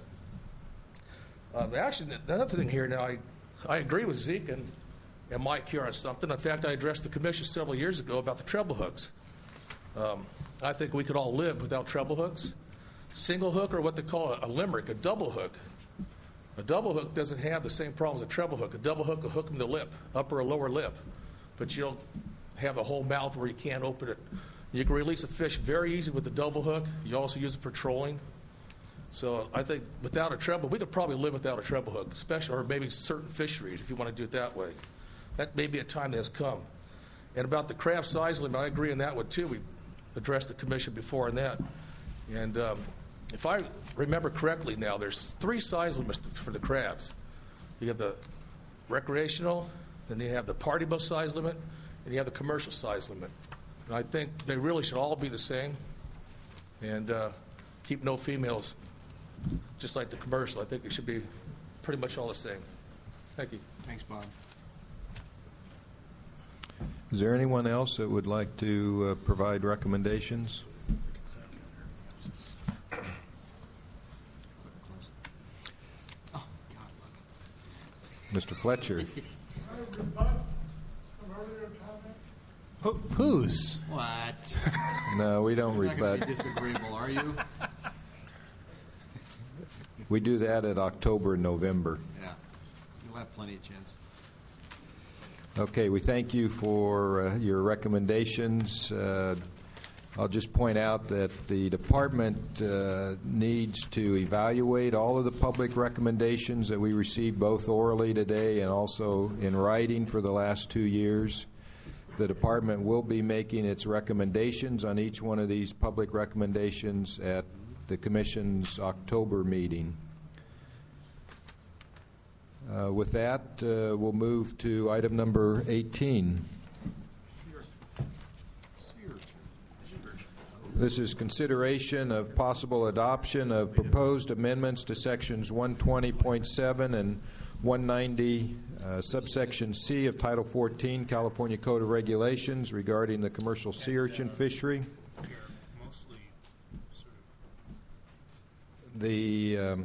Uh, actually, another thing here now, I, I agree with Zeke and, and Mike here on something. In fact, I addressed the commission several years ago about the treble hooks. Um, I think we could all live without treble hooks. Single hook, or what they call a, a limerick, a double hook. A double hook doesn't have the same problems as a treble hook. A double hook will hook in the lip, upper or lower lip, but you don't have a whole mouth where you can't open it. You can release a fish very easy with the double hook. You also use it for trolling. So I think without a treble, we could probably live without a treble hook, especially, or maybe certain fisheries if you want to do it that way. That may be a time that has come. And about the crab size limit, I agree on that one too. We addressed the commission before on that. And um, if I remember correctly now, there's three size limits for the crabs. You have the recreational, then you have the party boat size limit, and you have the commercial size limit. And I think they really should all be the same, and uh, keep no females, just like the commercial. I think it should be pretty much all the same. Thank you. Thanks, Bob. Is there anyone else that would like to uh, provide recommendations? Mister Fletcher. Who, whose? What? No, we don't You're not rebut. gonna be disagreeable, are you? We do that at October and November. Yeah. You'll have plenty of chance. Okay, we thank you for uh, your recommendations. Uh, I'll just point out that the department uh, needs to evaluate all of the public recommendations that we received both orally today and also in writing for the last two years. The department will be making its recommendations on each one of these public recommendations at the Commission's October meeting. Uh, with that, uh, we'll move to item number eighteen. This is consideration of possible adoption of proposed amendments to sections one twenty point seven and one ninety uh, subsection C of Title fourteen California Code of Regulations regarding the commercial sea urchin fishery. The um,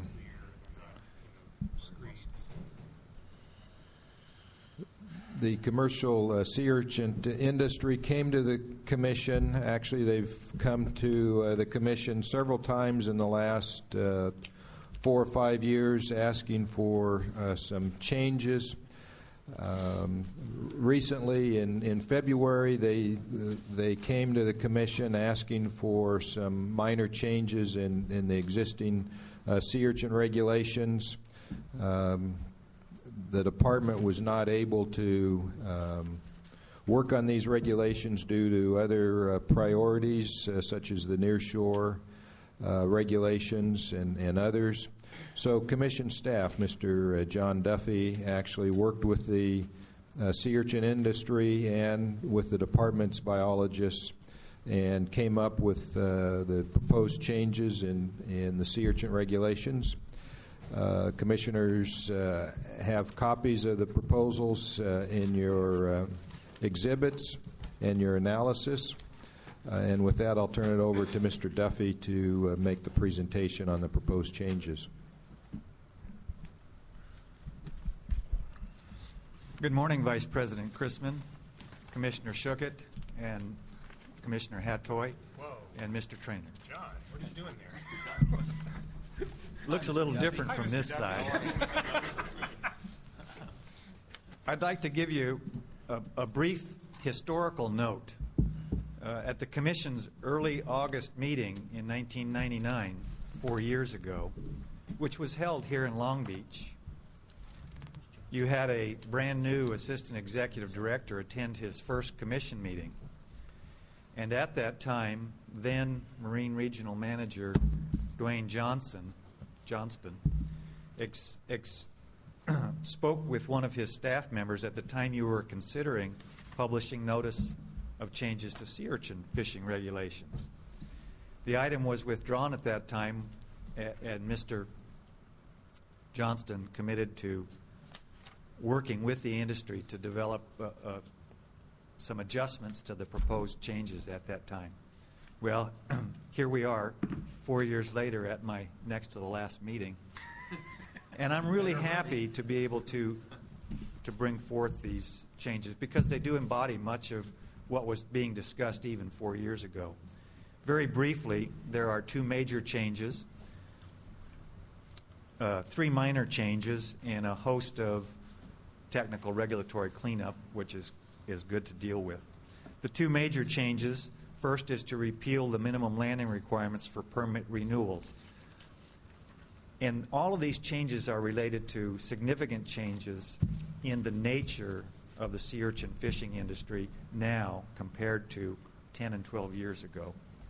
The commercial uh, sea urchin industry came to the Commission. Actually, they've come to uh, the Commission several times in the last uh, four or five years asking for uh, some changes. Um, recently, in, in February, they they came to the Commission asking for some minor changes in, in the existing uh, sea urchin regulations. Um, The department was not able to um, work on these regulations due to other uh, priorities, uh, such as the nearshore uh, regulations and, and others. So Commission staff, Mister Uh, John Duffy, actually worked with the uh, sea urchin industry and with the department's biologists and came up with uh, the proposed changes in, in the sea urchin regulations. Uh, commissioners uh, have copies of the proposals uh, in your uh, exhibits and your analysis. Uh, and with that, I'll turn it over to Mister Duffy to uh, make the presentation on the proposed changes. Good morning, Vice President Chrisman, Commissioner Schuckett, and Commissioner Hattoy, and Mister Trainer. John, what are you doing there? Looks a little different from this side. I'd like to give you a, a brief historical note. Uh, at the Commission's early August meeting in nineteen ninety-nine, four years ago, which was held here in Long Beach, you had a brand new Assistant Executive Director attend his first Commission meeting. And at that time, then Marine Regional Manager Dwayne Johnson Johnston ex, ex, spoke with one of his staff members at the time you were considering publishing notice of changes to sea urchin fishing regulations. The item was withdrawn at that time, and Mister Johnston committed to working with the industry to develop uh, uh, some adjustments to the proposed changes at that time. Well, here we are, four years later at my next to the last meeting, and I'm really happy to be able to to bring forth these changes because they do embody much of what was being discussed even four years ago. Very briefly, there are two major changes, uh, three minor changes, and a host of technical regulatory cleanup, which is, is good to deal with. The two major changes: first is to repeal the minimum landing requirements for permit renewals. And all of these changes are related to significant changes in the nature of the sea urchin fishing industry now compared to ten and twelve years ago.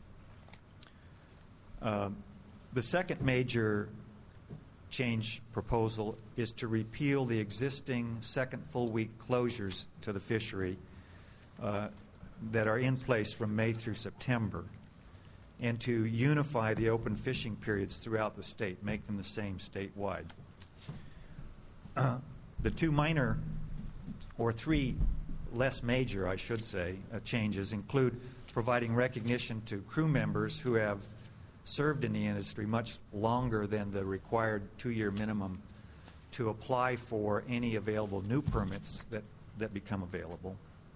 Uh, the second major change proposal is to repeal the existing second full week closures to the fishery uh, that are in place from May through September, and to unify the open fishing periods throughout the state, make them the same statewide. Uh, the two minor, or three less major, I should say, uh, changes include providing recognition to crew members who have served in the industry much longer than the required two-year minimum to apply for any available new permits that, that become available.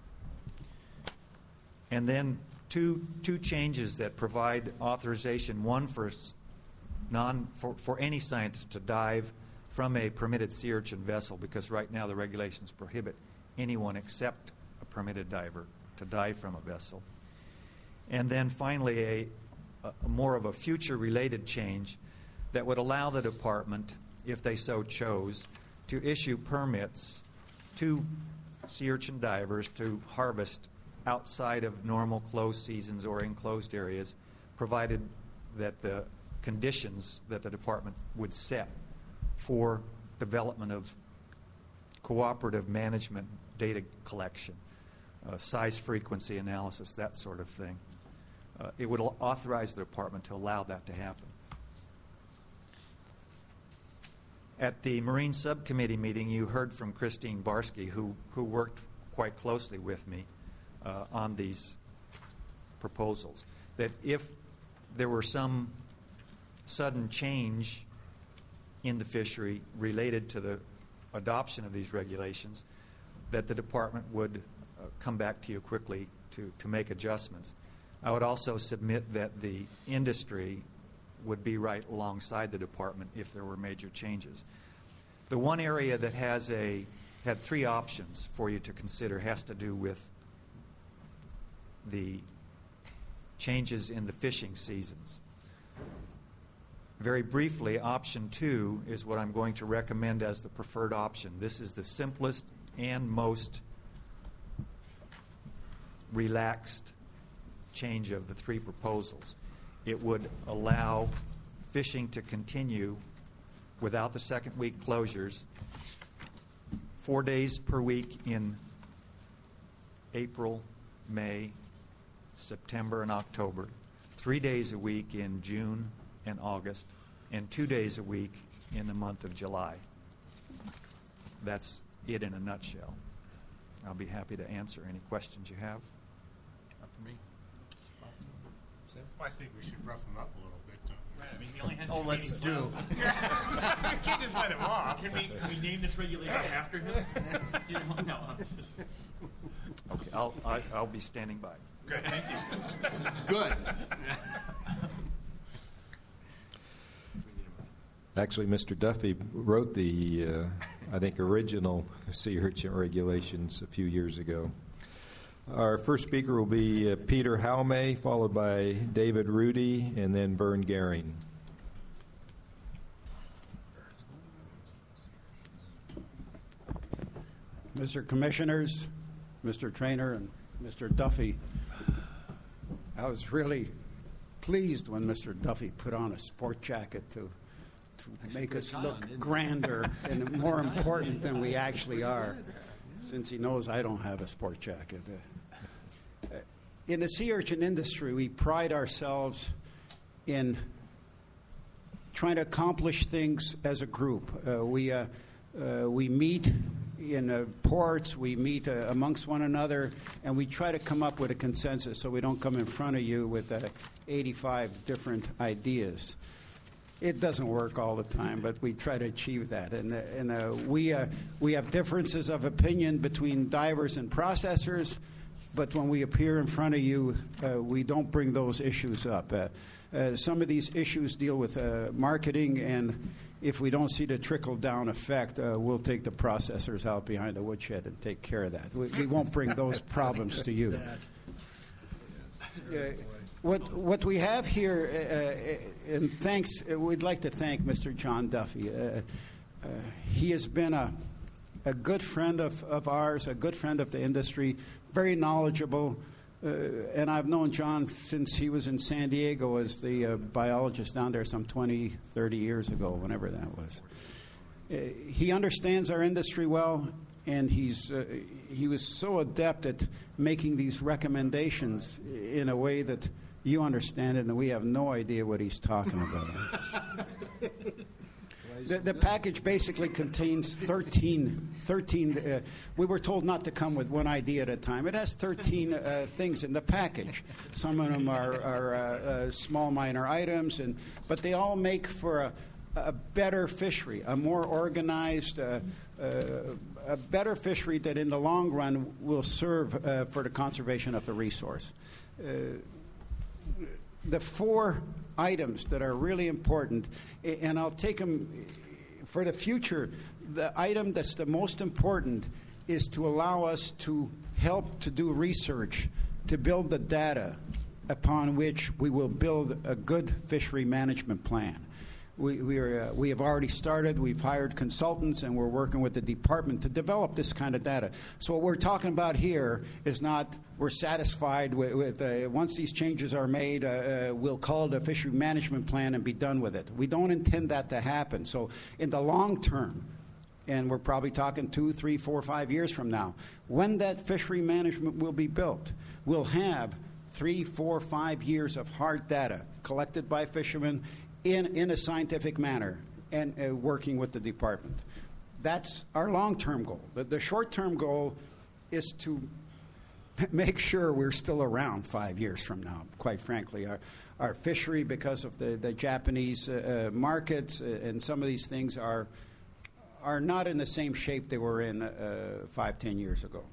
And then two two changes that provide authorization, one for non for, for any scientist to dive from a permitted sea urchin vessel, because right now the regulations prohibit anyone except a permitted diver to dive from a vessel. And then finally, a, a more of a future-related change that would allow the department, if they so chose, to issue permits to sea urchin divers to harvest outside of normal closed seasons or enclosed areas, provided that the conditions that the department would set for development of cooperative management data collection, uh, size frequency analysis, that sort of thing. Uh, it would authorize the department to allow that to happen. At the Marine Subcommittee meeting, you heard from Christine Barsky, who, who worked quite closely with me uh, on these proposals, that if there were some sudden change in the fishery related to the adoption of these regulations, that the department would uh, come back to you quickly to, to make adjustments. I would also submit that the industry would be right alongside the department if there were major changes. The one area that has a had three options for you to consider has to do with the changes in the fishing seasons. Very briefly, option two is what I'm going to recommend as the preferred option. This is the simplest and most relaxed change of the three proposals. It would allow fishing to continue without the second week closures four days per week in April, May, September, and October, three days a week in June and August, and two days a week in the month of July. That's it in a nutshell. I'll be happy to answer any questions you have. Not for me. Well, I think we should rough him up a little bit. Don't we? Right, I mean, he only has Oh, two let's meetings do. left. We can't just let him off. Can we, can we name this regulation after him? You know, no, I'm just... Okay, I'll, I, I'll be standing by. Good, thank you. Good. Actually, Mister Duffy wrote the, uh, I think, original sea urchin regulations a few years ago. Our first speaker will be uh, Peter Halme, followed by David Rudy, and then Vern Gehring. Mister Commissioners, Mister Trainer, and Mister Duffy, I was really pleased when Mister Duffy put on a sport jacket to to make us look grander and more important than we actually are, since he knows I don't have a sport jacket. Uh, in the sea urchin industry, we pride ourselves in trying to accomplish things as a group. Uh, we, uh, uh, we meet in uh, ports, we meet uh, amongst one another, and we try to come up with a consensus so we don't come in front of you with uh, eighty-five different ideas. It doesn't work all the time, but we try to achieve that. And, uh, and uh, we, uh, we have differences of opinion between divers and processors, but when we appear in front of you, uh, we don't bring those issues up. Uh, uh, some of these issues deal with uh, marketing, and if we don't see the trickle-down effect, uh, we'll take the processors out behind the woodshed and take care of that. We, we won't bring those problems to you. Uh, What what we have here, uh, and thanks, uh, we'd like to thank Mister John Duffy. Uh, uh, he has been a a good friend of, of ours, a good friend of the industry, very knowledgeable. Uh, and I've known John since he was in San Diego as the uh, biologist down there some twenty, thirty years ago, whenever that was. Uh, he understands our industry well, and he's uh, he was so adept at making these recommendations in a way that you understand it, and we have no idea what he's talking about. the, the package basically contains thirteen, thirteen uh, we were told not to come with one idea at a time. It has thirteen uh, things in the package. Some of them are, are uh, uh, small minor items, and but they all make for a, a better fishery, a more organized, uh, uh, a better fishery that in the long run will serve uh, for the conservation of the resource. Uh, The four items that are really important, and I'll take them for the future, the item that's the most important is to allow us to help to do research, to build the data upon which we will build a good fishery management plan. We, we, are, uh, we have already started. We've hired consultants, and we're working with the department to develop this kind of data. So what we're talking about here is not we're satisfied with, with uh, once these changes are made, uh, uh, we'll call it a fishery management plan and be done with it. We don't intend that to happen. So in the long term, and we're probably talking two, three, four, five years from now, when that fishery management will be built, we'll have three, four, five years of hard data collected by fishermen in, in a scientific manner and uh, working with the department. That's our long-term goal. The, the short-term goal is to make sure we're still around five years from now, quite frankly. Our, our fishery, because of the, the Japanese uh, uh, markets uh, and some of these things, are, are not in the same shape they were in uh, five, ten years ago.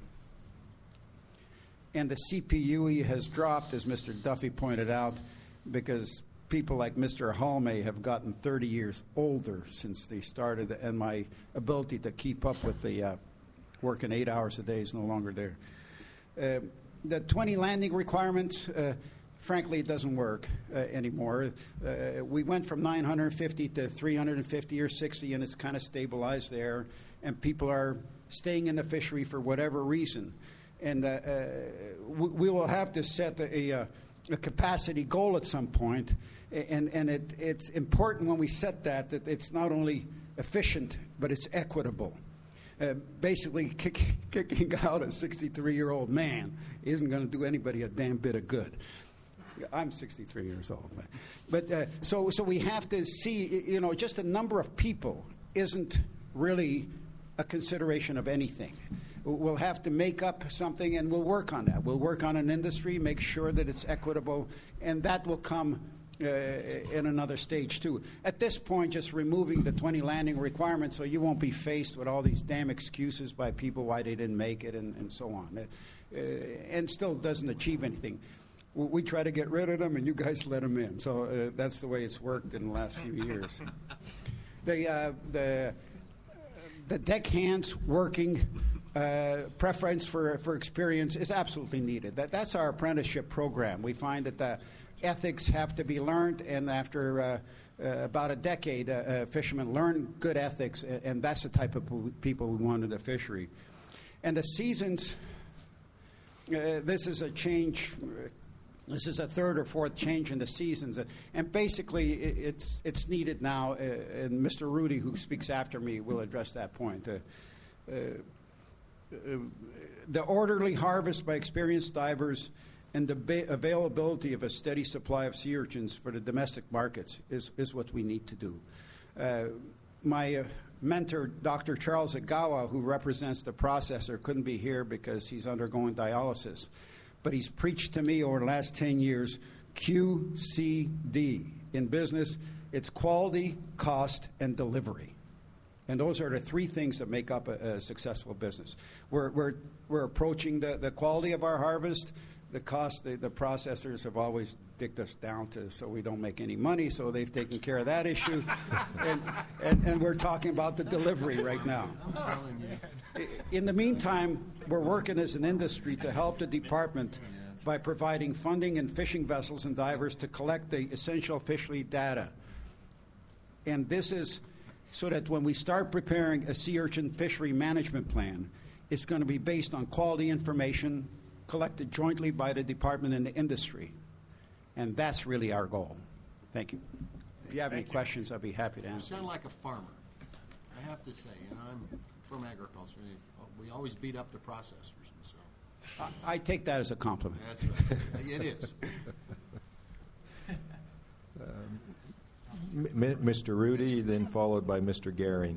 And the C P U E has dropped, as Mister Duffy pointed out, because people like Mister Halme have gotten thirty years older since they started, and my ability to keep up with the uh, working eight hours a day is no longer there. Uh, the twenty landing requirements, uh, frankly, it doesn't work uh, anymore. Uh, we went from nine hundred fifty to three hundred fifty or sixty, and it's kind of stabilized there, and people are staying in the fishery for whatever reason. And uh, uh, we, we will have to set a, a, a capacity goal at some point. And, and it, it's important when we set that that it's not only efficient, but it's equitable. Uh, basically, kick, kicking out a sixty-three-year-old man isn't going to do anybody a damn bit of good. I'm sixty-three years old. But uh, so, so we have to see, you know, just a number of people isn't really a consideration of anything. We'll have to make up something, and we'll work on that. We'll work on an industry, make sure that it's equitable, and that will come uh, in another stage, too. At this point, just removing the twenty landing requirements so you won't be faced with all these damn excuses by people why they didn't make it and, and so on, uh, and still doesn't achieve anything. We try to get rid of them, and you guys let them in. So uh, that's the way it's worked in the last few years. The, uh, the, the deckhands working uh, preference for, for experience is absolutely needed. That, that's our apprenticeship program. We find that the ethics have to be learned, and after uh, uh, about a decade, uh, uh, fishermen learn good ethics, and that's the type of people we want in the fishery. And the seasons, uh, this is a change. This is a third or fourth change in the seasons, and basically it's it's needed now. Uh, and Mister Rudy, who speaks after me, will address that point. Uh, uh, uh, the orderly harvest by experienced divers and the ba- availability of a steady supply of sea urchins for the domestic markets is is what we need to do. Uh, my uh, mentor, Doctor Charles Agawa, who represents the processor, couldn't be here because he's undergoing dialysis. But he's preached to me over the last ten years, Q C D. In business, it's quality, cost, and delivery. And those are the three things that make up a, a successful business. We're, we're, we're approaching the, the quality of our harvest. The cost, the, the processors have always dicked us down to so we don't make any money, so they've taken care of that issue. and, and, and we're talking about the delivery right now. I'm telling you. In the meantime, we're working as an industry to help the department by providing funding and fishing vessels and divers to collect the essential fishery data. And this is so that when we start preparing a sea urchin fishery management plan, it's going to be based on quality information collected jointly by the department and the industry. And that's really our goal. Thank you. If you have Thank any you. questions, I'll be happy to answer. You sound like a farmer, I have to say. You know, I'm from agriculture. We always beat up the processors. And so. I, I take that as a compliment. That's right. It is. um, M- Mister Rudy, then followed by Mister Gehring.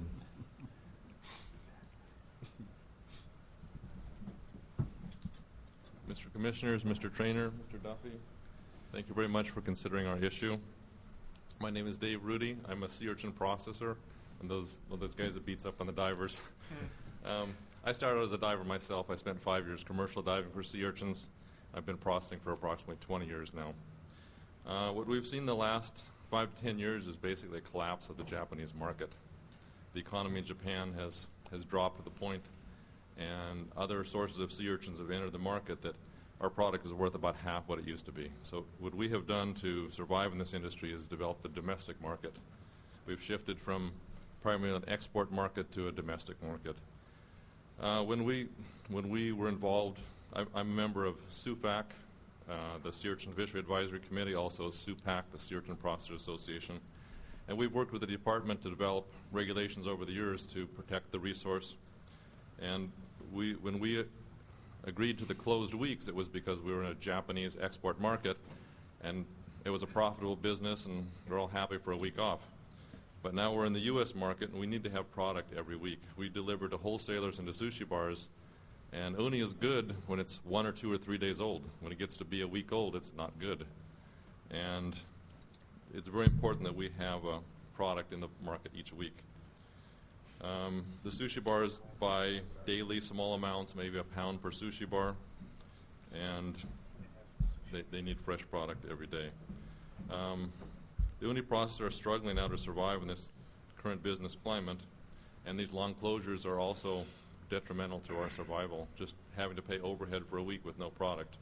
Mister Commissioners, Mister Trainer, Mister Duffy, thank you very much for considering our issue. My name is Dave Rudy. I'm a sea urchin processor, and those well, those guys that beats up on the divers. um, I started as a diver myself. I spent five years commercial diving for sea urchins. I've been processing for approximately twenty years now. Uh, what we've seen the last five to ten years is basically a collapse of the Japanese market. The economy in Japan has, has dropped to the point, and other sources of sea urchins have entered the market that our product is worth about half what it used to be. So what we have done to survive in this industry is develop the domestic market. We've shifted from primarily an export market to a domestic market. Uh, when we when we were involved, I, I'm a member of S U F A C, uh, the Sea Urchin Fishery Advisory Committee, also S U P A C, the Sea Urchin Processors Association, and we've worked with the department to develop regulations over the years to protect the resource. And we, when we agreed to the closed weeks, it was because we were in a Japanese export market, and it was a profitable business, and we're all happy for a week off. But now we're in the U S market, and we need to have product every week. We deliver to wholesalers and to sushi bars, and uni is good when it's one or two or three days old. When it gets to be a week old, it's not good. And it's very important that we have a product in the market each week. Um, the sushi bars buy daily small amounts, maybe a pound per sushi bar, and they, they need fresh product every day. Um, The uni processors are struggling now to survive in this current business climate, and these long closures are also detrimental to our survival, just having to pay overhead for a week with no product.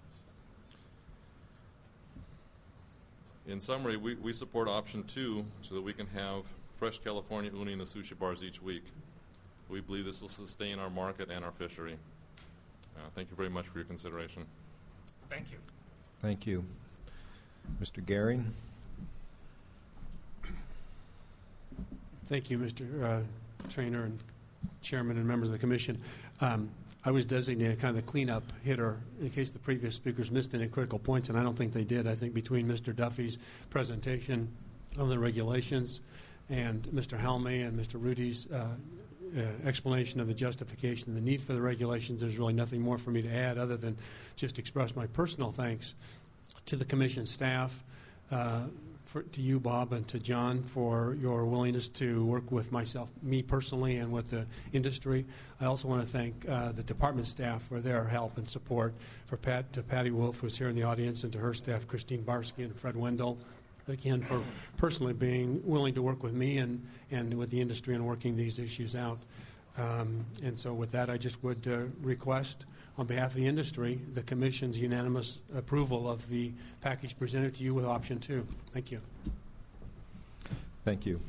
In summary, we, we support option two so that we can have fresh California uni in the sushi bars each week. We believe this will sustain our market and our fishery. Uh, thank you very much for your consideration. Thank you. Thank you. Mister Gehring. Thank you, Mister Uh, Trainer and Chairman and members of the Commission. Um, I was designated kind of the cleanup hitter in case the previous speakers missed any critical points, and I don't think they did. I think between Mister Duffy's presentation on the regulations and Mister Halme and Mister Rudy's uh, uh, explanation of the justification, the need for the regulations, there's really nothing more for me to add other than just express my personal thanks to the Commission staff, uh, For, to you, Bob, and to John for your willingness to work with myself, me personally, and with the industry. I also want to thank uh, the department staff for their help and support. For Pat, to Patty Wolf, who's here in the audience, and to her staff, Christine Barsky and Fred Wendell, again, for personally being willing to work with me and, and with the industry and working these issues out. Um, and so with that, I just would uh, request, on behalf of the industry, the Commission's unanimous approval of the package presented to you with option two. Thank you. Thank you.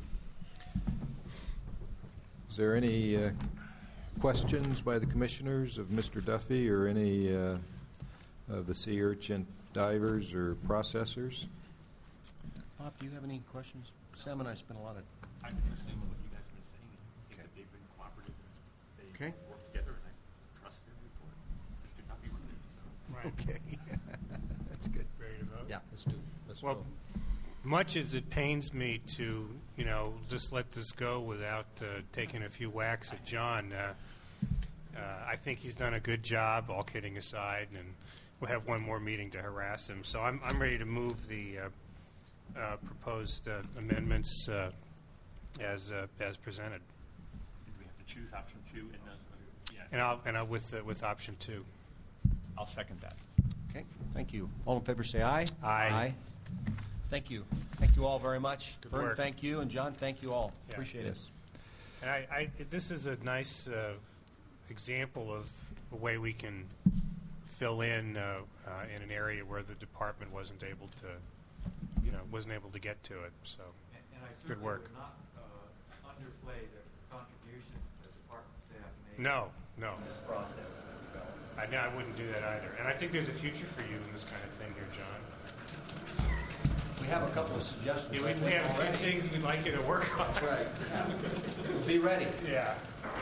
Is there any uh, questions by the Commissioners of Mister Duffy or any uh, of the sea urchin divers or processors? Bob, do you have any questions? Sam and I spent a lot of I did the same with what you guys have been saying. I think that they've been cooperative. They Okay. work together, and I trust their report. Mister Duffy really. Right. Okay. That's good. Ready to vote? Yeah, let's do. Let's Well, go. much as it pains me to, you know, just let this go without uh, taking a few whacks at John, uh, uh, I think he's done a good job, all kidding aside, and we'll have one more meeting to harass him. So I'm, I'm ready to move the uh, uh, proposed uh, amendments uh, as uh, as presented. We have to choose option two, and uh, yeah. And I'll and I'll with uh, with option two. I'll second that. Okay, thank you. All in favor say aye. Aye. Thank you. Thank you all very much. Good Vern, work. thank you. And John, thank you all. Yeah. Appreciate Yes. And I, I, this is a nice uh, example of a way we can fill in uh, uh, in an area where the department wasn't able to, you know, wasn't able to get to it. So, And, and I good certainly work. would not uh, underplay the contribution the department staff made No, no. in this process of development. I, no, I wouldn't do that either. And I think there's a future for you in this kind of thing here, John. We have a couple of suggestions. Yeah, I we, think, we have a few already. things we'd like you to work on. That's right. Be ready. Yeah.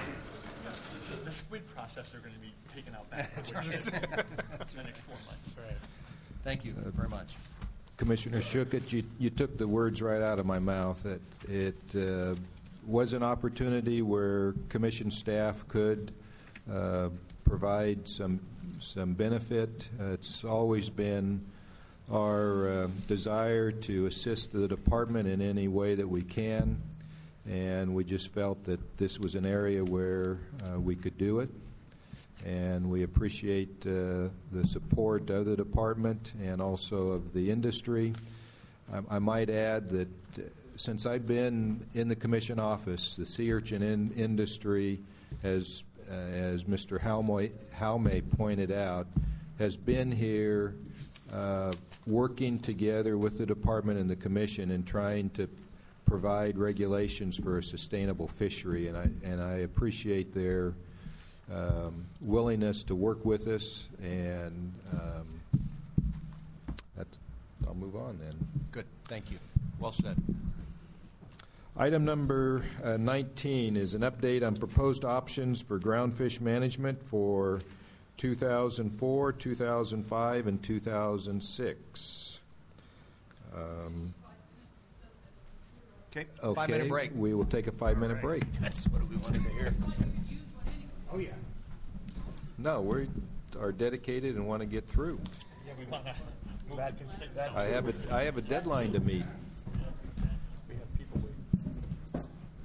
The, the squid process are going to be taken out back That's which right. is the next four months. Right. Thank you very much. Commissioner Schuchert, you, you took the words right out of my mouth. That it uh, was an opportunity where Commission staff could uh, provide some some benefit. Uh, it's always been our uh, desire to assist the department in any way that we can, and we just felt that this was an area where uh, we could do it. And we appreciate uh, the support of the department and also of the industry. I, I might add that uh, since I've been in the Commission office, the sea urchin in industry, has, uh, as Mister Halme, Halme pointed out, has been here uh, working together with the department and the commission and trying to provide regulations for a sustainable fishery, and I, and I appreciate their um, willingness to work with us, and um, that's, I'll move on then. Good. Thank you. Well said. Item number uh, nineteen is an update on proposed options for groundfish management for two thousand four, two thousand five, and two thousand six. Um, okay. Okay. Five-minute break. We will take a five-minute break. That's what we wanted to hear. Oh, yeah. No, we are dedicated and want to get through. Yeah, we want to move That- to consent. that- I have a, I have a deadline to meet. We have people waiting.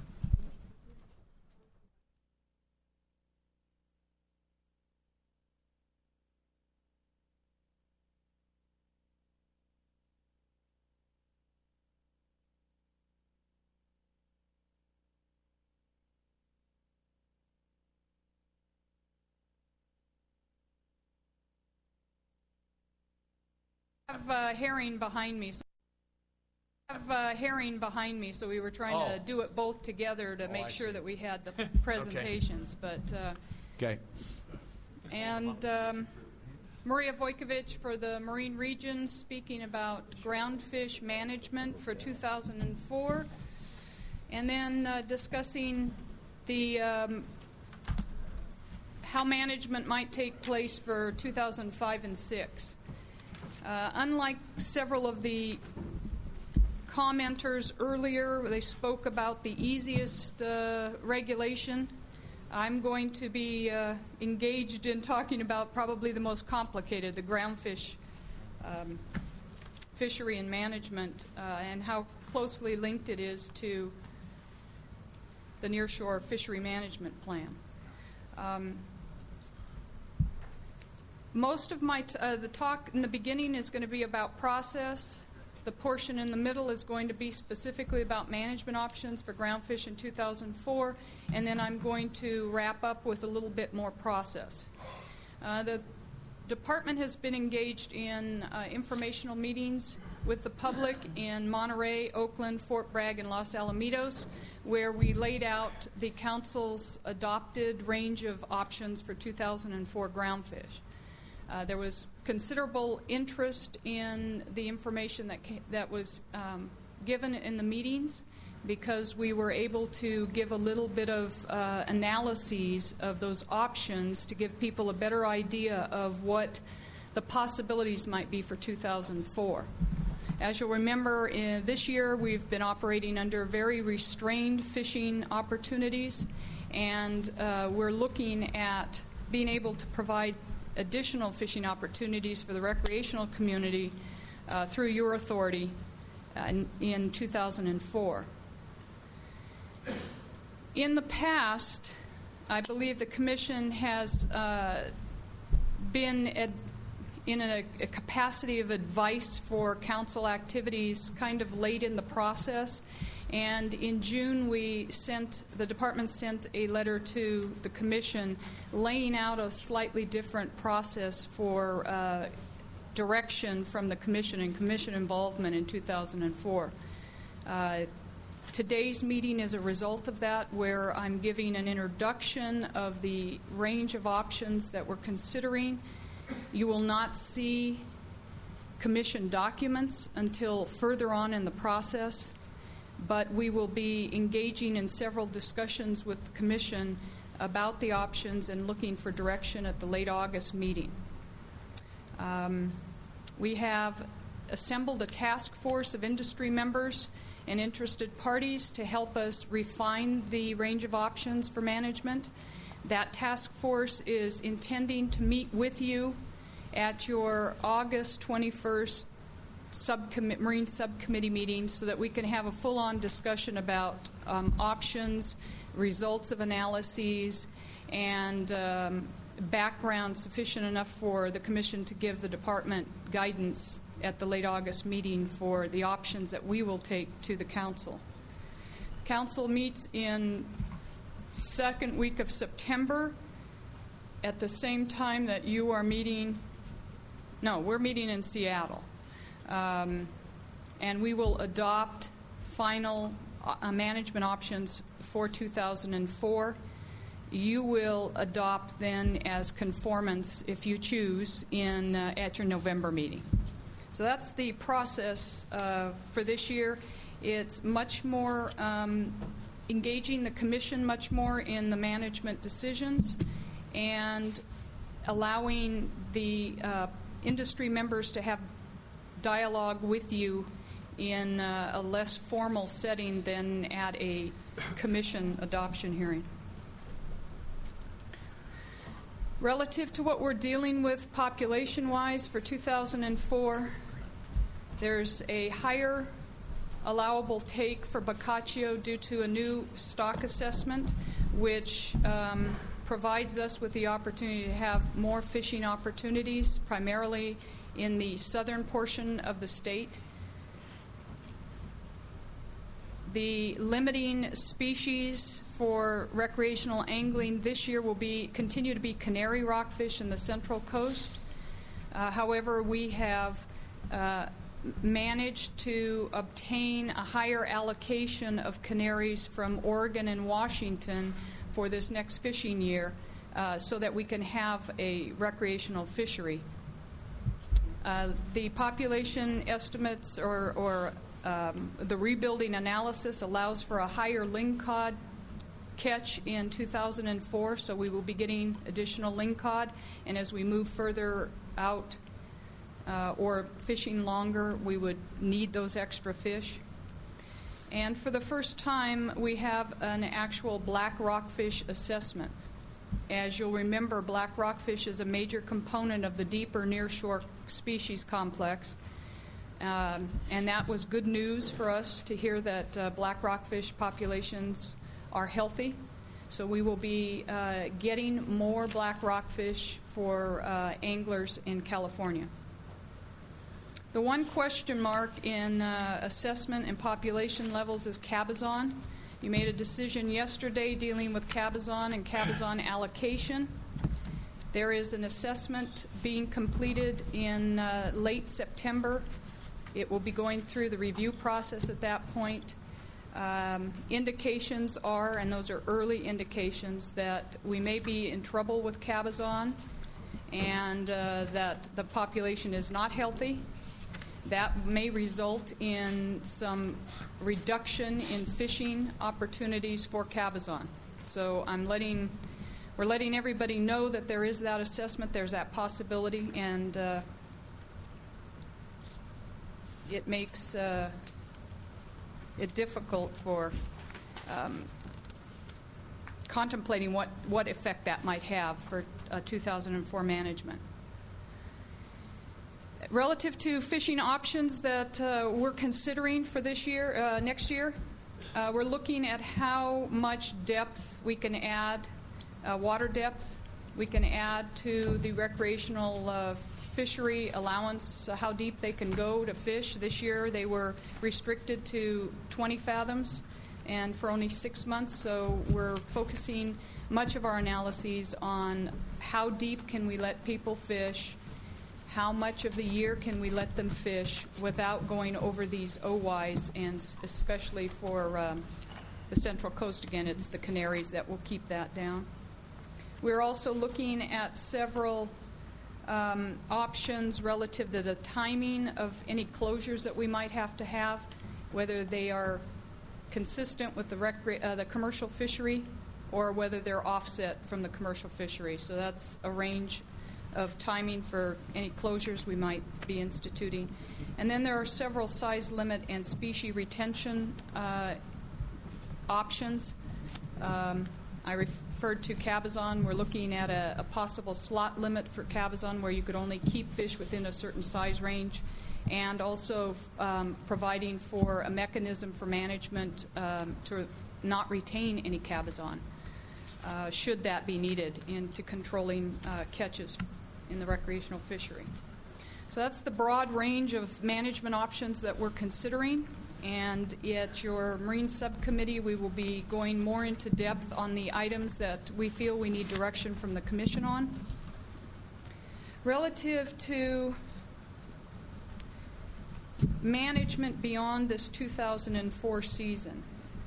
I have uh, herring behind me. So I have uh, herring behind me, so we were trying Oh. to do it both together to Oh, make I sure see. that we had the presentations. But uh, Okay. and um, Maria Vojkovic for the Marine Region, speaking about groundfish management for two thousand four, and then uh, discussing the um, how management might take place for two thousand five and six. Uh, unlike several of the commenters earlier, they spoke about the easiest uh, regulation. I'm going to be uh, engaged in talking about probably the most complicated, the groundfish um, fishery and management, uh, and how closely linked it is to the nearshore fishery management plan. Um, Most of my t- uh, the talk in the beginning is going to be about process. The portion in the middle is going to be specifically about management options for groundfish in two thousand four, and then I'm going to wrap up with a little bit more process. Uh, the department has been engaged in uh, informational meetings with the public in Monterey, Oakland, Fort Bragg, and Los Alamitos, where we laid out the council's adopted range of options for two thousand four groundfish. Uh, there was considerable interest in the information that ca- that was um, given in the meetings, because we were able to give a little bit of uh, analyses of those options to give people a better idea of what the possibilities might be for two thousand four. As you'll remember, in this year we've been operating under very restrained fishing opportunities, and uh, we're looking at being able to provide additional fishing opportunities for the recreational community uh, through your authority uh, in, in two thousand four. In the past, I believe the Commission has uh, been ad- in a, a capacity of advice for council activities kind of late in the process. And in June, we sent, the department sent a letter to the Commission laying out a slightly different process for uh, direction from the Commission and Commission involvement in two thousand four. Uh, today's meeting is a result of that, where I'm giving an introduction of the range of options that we're considering. You will not see Commission documents until further on in the process, but we will be engaging in several discussions with the Commission about the options and looking for direction at the late August meeting. Um, we have assembled a task force of industry members and interested parties to help us refine the range of options for management. That task force is intending to meet with you at your August twenty-first Subcommittee, Marine Subcommittee meeting, so that we can have a full-on discussion about um, options, results of analyses, and um, background sufficient enough for the Commission to give the Department guidance at the late August meeting for the options that we will take to the Council. Council meets in second week of September at the same time that you are meeting No, we're meeting in Seattle. Um, and we will adopt final uh, management options for two thousand four. You will adopt then as conformance, if you choose, in uh, at your November meeting. So that's the process uh, for this year. It's much more um, engaging the commission much more in the management decisions and allowing the uh, industry members to have dialogue with you in uh, a less formal setting than at a commission adoption hearing. Relative to what we're dealing with population-wise for two thousand four, there's a higher allowable take for Boccaccio due to a new stock assessment, which um, provides us with the opportunity to have more fishing opportunities, primarily in the southern portion of the state. The limiting species for recreational angling this year will be continue to be canary rockfish in the Central Coast. Uh, however, we have uh, managed to obtain a higher allocation of canaries from Oregon and Washington for this next fishing year uh, so that we can have a recreational fishery. Uh, the population estimates or, or um, the rebuilding analysis allows for a higher lingcod catch in two thousand four, so we will be getting additional lingcod, and as we move further out uh, or fishing longer, we would need those extra fish. And for the first time, we have an actual black rockfish assessment. As you'll remember, black rockfish is a major component of the deeper nearshore species complex. Um, and that was good news for us to hear that uh, black rockfish populations are healthy. So we will be uh, getting more black rockfish for uh, anglers in California. The one question mark in uh, assessment and population levels is cabezon. You made a decision yesterday dealing with cabezon and cabezon allocation. There is an assessment being completed in uh, late September. It will be going through the review process at that point. Um, indications are, and those are early indications, that we may be in trouble with cabezon and uh, that the population is not healthy. That may result in some reduction in fishing opportunities for cabezon. So I'm letting, we're letting everybody know that there is that assessment, there's that possibility, and uh, it makes uh, it difficult for um, contemplating what, what effect that might have for uh, two thousand four management. Relative to fishing options that uh, we're considering for this year, uh, next year, uh, we're looking at how much depth we can add, uh, water depth we can add to the recreational uh, fishery allowance, uh, how deep they can go to fish. This year they were restricted to twenty fathoms and for only six months, so we're focusing much of our analyses on how deep can we let people fish, how much of the year can we let them fish without going over these O Ys, and especially for um, the Central Coast, again, it's the canaries that will keep that down. We're also looking at several um, options relative to the timing of any closures that we might have to have, whether they are consistent with the, recre- uh, the commercial fishery or whether they're offset from the commercial fishery. So that's a range of timing for any closures we might be instituting. And then there are several size limit and species retention uh, options. Um, I referred to cabezon. We're looking at a, a possible slot limit for cabezon where you could only keep fish within a certain size range, and also um, providing for a mechanism for management um, to not retain any cabezon, uh, should that be needed into controlling uh, catches in the recreational fishery. So that's the broad range of management options that we're considering. And at your Marine Subcommittee, we will be going more into depth on the items that we feel we need direction from the Commission on. Relative to management beyond this two thousand four season.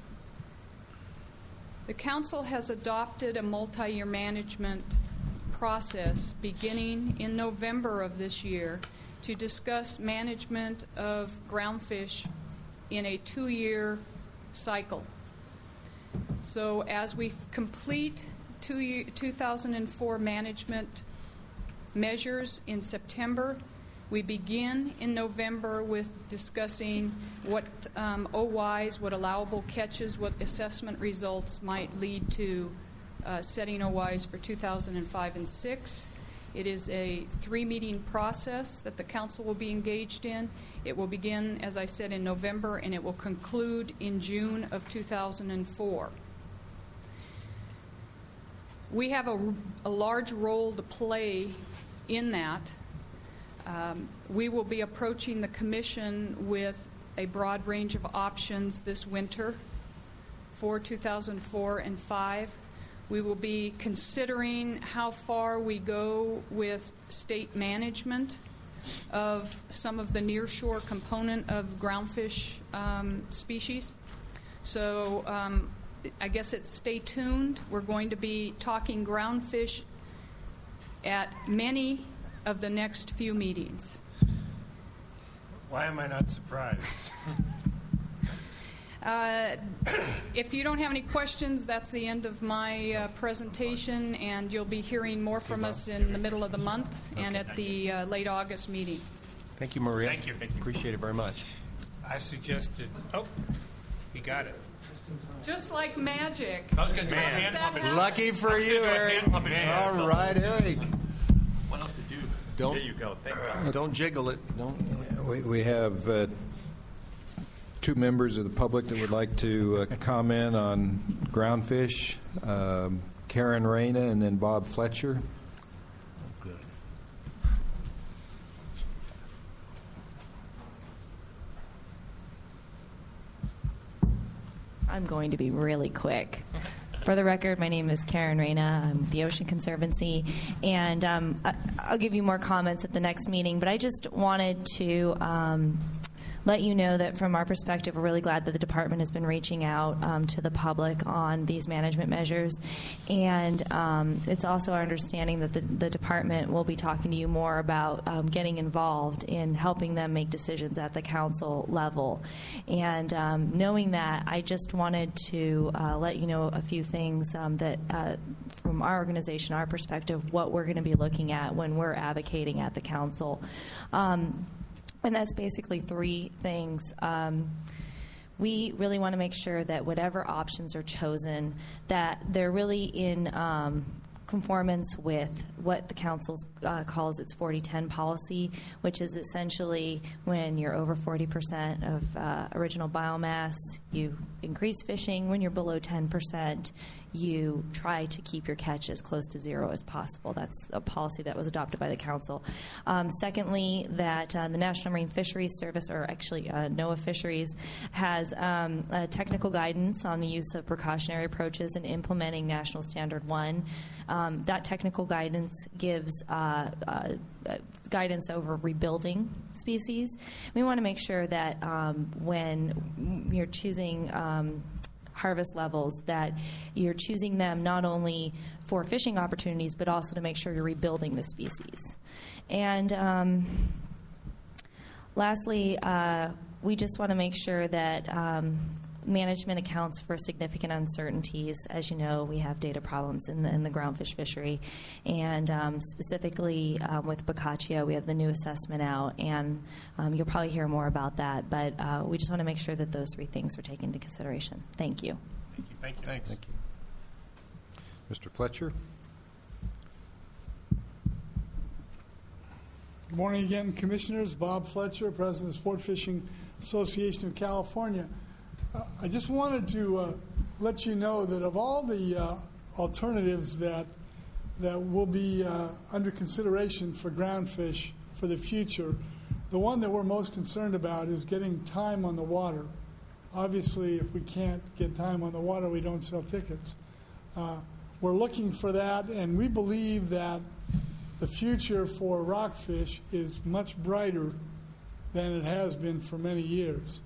The Council has adopted a multi-year management process beginning in November of this year to discuss management of groundfish in a two-year cycle. So as we complete two, year, two thousand four management measures in September, we begin in November with discussing what um, O Ys, what allowable catches, what assessment results might lead to uh, setting O Ys for two thousand five and six. It is a three-meeting process that the Council will be engaged in. It will begin, as I said, in November, and it will conclude in June of two thousand four. We have a, a large role to play in that. Um, we will be approaching the Commission with a broad range of options this winter for two thousand four and five. We will be considering how far we go with state management of some of the nearshore component of groundfish um, species. So um, I guess it's stay tuned. We're going to be talking groundfish at many of the next few meetings. Why am I not surprised? Uh, if you don't have any questions, that's the end of my uh, presentation, and you'll be hearing more from us in the middle of the month and at the uh, late August meeting. Thank you, Maria. Thank you. Thank you. Appreciate it very much. I suggested. Oh, you got it. Just like magic. I was going to do a How does hand that puppet. happen? Lucky for I was you, gonna do a Eric. hand puppet show. All right, Eric. What else to do? Don't- There you go. Thank God. Don't jiggle it. Don't. We, we have uh, two members of the public that would like to uh, comment on groundfish, um, Karen Reyna and then Bob Fletcher. Good. I'm going to be really quick. For the record, my name is Karen Reyna. I'm with the Ocean Conservancy, and um, I- I'll give you more comments at the next meeting, but I just wanted to um, let you know that from our perspective, we're really glad that the department has been reaching out um, to the public on these management measures, and um, it's also our understanding that the, the department will be talking to you more about um, getting involved in helping them make decisions at the council level. And um, knowing that, I just wanted to uh, let you know a few things um, that uh, from our organization, our perspective, what we're going to be looking at when we're advocating at the council. Um, And that's basically three things. Um, we really want to make sure that whatever options are chosen, that they're really in um, conformance with what the council uh, calls its forty ten policy, which is essentially when you're over forty percent of uh, original biomass, you increase fishing. When you're below ten percent, you try to keep your catch as close to zero as possible. That's a policy that was adopted by the council. Um, secondly, that uh, the National Marine Fisheries Service, or actually uh, NOAA Fisheries, has um, uh, technical guidance on the use of precautionary approaches in implementing National Standard one. Um, that technical guidance gives uh, uh, guidance over rebuilding species. We want to make sure that um, when you're choosing um, harvest levels, that you're choosing them not only for fishing opportunities, but also to make sure you're rebuilding the species. And um, lastly, uh, we just want to make sure that um, management accounts for significant uncertainties. As you know, we have data problems in the, in the groundfish fishery, and um, specifically um, with Boccaccio, we have the new assessment out, and um, you'll probably hear more about that, but uh, we just want to make sure that those three things are taken into consideration. Thank you. Thank you. Thank you. Thanks. Thank you. Mister Fletcher? Good morning again, Commissioners. Bob Fletcher, President of the Sport Fishing Association of California. Uh, I just wanted to uh, let you know that of all the uh, alternatives that that will be uh, under consideration for groundfish for the future, the one that we're most concerned about is getting time on the water. Obviously, if we can't get time on the water, we don't sell tickets. Uh, we're looking for that, and we believe that the future for rockfish is much brighter than it has been for many years.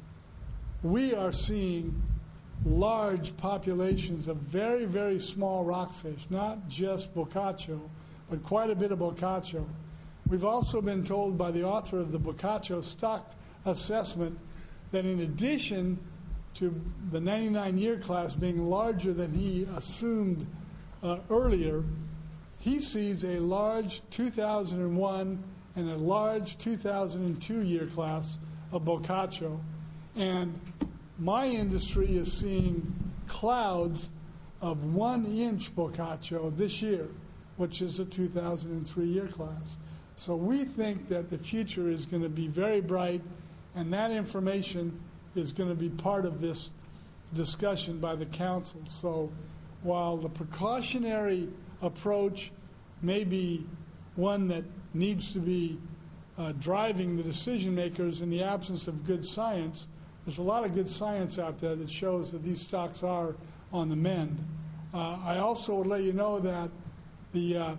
We are seeing large populations of very, very small rockfish, not just Boccaccio, but quite a bit of Boccaccio. We've also been told by the author of the Boccaccio stock assessment that in addition to the ninety-nine year class being larger than he assumed uh, earlier, he sees a large two thousand one and a large two thousand two year class of Boccaccio. And my industry is seeing clouds of one inch Boccaccio this year, which is a two thousand three year class. So we think that the future is going to be very bright, and that information is going to be part of this discussion by the council. So while the precautionary approach may be one that needs to be uh, driving the decision makers in the absence of good science, there's a lot of good science out there that shows that these stocks are on the mend. Uh, I also would let you know that the uh,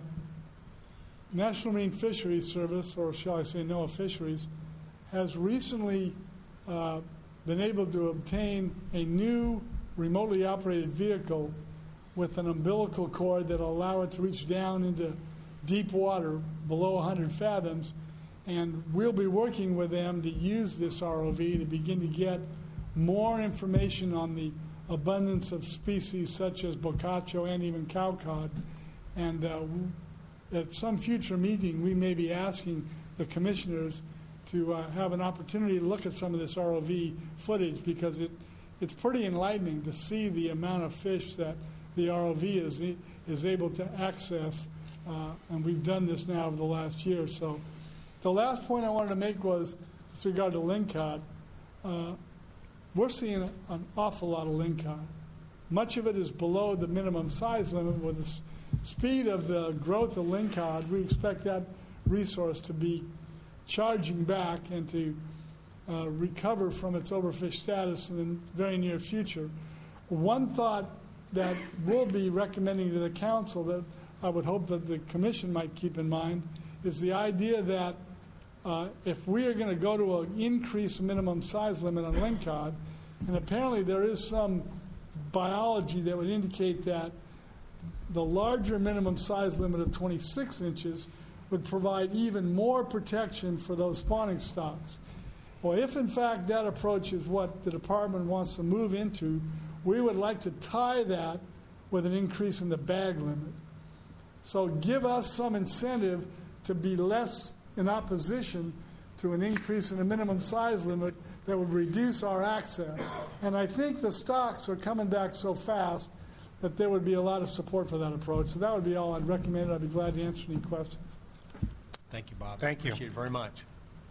National Marine Fisheries Service, or shall I say NOAA Fisheries, has recently uh, been able to obtain a new remotely operated vehicle with an umbilical cord that will allow it to reach down into deep water below one hundred fathoms, and we'll be working with them to use this R O V to begin to get more information on the abundance of species such as Boccaccio and even cowcod. And uh, at some future meeting, we may be asking the commissioners to uh, have an opportunity to look at some of this R O V footage, because it, it's pretty enlightening to see the amount of fish that the R O V is, is able to access, uh, and we've done this now over the last year. So the last point I wanted to make was with regard to lingcod. Uh, we're seeing an awful lot of lingcod. Much of it is below the minimum size limit. With the s- speed of the growth of lingcod, we expect that resource to be charging back and to uh, recover from its overfish status in the very near future. One thought that we'll be recommending to the council that I would hope that the commission might keep in mind is the idea that uh, if we are going to go to an increased minimum size limit on lingcod, and apparently there is some biology that would indicate that the larger minimum size limit of twenty-six inches would provide even more protection for those spawning stocks. Well, if in fact that approach is what the department wants to move into, we would like to tie that with an increase in the bag limit. So give us some incentive to be less in opposition to an increase in the minimum size limit that would reduce our access. And I think the stocks are coming back so fast that there would be a lot of support for that approach. So that would be all I'd recommend. I'd be glad to answer any questions. Thank you, Bob. Thank you. Appreciate it very much.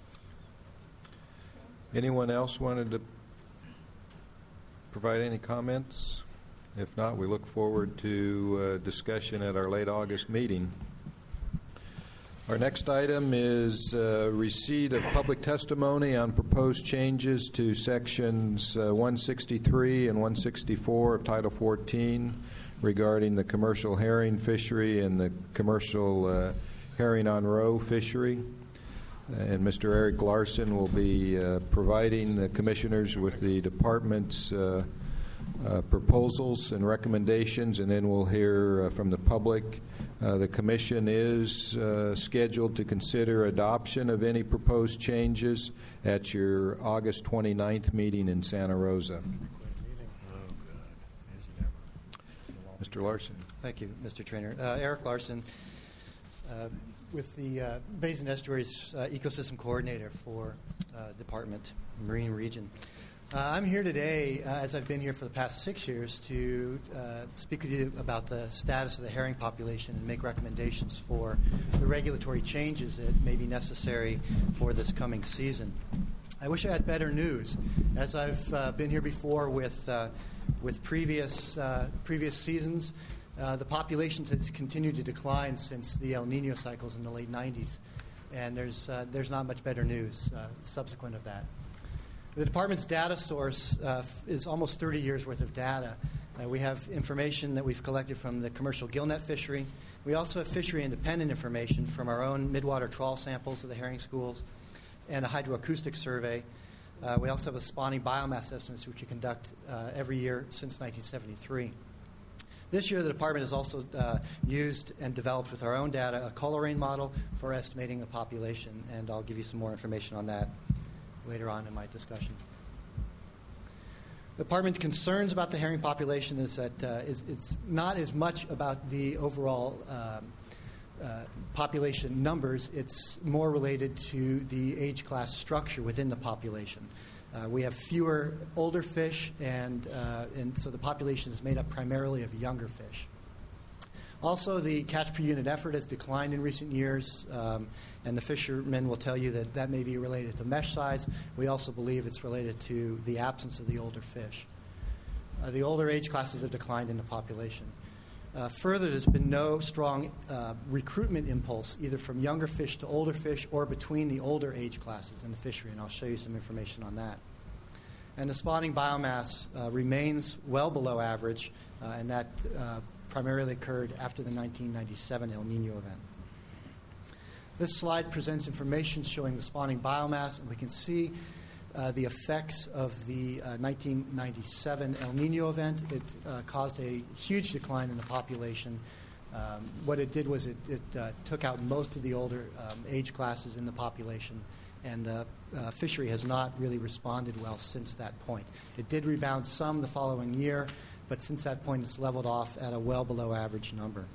Anyone else wanted to provide any comments? If not, we look forward to uh, discussion at our late August meeting. Our next item is uh, receipt of public testimony on proposed changes to sections uh, one sixty-three and one sixty-four of Title fourteen regarding the commercial herring fishery and the commercial uh, herring on roe fishery. And Mister Eric Larson will be uh, providing the commissioners with the department's uh, uh, proposals and recommendations, and then we'll hear uh, from the public. Uh, the commission is uh, scheduled to consider adoption of any proposed changes at your August twenty-ninth meeting in Santa Rosa. Mister Larson. Thank you, Mister Trainer. Uh, Eric Larson, uh, with the uh, Basin Estuaries uh, Ecosystem Coordinator for uh, Department Marine Region. Uh, I'm here today, uh, as I've been here for the past six years, to uh, speak with you about the status of the herring population and make recommendations for the regulatory changes that may be necessary for this coming season. I wish I had better news. As I've uh, been here before with uh, with previous uh, previous seasons, uh, the population has continued to decline since the El Nino cycles in the late nineties, and there's uh, there's not much better news uh, subsequent of that. The department's data source uh, is almost thirty years worth of data. Uh, we have information that we've collected from the commercial gillnet fishery. We also have fishery independent information from our own midwater trawl samples of the herring schools, and a hydroacoustic survey. Uh, we also have a spawning biomass estimates, which we conduct uh, every year since nineteen seventy-three. This year, the department has also uh, used and developed with our own data a Coleraine model for estimating the population, and I'll give you some more information on that later on in my discussion. The department's concerns about the herring population is that uh, is, it's not as much about the overall um, uh, population numbers. It's more related to the age class structure within the population. Uh, we have fewer older fish, and, uh, and so the population is made up primarily of younger fish. Also, the catch per unit effort has declined in recent years, um, and the fishermen will tell you that that may be related to mesh size. We also believe it's related to the absence of the older fish. Uh, the older age classes have declined in the population. Uh, further, there's been no strong uh, recruitment impulse, either from younger fish to older fish or between the older age classes in the fishery, and I'll show you some information on that. And the spawning biomass uh, remains well below average, uh, and that uh, primarily occurred after the nineteen ninety-seven El Nino event. This slide presents information showing the spawning biomass, and we can see uh, the effects of the uh, nineteen ninety-seven El Nino event. It uh, caused a huge decline in the population. Um, what it did was it, it uh, took out most of the older um, age classes in the population, and the uh, fishery has not really responded well since that point. It did rebound some the following year, but since that point it's leveled off at a well below average number.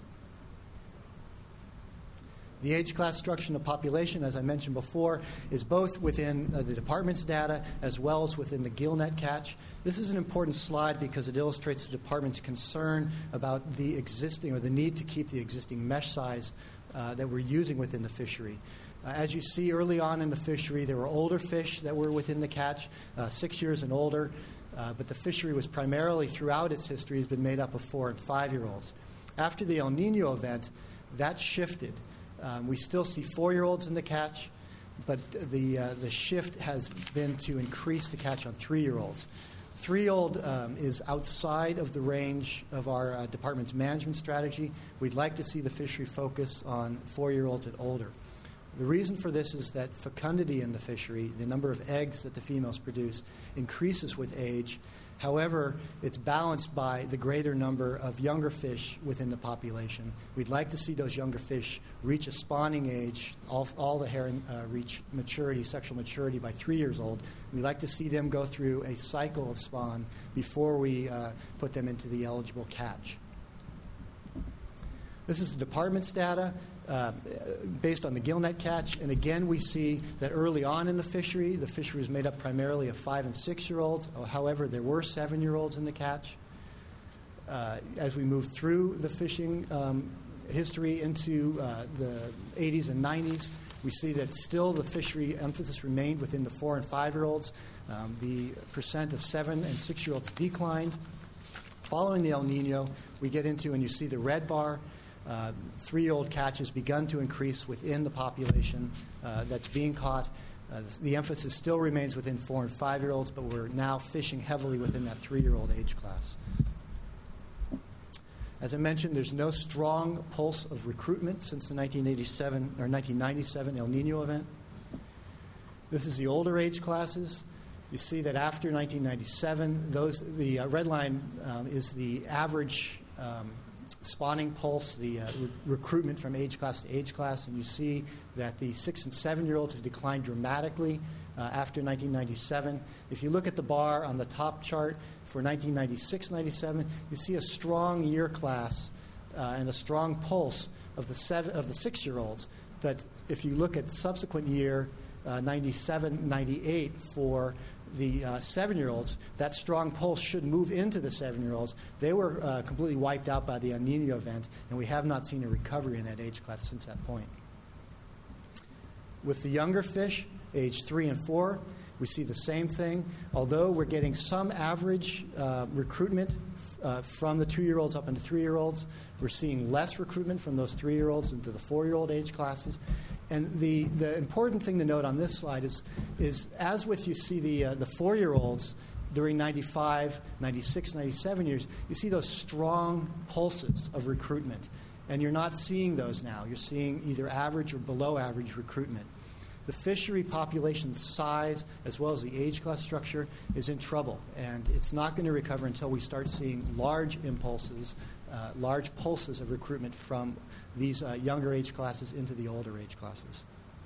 The age class structure of the population, as I mentioned before, is both within uh, the department's data as well as within the gillnet catch. This is an important slide because it illustrates the department's concern about the existing or the need to keep the existing mesh size uh, that we're using within the fishery. Uh, as you see early on in the fishery, there were older fish that were within the catch, uh, six years and older, uh, but the fishery was primarily, throughout its history, has been made up of four and five-year-olds. After the El Nino event, that shifted. Um, we still see four-year-olds in the catch, but the uh, the shift has been to increase the catch on three-year-olds. Three-year-old um, is outside of the range of our uh, department's management strategy. We'd like to see the fishery focus on four-year-olds and older. The reason for this is that fecundity in the fishery, the number of eggs that the females produce, increases with age. However, it's balanced by the greater number of younger fish within the population. We'd like to see those younger fish reach a spawning age, all, all the herring uh, reach maturity, sexual maturity by three years old. We'd like to see them go through a cycle of spawn before we uh, put them into the eligible catch. This is the department's data. Uh, based on the gillnet catch. And again, we see that early on in the fishery, the fishery was made up primarily of five- and six-year-olds. However, there were seven-year-olds in the catch. Uh, as we move through the fishing um, history into uh, the eighties and nineties, we see that still the fishery emphasis remained within the four- and five-year-olds. Um, the percent of seven- and six-year-olds declined. Following the El Nino, we get into, and you see the red bar, Uh, three-year-old catch has begun to increase within the population uh, that's being caught. Uh, the emphasis still remains within four- and five-year-olds, but we're now fishing heavily within that three-year-old age class. As I mentioned, there's no strong pulse of recruitment since the nineteen eighty-seven or nineteen ninety-seven El Nino event. This is the older age classes. You see that after nineteen ninety-seven, those the uh, red line um, is the average um, spawning pulse, the uh, re- recruitment from age class to age class, and you see that the six and seven-year-olds have declined dramatically uh, after nineteen ninety-seven. If you look at the bar on the top chart for nineteen ninety-six ninety-seven, you see a strong year class uh, and a strong pulse of the seven, of the six-year-olds. But if you look at subsequent year, uh, ninety-seven ninety-eight for the uh, seven-year-olds, that strong pulse should move into the seven-year-olds. They were uh, completely wiped out by the El Nino event, and we have not seen a recovery in that age class since that point. With the younger fish, age three and four, we see the same thing. Although we're getting some average uh, recruitment uh, from the two-year-olds up into three-year-olds, we're seeing less recruitment from those three-year-olds into the four-year-old age classes. And the, the important thing to note on this slide is, is as with you see the, uh, the four-year-olds during ninety-five, ninety-six, ninety-seven years, you see those strong pulses of recruitment. And you're not seeing those now. You're seeing either average or below average recruitment. the fishery population size as well as the age class structure is in trouble, and it's not going to recover until we start seeing large impulses, uh, large pulses of recruitment from these uh, younger age classes into the older age classes.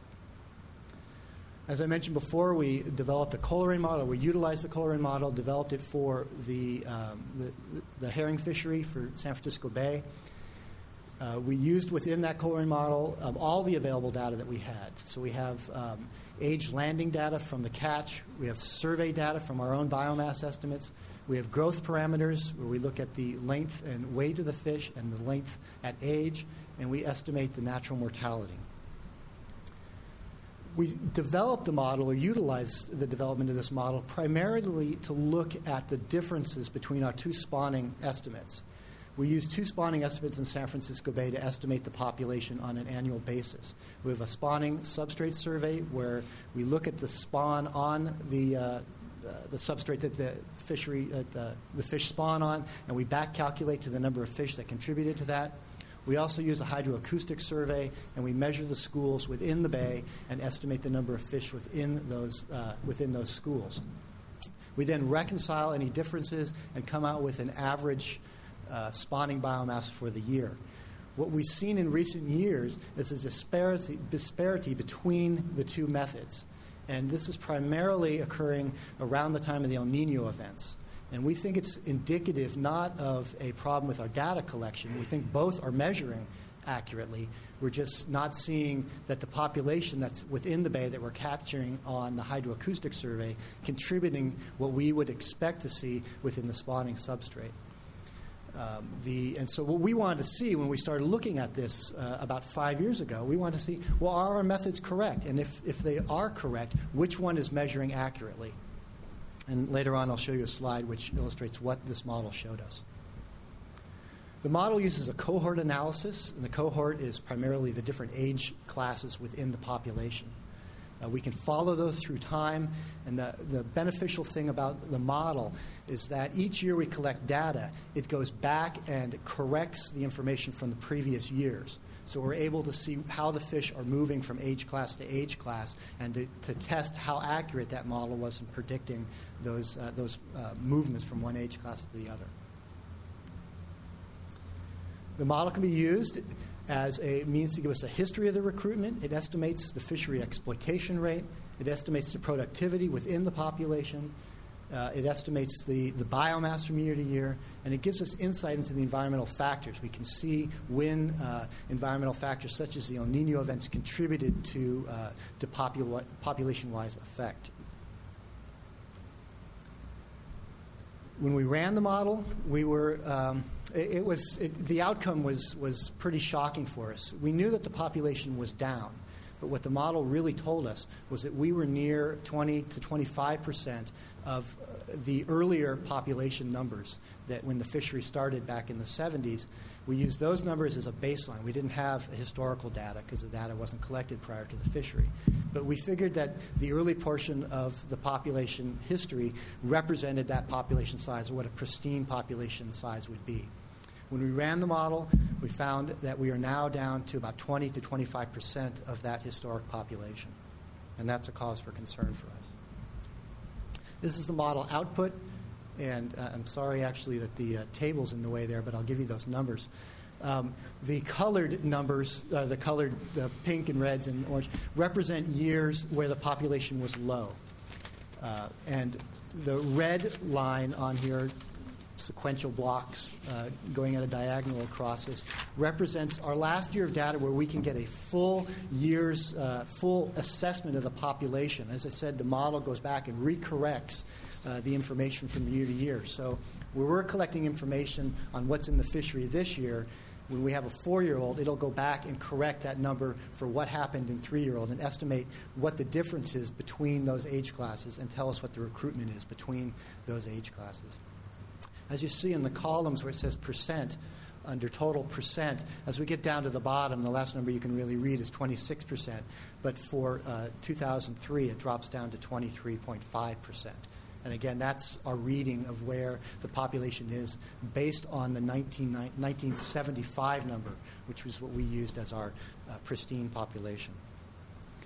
As I mentioned before, we developed a Coleraine model. We utilized the Coleraine model, developed it for the, um, the, the herring fishery for San Francisco Bay. Uh, we used within that Coleraine model um, all the available data that we had. So we have um, age landing data from the catch. We have survey data from our own biomass estimates. We have growth parameters where we look at the length and weight of the fish and the length at age, and we estimate the natural mortality. We developed the model or utilized the development of this model primarily to look at the differences between our two spawning estimates. We use two spawning estimates in San Francisco Bay to estimate the population on an annual basis. We have a spawning substrate survey where we look at the spawn on the, uh, uh, the substrate that the fishery, uh, the, the fish spawn on, and we back calculate to the number of fish that contributed to that. We also use a hydroacoustic survey, and we measure the schools within the bay and estimate the number of fish within those, uh, within those schools. We then reconcile any differences and come out with an average uh, spawning biomass for the year. What we've seen in recent years is a disparity, disparity between the two methods, and this is primarily occurring around the time of the El Nino events. And we think it's indicative not of a problem with our data collection. We think both are measuring accurately. We're just not seeing that the population that's within the bay that we're capturing on the hydroacoustic survey contributing what we would expect to see within the spawning substrate. Um, the, and so what we wanted to see when we started looking at this uh, about five years ago, we wanted to see, well, are our methods correct? And if, if they are correct, which one is measuring accurately? And later on, I'll show you a slide which illustrates what this model showed us. The model uses a cohort analysis, and the cohort is primarily the different age classes within the population. Uh, we can follow those through time, and the, the beneficial thing about the model is that each year we collect data, it goes back and corrects the information from the previous years. So we're able to see how the fish are moving from age class to age class and to, to test how accurate that model was in predicting those, uh, those uh, movements from one age class to the other. The model can be used as a means to give us a history of the recruitment. It estimates the fishery exploitation rate. It estimates the productivity within the population. Uh, it estimates the, the biomass from year to year, and it gives us insight into the environmental factors. We can see when uh, environmental factors such as the El Nino events contributed to, uh, to popula- population-wise effect. When we ran the model, we were um, it, it was it, the outcome was was pretty shocking for us. We knew that the population was down, but what the model really told us was that we were near twenty to twenty-five percent of the earlier population numbers that when the fishery started back in the seventies. We used those numbers as a baseline. We didn't have historical data because the data wasn't collected prior to the fishery. But we figured that the early portion of the population history represented that population size, or what a pristine population size would be. When we ran the model, we found that we are now down to about twenty to twenty-five percent of that historic population. And that's a cause for concern for us. This is the model output, and uh, I'm sorry actually that the uh, table's in the way there, but I'll give you those numbers. Um, the colored numbers, uh, the colored the pink and reds and orange, represent years where the population was low. Uh, and the red line on here, sequential blocks uh, going at a diagonal across this, represents our last year of data where we can get a full year's, uh, full assessment of the population. As I said, the model goes back and recorrects uh, the information from year to year. So where we're collecting information on what's in the fishery this year, when we have a four-year-old, it'll go back and correct that number for what happened in three-year-old and estimate what the difference is between those age classes and tell us what the recruitment is between those age classes. As you see in the columns where it says percent, under total percent, as we get down to the bottom, the last number you can really read is twenty-six percent. But for uh, two thousand three, it drops down to twenty-three point five percent. And again, that's our reading of where the population is based on the nineteen seventy-five number, which was what we used as our uh, pristine population.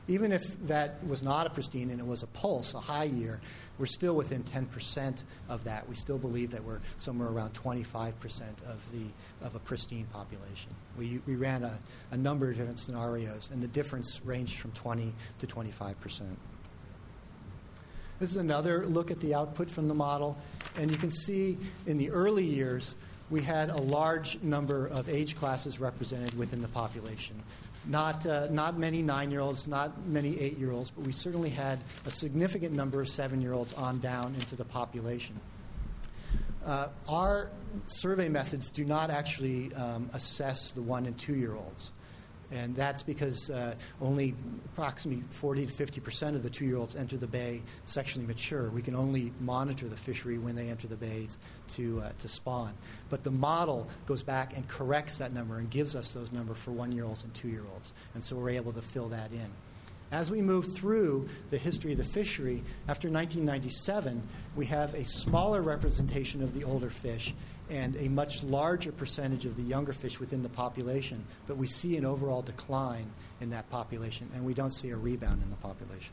Even if that was not a pristine and it was a pulse, a high year, we're still within ten percent of that. We still believe that we're somewhere around twenty-five percent of the of a pristine population. We, we ran a, a number of different scenarios, and the difference ranged from twenty to twenty-five percent. This is another look at the output from the model, and you can see in the early years we had a large number of age classes represented within the population. Not, uh, not many nine-year-olds, not many eight-year-olds, but we certainly had a significant number of seven-year-olds on down into the population. Uh, our survey methods do not actually um, assess the one- and two-year-olds. And that's because uh, only approximately forty to fifty percent of the two-year-olds enter the bay sexually mature. We can only monitor the fishery when they enter the bays to, uh, to spawn. But the model goes back and corrects that number and gives us those numbers for one-year-olds and two-year-olds. And so we're able to fill that in. As we move through the history of the fishery, after nineteen ninety-seven, we have a smaller representation of the older fish and a much larger percentage of the younger fish within the population, but we see an overall decline in that population, and we don't see a rebound in the population.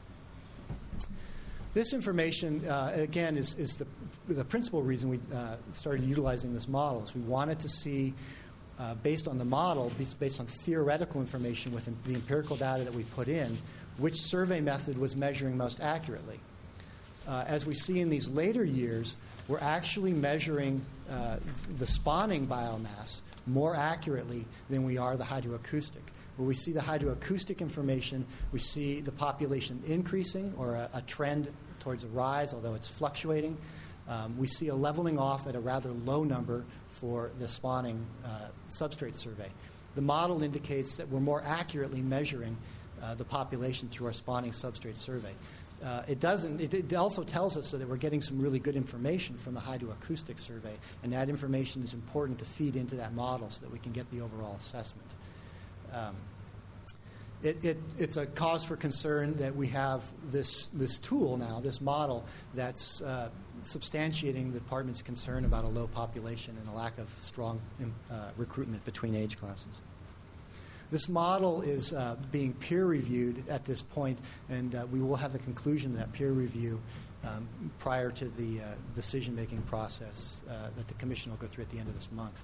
This information, uh, again, is, is the, the principal reason we uh, started utilizing this model. Is we wanted to see, uh, based on the model, based on theoretical information with the empirical data that we put in, which survey method was measuring most accurately. Uh, as we see in these later years, we're actually measuring uh, the spawning biomass more accurately than we are the hydroacoustic. Where we see the hydroacoustic information, we see the population increasing or a, a trend towards a rise, although it's fluctuating. Um, we see a leveling off at a rather low number for the spawning uh, substrate survey. The model indicates that we're more accurately measuring uh, the population through our spawning substrate survey. Uh, it doesn't. It, it also tells us that we're getting some really good information from the hydroacoustic survey, and that information is important to feed into that model so that we can get the overall assessment. Um, it, it, it's a cause for concern that we have this this tool now, this model that's uh, substantiating the department's concern about a low population and a lack of strong uh, recruitment between age classes. This model is uh, being peer-reviewed at this point, and uh, we will have a conclusion of that peer review um, prior to the uh, decision-making process uh, that the Commission will go through at the end of this month.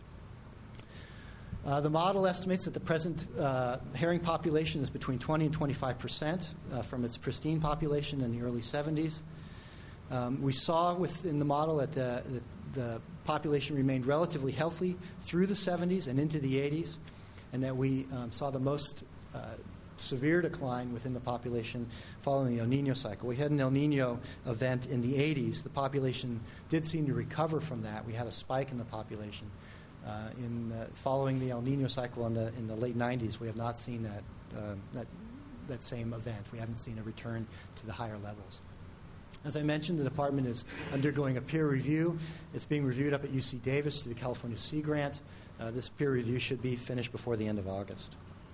Uh, the model estimates that the present uh, herring population is between twenty and twenty-five percent uh, from its pristine population in the early seventies. Um, we saw within the model that the, the, the population remained relatively healthy through the seventies and into the eighties. And that we um, saw the most uh, severe decline within the population following the El Nino cycle. We had an El Nino event in the eighties. The population did seem to recover from that. We had a spike in the population. Uh, in uh, following the El Nino cycle in the in the late nineties, we have not seen that uh, that that same event. We haven't seen a return to the higher levels. As I mentioned, the department is undergoing a peer review. It's being reviewed up at U C Davis through the California Sea Grant. Uh, this peer review should be finished before the end of August.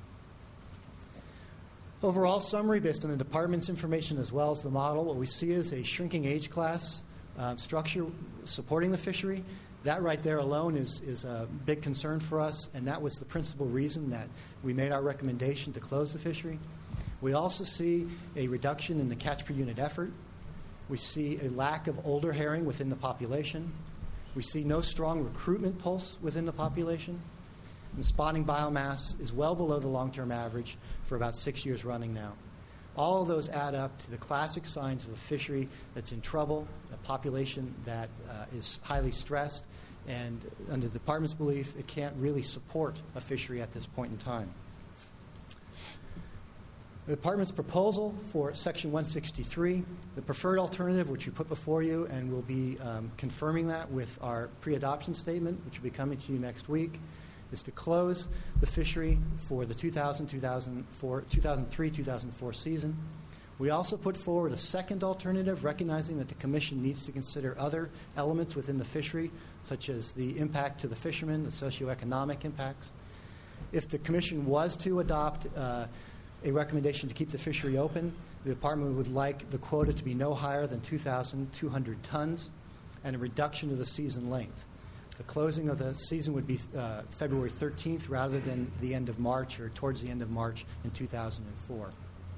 Overall summary, based on the department's information as well as the model, what we see is a shrinking age class uh, structure supporting the fishery. That right there alone is, is a big concern for us, and that was the principal reason that we made our recommendation to close the fishery. We also see a reduction in the catch per unit effort. We see a lack of older herring within the population. We see no strong recruitment pulse within the population. And spawning biomass is well below the long-term average for about six years running now. All of those add up to the classic signs of a fishery that's in trouble, a population that uh, is highly stressed, and under the department's belief, it can't really support a fishery at this point in time. The department's proposal for Section one sixty-three, the preferred alternative, which we put before you, and we'll be um, confirming that with our pre-adoption statement, which will be coming to you next week, is to close the fishery for the two thousand, two thousand three, two thousand four season. We also put forward a second alternative, recognizing that the Commission needs to consider other elements within the fishery, such as the impact to the fishermen, the socioeconomic impacts. If the Commission was to adopt uh, a recommendation to keep the fishery open, the department would like the quota to be no higher than two thousand two hundred tons and a reduction of the season length. The closing of the season would be uh, February thirteenth rather than the end of March or towards the end of March in two thousand four.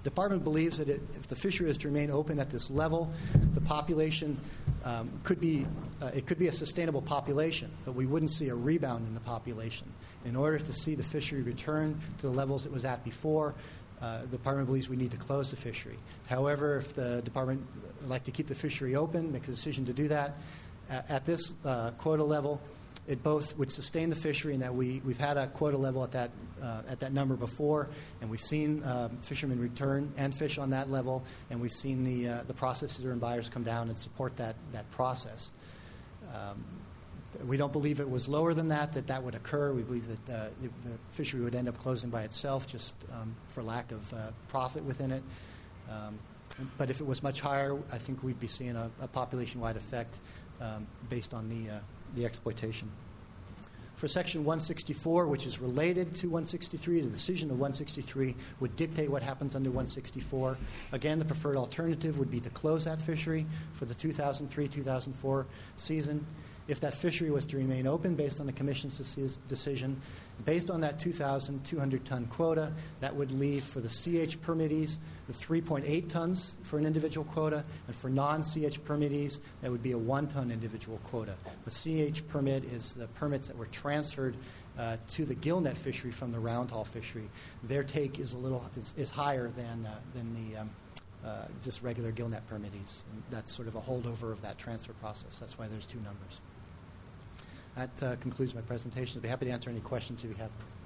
Department believes that it, if the fishery is to remain open at this level, the population um, could be uh, it could be a sustainable population, but we wouldn't see a rebound in the population. In order to see the fishery return to the levels it was at before, uh, the department believes we need to close the fishery. However, if the department would like to keep the fishery open, make a decision to do that, uh, at this uh, quota level, it both would sustain the fishery in that we, we've had a quota level at that, uh, at that number before, and we've seen um, fishermen return and fish on that level, and we've seen the, uh, the processors and buyers come down and support that, that process. Um, we don't believe it was lower than that, that that would occur. We believe that uh, the, the fishery would end up closing by itself just um, for lack of uh, profit within it. Um, but if it was much higher, I think we'd be seeing a, a population-wide effect um, based on the uh, the exploitation. For Section one sixty-four, which is related to one sixty-three, the decision of one sixty-three would dictate what happens under one sixty-four. Again, the preferred alternative would be to close that fishery for the two thousand three two thousand four season. If that fishery was to remain open based on the Commission's decision, based on that two thousand two hundred ton quota, that would leave for the C H permittees the three point eight tons for an individual quota, and for non-C H permittees, that would be a one-ton individual quota. The C H permit is the permits that were transferred uh, to the gillnet fishery from the roundhaul fishery. Their take is a little is, is higher than uh, than the um, uh, just regular gillnet permittees. And that's sort of a holdover of that transfer process. That's why there's two numbers. That uh, concludes my presentation. I'd be happy to answer any questions if you have them.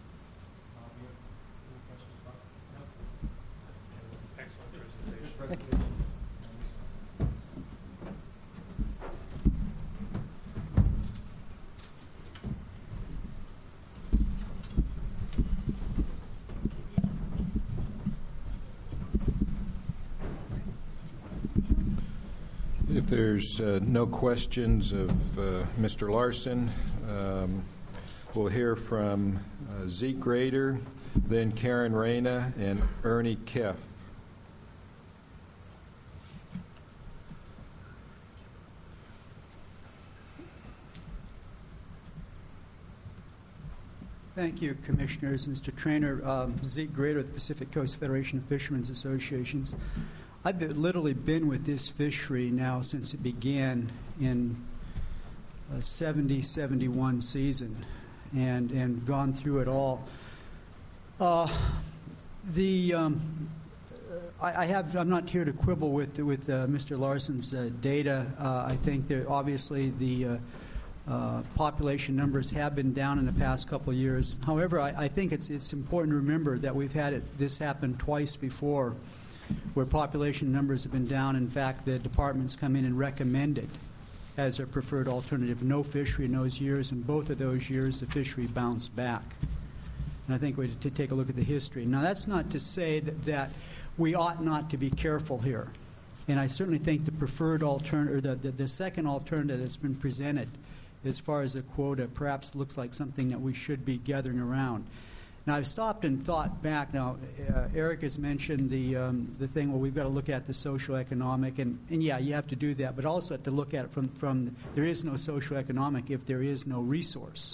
Excellent presentation. Thank you. If there's uh, no questions of uh, Mister Larson, um, we'll hear from uh, Zeke Grader, then Karen Reyna, and Ernie Keff. Thank you, Commissioners. Mister Trainer, um, Zeke Grader, the Pacific Coast Federation of Fishermen's Associations. I've been, literally been with this fishery now since it began in a seventy seventy-one season and, and gone through it all. Uh, the um, I, I have I'm not here to quibble with with uh, Mister Larson's uh, data. Uh, I think that obviously the uh, uh, population numbers have been down in the past couple of years. However, I, I think it's it's important to remember that we've had it, this happen twice before, where population numbers have been down. In fact, the department's come in and recommended as their preferred alternative no fishery in those years, and both of those years the fishery bounced back. And I think we have to take a look at the history. Now, that's not to say that, that we ought not to be careful here. And I certainly think the preferred alternative, or the, the, the second alternative that's been presented as far as a quota perhaps looks like something that we should be gathering around. Now, I've stopped and thought back. Now, uh, Eric has mentioned the um, the thing where we've got to look at the socioeconomic, and, and yeah, you have to do that, but also have to look at it from, from there is no socioeconomic if there is no resource.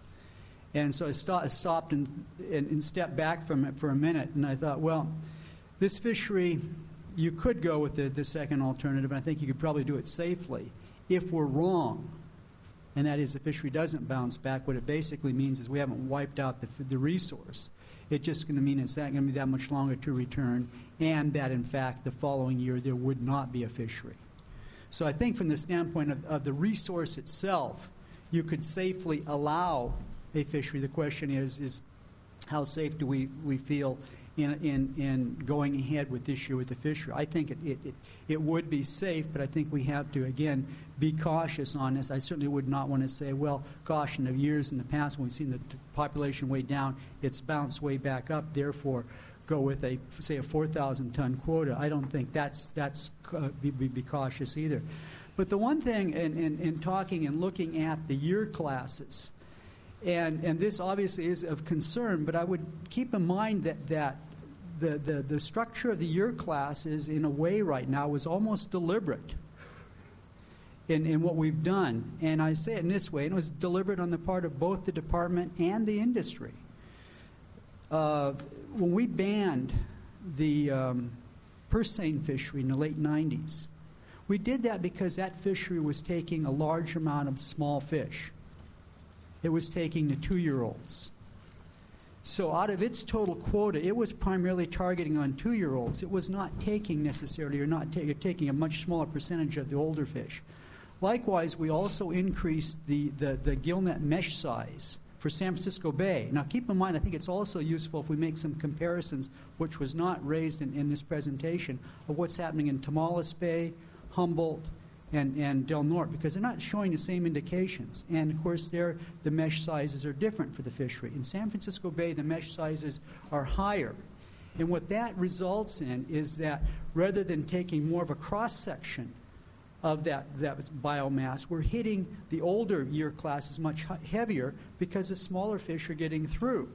And so I, st- I stopped and, and, and stepped back from it for a minute, and I thought, well, this fishery, you could go with the, the second alternative, and I think you could probably do it safely. If we're wrong, and that is the fishery doesn't bounce back, what it basically means is we haven't wiped out the, the resource. It's just going to mean it's not going to be that much longer to return, and that, in fact, the following year there would not be a fishery. So I think from the standpoint of, of the resource itself, you could safely allow a fishery. The question is, is how safe do we, we feel in, in, in going ahead with this year with the fishery? I think it, it, it, it would be safe, but I think we have to, again, be cautious on this. I certainly would not want to say, well, gosh, in the years in the past when we've seen the t- population way down, it's bounced way back up, therefore go with a, say, a four thousand ton quota. I don't think that's, that's uh, be, be cautious either. But the one thing in, in, in talking and looking at the year classes, and, and this obviously is of concern, but I would keep in mind that, that the, the, the structure of the year classes in a way right now was almost deliberate in, in what we've done. And I say it in this way, and it was deliberate on the part of both the department and the industry. Uh, when we banned the um, purse seine fishery in the late nineties. We did that because that fishery was taking a large amount of small fish. It was taking the two-year-olds. So out of its total quota, it was primarily targeting on two-year-olds. It was not taking necessarily, or not ta- taking a much smaller percentage of the older fish. Likewise, we also increased the, the, the gillnet mesh size for San Francisco Bay. Now keep in mind, I think it's also useful if we make some comparisons, which was not raised in, in this presentation, of what's happening in Tomales Bay, Humboldt, and, and Del Norte, because they're not showing the same indications. And of course, there the mesh sizes are different for the fishery. In San Francisco Bay, the mesh sizes are higher. And what that results in is that rather than taking more of a cross-section of that, that biomass, we're hitting the older year classes much heavier because the smaller fish are getting through.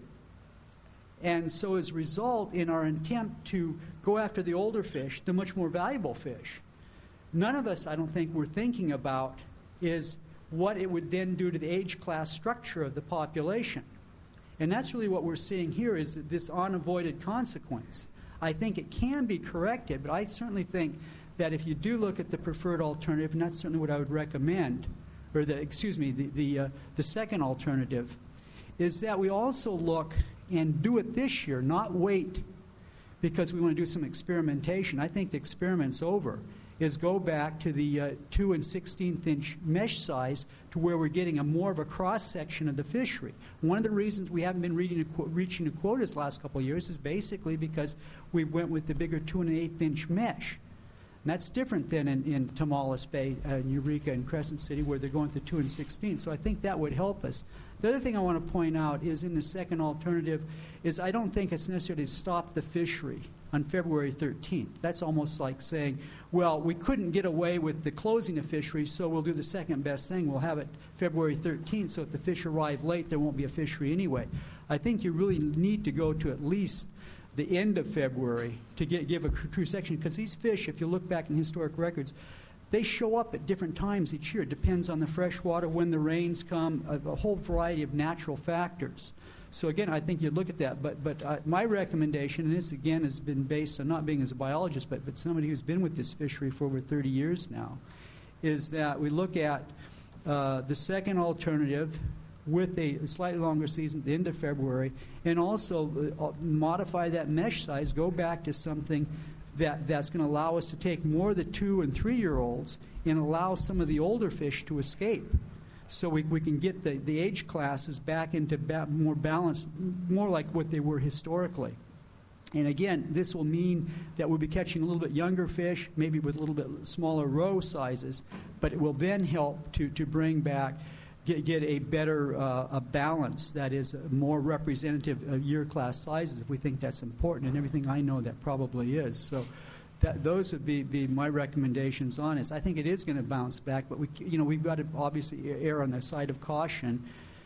And so as a result, in our attempt to go after the older fish, the much more valuable fish, none of us, I don't think, we're thinking about is what it would then do to the age class structure of the population. And that's really what we're seeing here, is that this unavoided consequence. I think it can be corrected, but I certainly think that if you do look at the preferred alternative, and that's certainly what I would recommend, or the, excuse me, the, the, uh, the second alternative, is that we also look and do it this year, not wait because we want to do some experimentation. I think the experiment's over. Is go back to the uh, two and sixteenth inch mesh size to where we're getting a more of a cross-section of the fishery. One of the reasons we haven't been reading a, reaching the quotas the last couple of years is basically because we went with the bigger two and an eighth inch mesh. And that's different than in, in Tomales Bay, uh, Eureka, and Crescent City, where they're going to two and sixteen. So I think that would help us. The other thing I want to point out is in the second alternative is I don't think it's necessary to stop the fishery on February thirteenth. That's almost like saying, well, we couldn't get away with the closing of fisheries, so we'll do the second best thing. We'll have it February thirteenth, so if the fish arrive late, there won't be a fishery anyway. I think you really need to go to at least the end of February to get, give a true section, because these fish, if you look back in historic records, they show up at different times each year. It depends on the fresh water, when the rains come, a, a whole variety of natural factors. So again, I think you'd look at that. But but uh, my recommendation, and this again has been based on not being as a biologist, but, but somebody who's been with this fishery for over thirty years now, is that we look at uh, the second alternative with a slightly longer season at the end of February, and also uh, modify that mesh size, go back to something that, that's going to allow us to take more of the two and three-year-olds and allow some of the older fish to escape. So we, we can get the, the age classes back into ba- more balanced, more like what they were historically. And again, this will mean that we'll be catching a little bit younger fish, maybe with a little bit smaller roe sizes, but it will then help to, to bring back, get, get a better uh, a balance that is more representative of year class sizes, if we think that's important, and everything I know that probably is. So that, those would be, be my recommendations on this. I think it is going to bounce back, but we, you know, we've got to obviously err on the side of caution.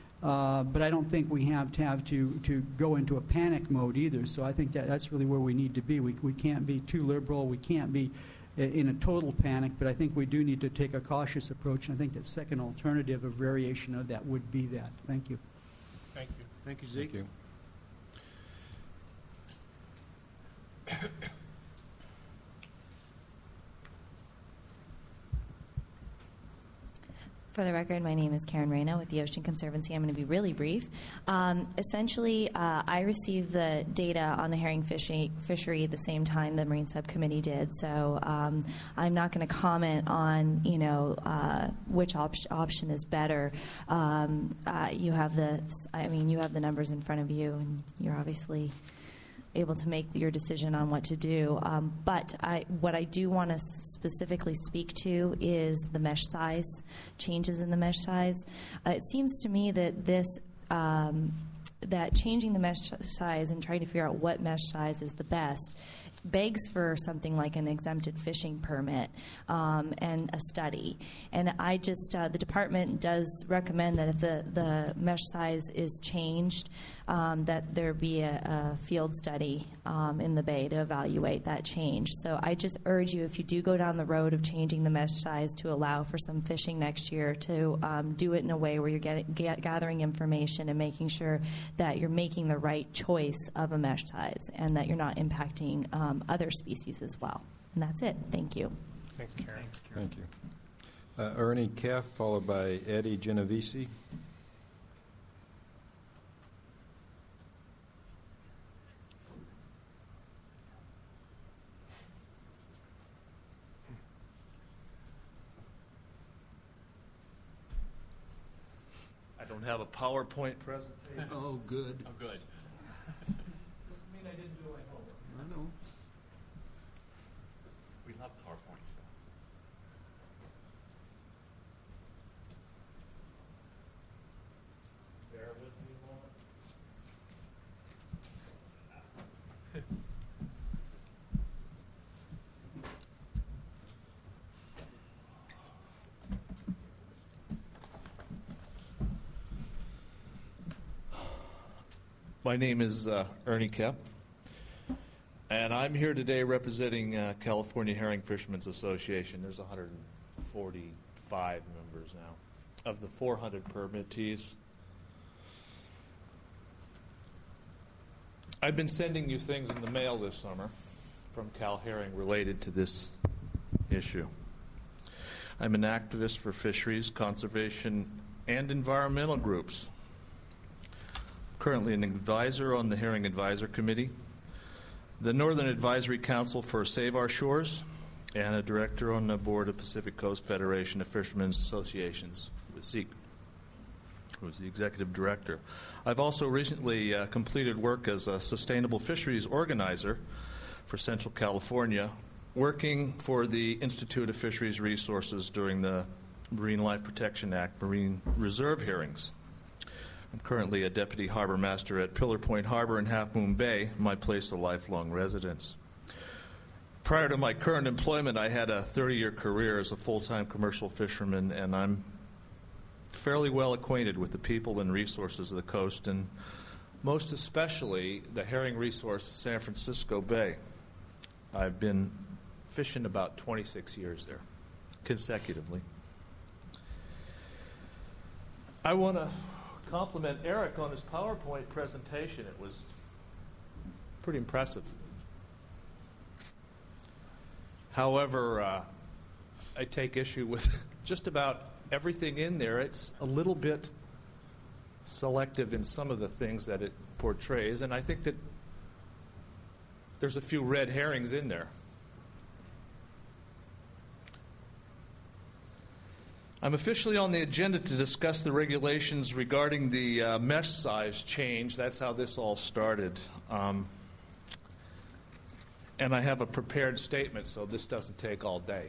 Uh, but I don't think we have to have to, to go into a panic mode either. So I think that that's really where we need to be. We, we can't be too liberal. We can't be in a total panic. But I think we do need to take a cautious approach. And I think that second alternative, a variation of that, would be that. Thank you. Thank you. Thank you, Zeke. Thank you. For the record, my name is Karen Reyna with the Ocean Conservancy. I'm going to be really brief. Um, essentially, uh, I received the data on the herring fishery, fishery at the same time the Marine Subcommittee did. So um, I'm not going to comment on, you know, uh, which op- option is better. Um, uh, you have the, I mean, you have the numbers in front of you, and you're obviously able to make your decision on what to do. Um, but I, what I do want to specifically speak to is the mesh size, changes in the mesh size. Uh, it seems to me that this, um, that changing the mesh size and trying to figure out what mesh size is the best begs for something like an exempted fishing permit um, and a study. And I just, uh, the department does recommend that if the, the mesh size is changed, um, that there be a, a field study um, in the bay to evaluate that change. So I just urge you, if you do go down the road of changing the mesh size to allow for some fishing next year, to um, do it in a way where you're getting, get, gathering information and making sure that that you're making the right choice of a mesh size and that you're not impacting um, other species as well. And that's it. Thank you. Thank you, Karen. Thank you. Uh, Ernie Keff, followed by Eddie Genovese. I don't have a PowerPoint presentation. Oh, good. Oh, good. Doesn't mean I didn't do my homework. I know. We love PowerPoints. Bear with me a moment. My name is uh, Ernie Kepp, and I'm here today representing uh, California Herring Fishermen's Association. There's one hundred forty-five members now of the four hundred permittees. I've been sending you things in the mail this summer from Cal Herring related to this issue. I'm an activist for fisheries, conservation, and environmental groups. Currently an advisor on the Herring Advisor Committee, the Northern Advisory Council for Save Our Shores, and a director on the board of Pacific Coast Federation of Fishermen's Associations with Zeke, who is the executive director. I've also recently uh, completed work as a sustainable fisheries organizer for Central California, working for the Institute of Fisheries Resources during the Marine Life Protection Act Marine Reserve hearings. I'm currently a deputy harbor master at Pillar Point Harbor in Half Moon Bay, my place of lifelong residence. Prior to my current employment, I had a thirty-year career as a full-time commercial fisherman, and I'm fairly well acquainted with the people and resources of the coast, and most especially the herring resource of San Francisco Bay. I've been fishing about twenty-six years there, consecutively. I want to compliment Eric on his PowerPoint presentation. It was pretty impressive. However, uh, I take issue with just about everything in there. It's a little bit selective in some of the things that it portrays, and I think that there's a few red herrings in there. I'm officially on the agenda to discuss the regulations regarding the uh, mesh size change. That's how this all started. Um, and I have a prepared statement, so this doesn't take all day.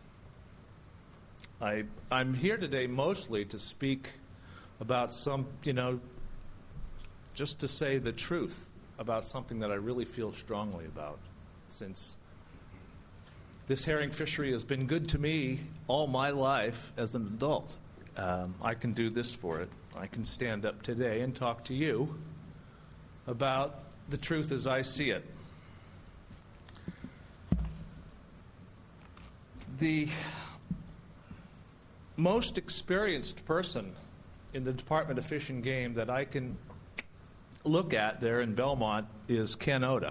I, I'm here today mostly to speak about some, you know, just to say the truth about something that I really feel strongly about, since this herring fishery has been good to me all my life as an adult. Um, I can do this for it. I can stand up today and talk to you about the truth as I see it. The most experienced person in the Department of Fish and Game that I can look at there in Belmont is Ken Oda.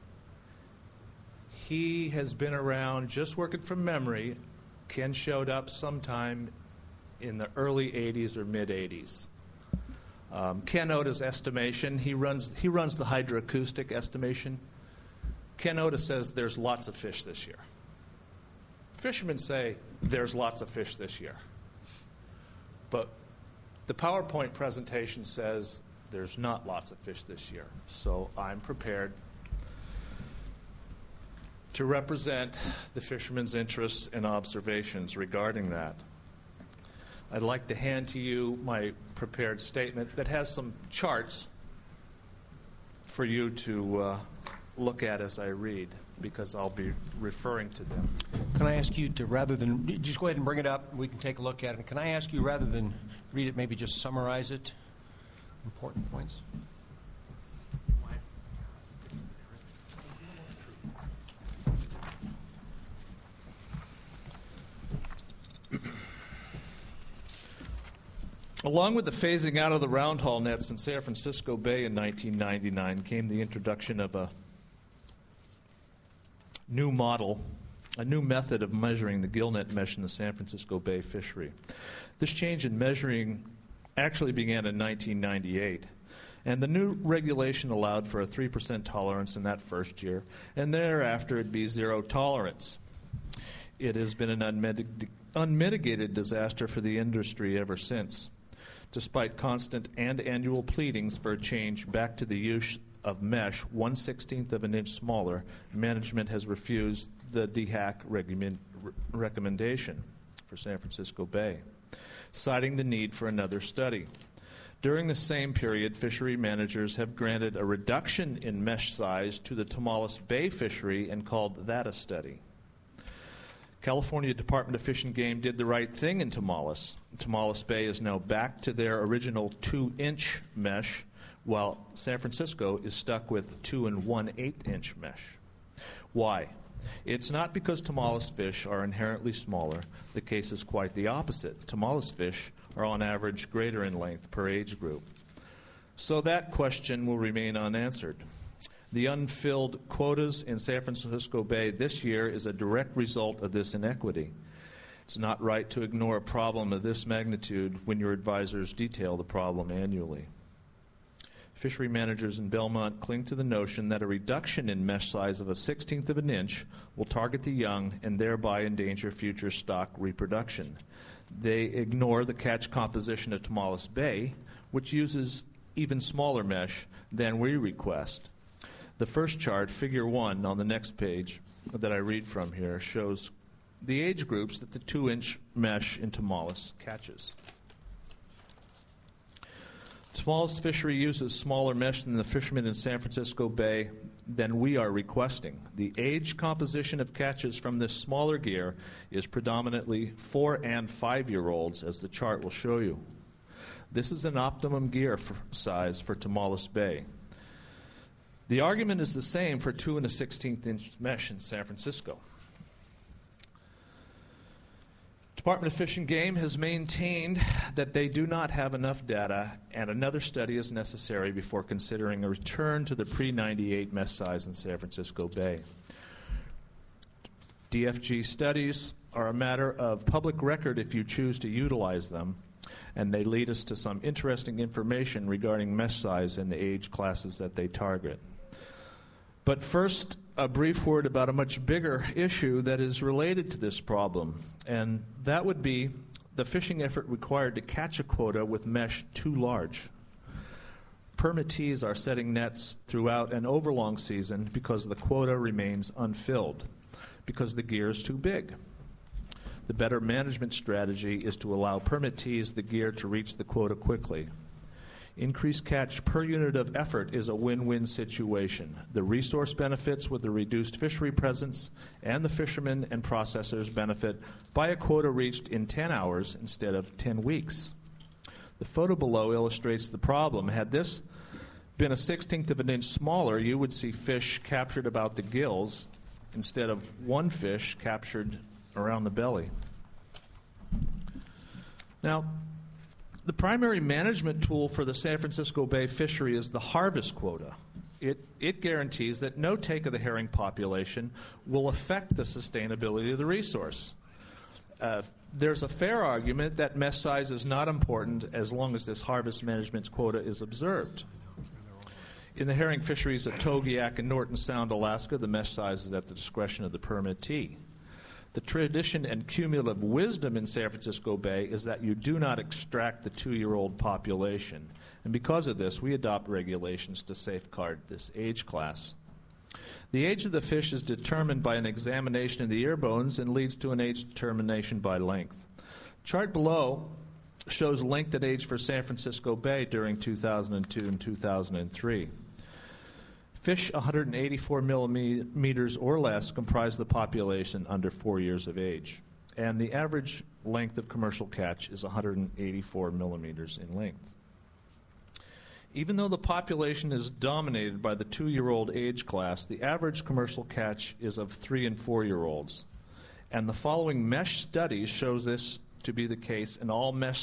He has been around, just working from memory. Ken showed up sometime in the early eighties or mid-eighties. Um, Ken Oda's estimation, he runs, he runs the hydroacoustic estimation. Ken Oda says there's lots of fish this year. Fishermen say there's lots of fish this year. But the PowerPoint presentation says there's not lots of fish this year. So I'm prepared to represent the fishermen's interests and observations regarding that. I'd like to hand to you my prepared statement that has some charts for you to uh, look at as I read, because I'll be referring to them. Can I ask you to, rather than, just go ahead and bring it up, we can take a look at it. Can I ask you, rather than read it, maybe just summarize it? Important points. Along with the phasing out of the roundhaul nets in San Francisco Bay in nineteen ninety-nine came the introduction of a new model, a new method of measuring the gillnet mesh in the San Francisco Bay fishery. This change in measuring actually began in nineteen ninety-eight, and the new regulation allowed for a three percent tolerance in that first year, and thereafter it'd be zero tolerance. It has been an unmitig- unmitigated disaster for the industry ever since. Despite constant and annual pleadings for a change back to the use of mesh one sixteenth of an inch smaller, management has refused the D HAC recommend, recommendation for San Francisco Bay, citing the need for another study. During the same period, fishery managers have granted a reduction in mesh size to the Tomales Bay fishery and called that a study. California Department of Fish and Game did the right thing in Tomales. Tomales Bay is now back to their original two-inch mesh, while San Francisco is stuck with two and one-eighth inch mesh. Why? It's not because Tomales fish are inherently smaller. The case is quite the opposite. Tomales fish are on average greater in length per age group. So that question will remain unanswered. The unfilled quotas in San Francisco Bay this year is a direct result of this inequity. It's not right to ignore a problem of this magnitude when your advisors detail the problem annually. Fishery managers in Belmont cling to the notion that a reduction in mesh size of a sixteenth of an inch will target the young and thereby endanger future stock reproduction. They ignore the catch composition of Tomales Bay, which uses even smaller mesh than we request. The first chart, figure one, on the next page that I read from here, shows the age groups that the two-inch mesh in Tomales catches. Tomales fishery uses smaller mesh than the fishermen in San Francisco Bay than we are requesting. The age composition of catches from this smaller gear is predominantly four and five-year-olds, as the chart will show you. This is an optimum gear for size for Tomales Bay. The argument is the same for two and a sixteenth inch mesh in San Francisco. Department of Fish and Game has maintained that they do not have enough data and another study is necessary before considering a return to the pre ninety-eight mesh size in San Francisco Bay. D F G studies are a matter of public record if you choose to utilize them, and they lead us to some interesting information regarding mesh size and the age classes that they target. But first, a brief word about a much bigger issue that is related to this problem, and that would be the fishing effort required to catch a quota with mesh too large. Permittees are setting nets throughout an overlong season because the quota remains unfilled, because the gear is too big. The better management strategy is to allow permittees the gear to reach the quota quickly. Increased catch per unit of effort is a win-win situation. The resource benefits with the reduced fishery presence, and the fishermen and processors benefit by a quota reached in ten hours instead of ten weeks. The photo below illustrates the problem. Had this been a sixteenth of an inch smaller, you would see fish captured about the gills instead of one fish captured around the belly. Now, the primary management tool for the San Francisco Bay fishery is the harvest quota. It, it guarantees that no take of the herring population will affect the sustainability of the resource. Uh, there's a fair argument that mesh size is not important as long as this harvest management quota is observed. In the herring fisheries at Togiak and Norton Sound, Alaska, the mesh size is at the discretion of the permittee. The tradition and cumulative wisdom in San Francisco Bay is that you do not extract the two-year-old population. And because of this, we adopt regulations to safeguard this age class. The age of the fish is determined by an examination of the ear bones and leads to an age determination by length. Chart below shows length at age for San Francisco Bay during two thousand two and two thousand three. Fish one hundred eighty-four millimeters or less comprise the population under four years of age, and the average length of commercial catch is one hundred eighty-four millimeters in length. Even though the population is dominated by the two-year-old age class, the average commercial catch is of three- and four-year-olds, and the following mesh studies shows this to be the case in all mesh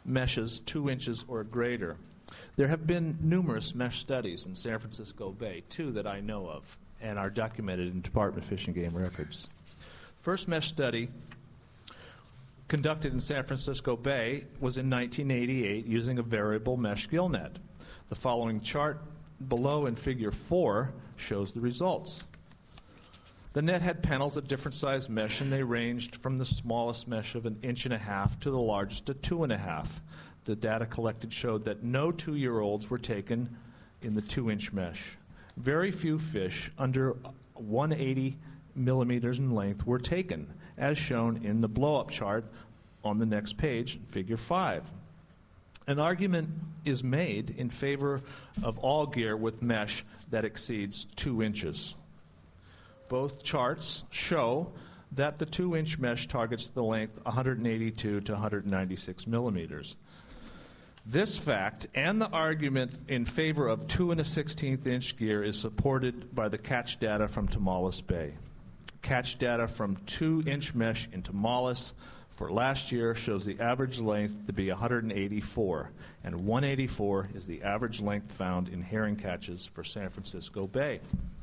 meshes two inches or greater. There have been numerous mesh studies in San Francisco Bay, two that I know of, and are documented in Department of Fish and Game records. First mesh study conducted in San Francisco Bay was in nineteen eighty-eight using a variable mesh gill net. The following chart below in figure four shows the results. The net had panels of different size mesh, and they ranged from the smallest mesh of an inch and a half to the largest of two and a half. The data collected showed that no two-year-olds were taken in the two-inch mesh. Very few fish under one hundred eighty millimeters in length were taken, as shown in the blow-up chart on the next page, figure five. An argument is made in favor of all gear with mesh that exceeds two inches. Both charts show that the two-inch mesh targets the length one hundred eighty-two to one hundred ninety-six millimeters. This fact and the argument in favor of two and a sixteenth inch gear is supported by the catch data from Tomales Bay. Catch data from two-inch mesh in Tomales for last year shows the average length to be one hundred eighty-four, and one hundred eighty-four is the average length found in herring catches for San Francisco Bay.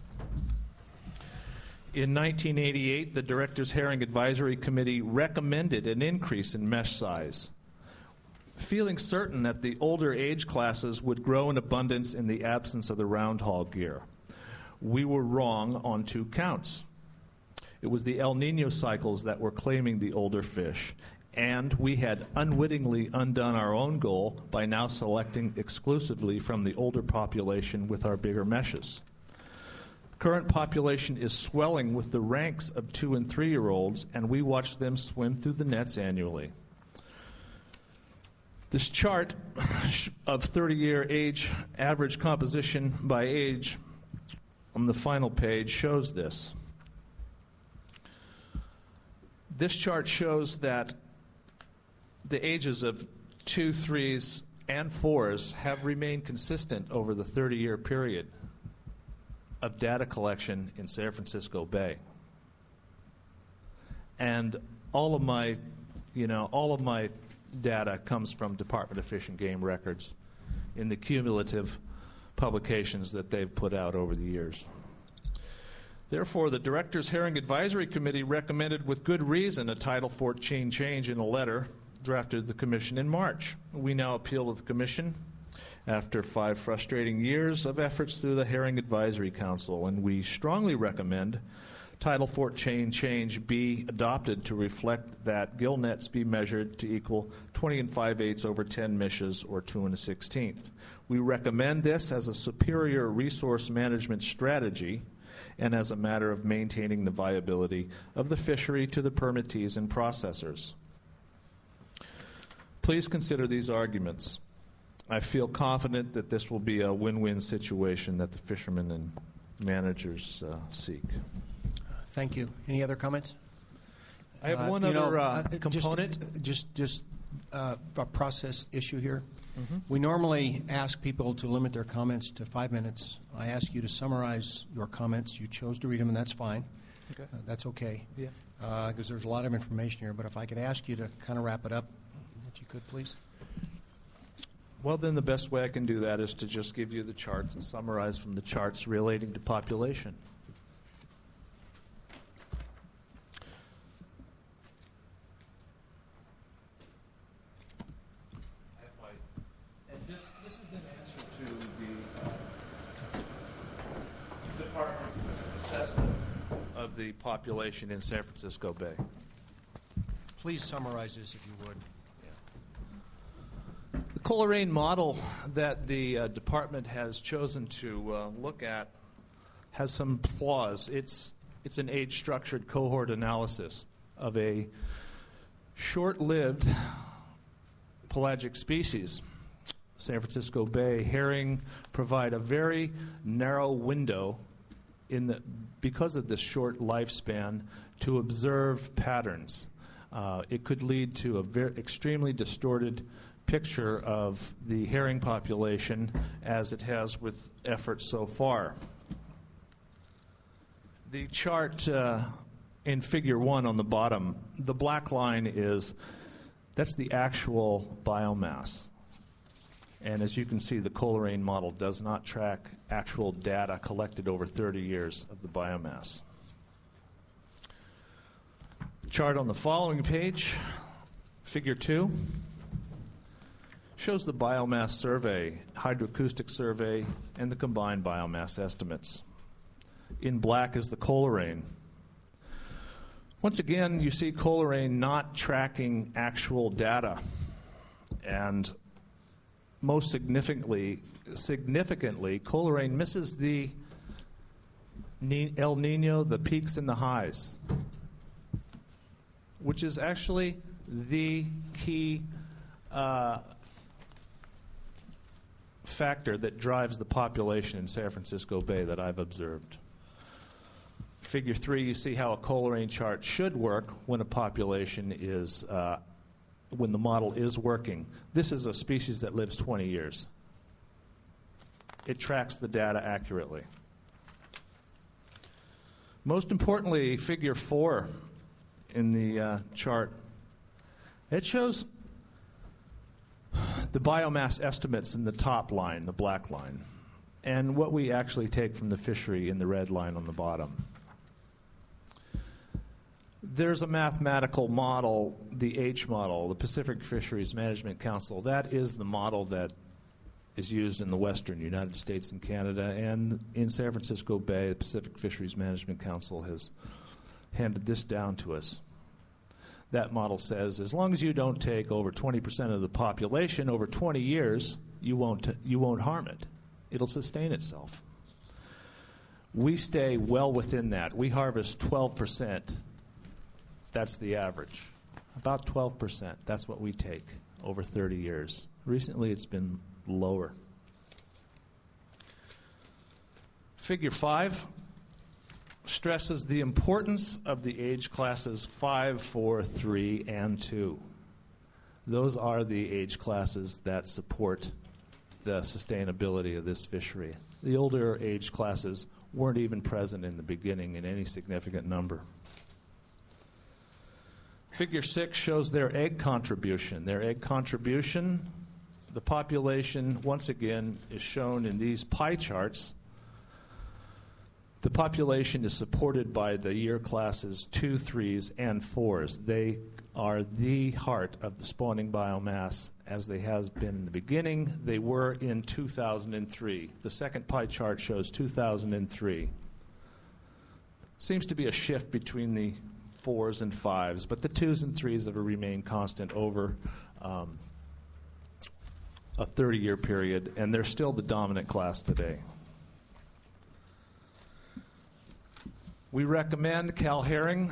In nineteen eighty-eight, the Directors Herring Advisory Committee recommended an increase in mesh size, feeling certain that the older age classes would grow in abundance in the absence of the round haul gear. We were wrong on two counts. It was the El Nino cycles that were claiming the older fish, and we had unwittingly undone our own goal by now selecting exclusively from the older population with our bigger meshes. Current population is swelling with the ranks of two and three-year-olds, and we watch them swim through the nets annually. This chart of thirty-year age average composition by age on the final page shows this. This chart shows that the ages of two, threes, and fours have remained consistent over the thirty-year period of data collection in San Francisco Bay. And all of my, you know, all of my data comes from Department of Fish and Game records in the cumulative publications that they've put out over the years. Therefore, the Directors Herring Advisory Committee recommended with good reason a Title fourteen change in a letter drafted to the Commission in March. We now appeal to the Commission after five frustrating years of efforts through the Herring Advisory Council, and we strongly recommend Title fourteen change be adopted to reflect that gill nets be measured to equal twenty and five eighths over ten mishes, or two and a sixteenth. We recommend this as a superior resource management strategy and as a matter of maintaining the viability of the fishery to the permittees and processors. Please consider these arguments. I feel confident that this will be a win-win situation that the fishermen and managers uh, seek. Thank you. Any other comments? I have Uh, one you other know, uh, uh, component. Just, just, just uh, a process issue here. Mhm. We normally ask people to limit their comments to five minutes. I ask you to summarize your comments. You chose to read them, and that's fine. Okay. Uh, that's okay. Yeah. Because there's a lot of information here. But if I could ask you to kind of wrap it up, if you could, please. Well, then the best way I can do that is to just give you the charts and summarize from the charts relating to population. And this, this is an answer to the uh, Department's assessment of the population in San Francisco Bay. Please summarize this, if you would. The Coleraine model that the uh, department has chosen to uh, look at has some flaws. It's, it's an age-structured cohort analysis of a short-lived pelagic species. San Francisco Bay herring provide a very narrow window in the, because of this short lifespan to observe patterns. Uh, it could lead to a very extremely distorted picture of the herring population as it has with efforts so far. The chart uh, in figure one on the bottom, the black line is That's the actual biomass. And as you can see, the Coleraine model does not track actual data collected over thirty years of the biomass. Chart on the following page, figure two, shows the biomass survey, hydroacoustic survey, and the combined biomass estimates. In black is the Coleraine. Once again, you see Coleraine not tracking actual data. And most significantly, significantly, Coleraine misses the El Nino, the peaks and the highs, which is actually the key uh, factor that drives the population in San Francisco Bay that I've observed. Figure three, you see how a Coleraine chart should work when a population is uh, when the model is working. This is a species that lives twenty years. It tracks the data accurately. Most importantly, figure four in the uh, chart, it shows the biomass estimates in the top line, the black line, and what we actually take from the fishery in the red line on the bottom. There's a mathematical model, the H model, the Pacific Fisheries Management Council. That is the model that is used in the western United States and Canada, and in San Francisco Bay, the Pacific Fisheries Management Council has handed this down to us. That model says as long as you don't take over twenty percent of the population over twenty years, you won't, you won't harm it. It'll sustain itself. We stay well within that. We harvest twelve percent. That's the average. About twelve percent. That's what we take over thirty years. Recently, it's been lower. Figure five stresses the importance of the age classes five, four, three, and two. Those are the age classes that support the sustainability of this fishery. The older age classes weren't even present in the beginning in any significant number. Figure six shows their egg contribution. Their egg contribution, the population, once again, is shown in these pie charts. The population is supported by the year classes two, threes, and fours. They are the heart of the spawning biomass, as they have been in the beginning. They were in two thousand three. The second pie chart shows two thousand three. Seems to be a shift between the fours and fives, but the twos and threes have remained constant over um, a thirty-year period, and they're still the dominant class today. We recommend Cal Herring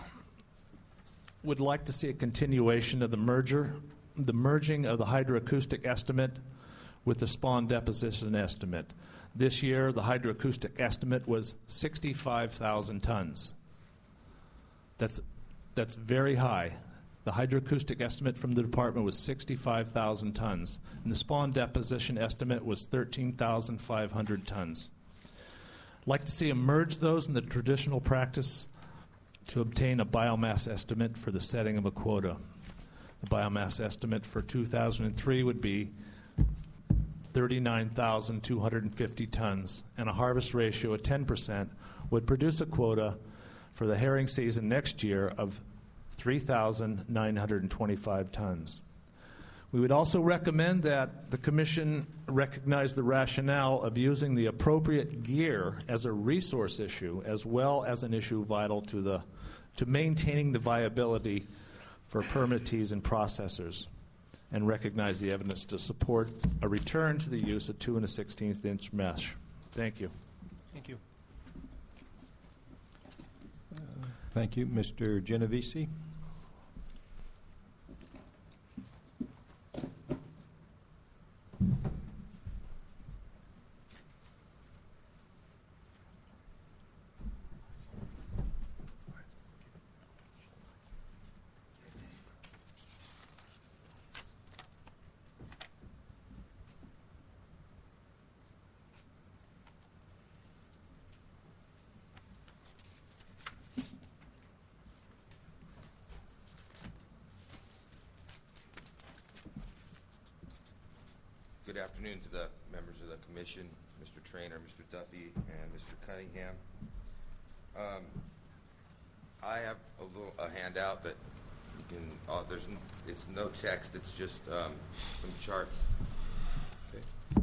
would like to see a continuation of the merger, the merging of the hydroacoustic estimate with the spawn deposition estimate. This year, the hydroacoustic estimate was sixty-five thousand tons. That's, that's very high. The hydroacoustic estimate from the department was sixty-five thousand tons, and the spawn deposition estimate was thirteen thousand five hundred tons. I'd like to see them merge those in the traditional practice to obtain a biomass estimate for the setting of a quota. The biomass estimate for two thousand three would be thirty-nine thousand two hundred fifty tons, and a harvest ratio of ten percent would produce a quota for the herring season next year of three thousand nine hundred twenty-five tons. We would also recommend that the Commission recognize the rationale of using the appropriate gear as a resource issue as well as an issue vital to, the, to maintaining the viability for permittees and processors, and recognize the evidence to support a return to the use of two and a sixteenth inch mesh. Thank you. Thank you. Thank you. Mister Genovese. good afternoon to the members of the commission, Mister Trainer, Mister Duffy, and Mister Cunningham. Um, I have a little a handout that you can. Uh, there's n- it's no text. It's just um, some charts. Okay.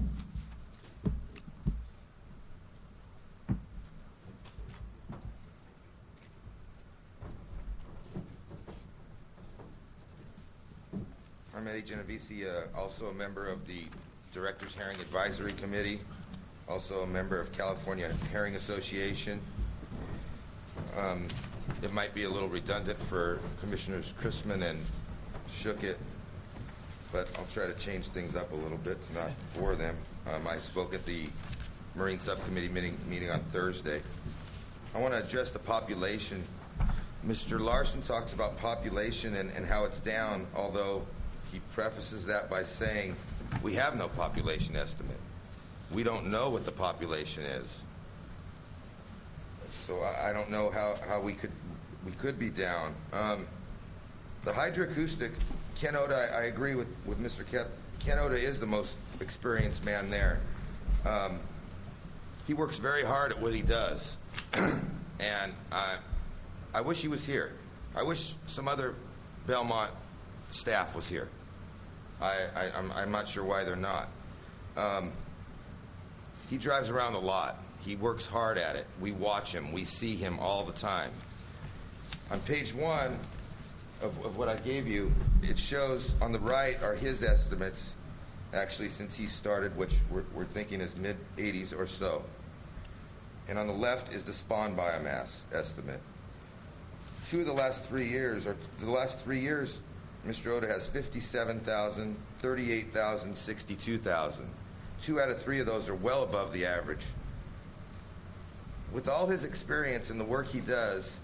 I'm Eddie Genovese, uh, also a member of the Directors Herring Advisory Committee, also a member of California Herring Association. Um, it might be a little redundant for Commissioners Chrisman and Schuchit, but I'll try to change things up a little bit to not bore them. Um, I spoke at the Marine Subcommittee meeting, meeting on Thursday. I want to address the population. Mister Larson talks about population and, and how it's down, although he prefaces that by saying we have no population estimate. We don't know what the population is. So I, I don't know how, how we could we could be down. Um, the hydroacoustic, Ken Oda, I, I agree with, with Mister Kep. Ken Oda is the most experienced man there. Um, he works very hard at what he does. And I, I wish he was here. I wish some other Belmont staff was here. I, I, I'm, I'm not sure why they're not. Um, he drives around a lot. He works hard at it. We watch him. We see him all the time. On page one of, of what I gave you, it shows on the right are his estimates, actually, since he started, which we're, we're thinking is mid eighties or so. And on the left is the spawn biomass estimate. Two of the last three years, or the last three years, Mister Oda has fifty-seven thousand, thirty-eight thousand, sixty-two thousand. Two out of three of those are well above the average. With all his experience and the work he does,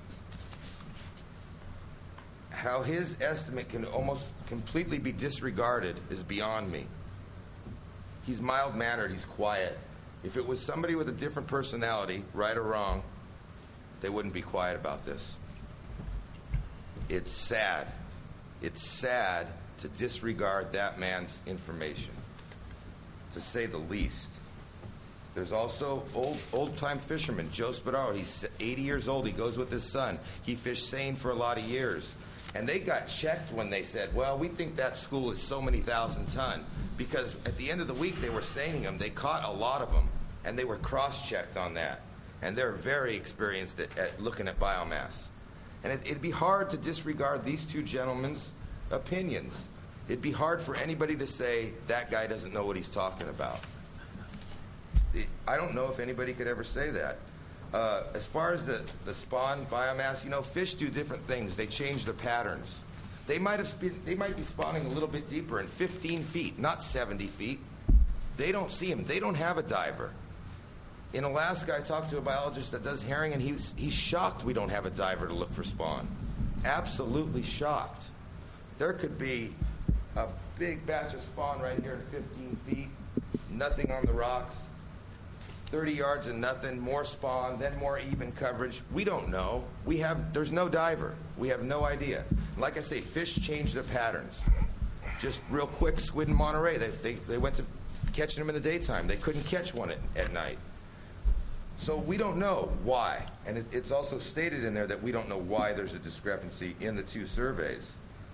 how his estimate can almost completely be disregarded is beyond me. He's mild-mannered, he's quiet. If it was somebody with a different personality, right or wrong, they wouldn't be quiet about this. It's sad. It's sad to disregard that man's information, to say the least. There's also old, old-time fisherman, Joe Spadaro. He's eighty years old. He goes with his son. He fished seine for a lot of years. And they got checked when they said, well, we think that school is so many thousand ton. Because at the end of the week, they were seining them. They caught a lot of them, and they were cross-checked on that. And they're very experienced at, at looking at biomass. And it, it'd be hard to disregard these two gentlemen's opinions. It'd be hard for anybody to say, that guy doesn't know what he's talking about. It, I don't know if anybody could ever say that. Uh, as far as the, the spawn biomass, you know, fish do different things. They change their patterns. They might have sp- they might be spawning a little bit deeper in fifteen feet, not seventy feet. They don't see them. They don't have a diver. In Alaska, I talked to a biologist that does herring, and he's, he's shocked we don't have a diver to look for spawn. Absolutely shocked. There could be a big batch of spawn right here in fifteen feet, nothing on the rocks, thirty yards and nothing, more spawn, then more even coverage. We don't know. We have, there's no diver. We have no idea. Like I say, fish change their patterns. Just real quick, squid in Monterey, they, they, they went to catching them in the daytime. They couldn't catch one at, at night. So we don't know why. And it, it's also stated in there that we don't know why there's a discrepancy in the two surveys.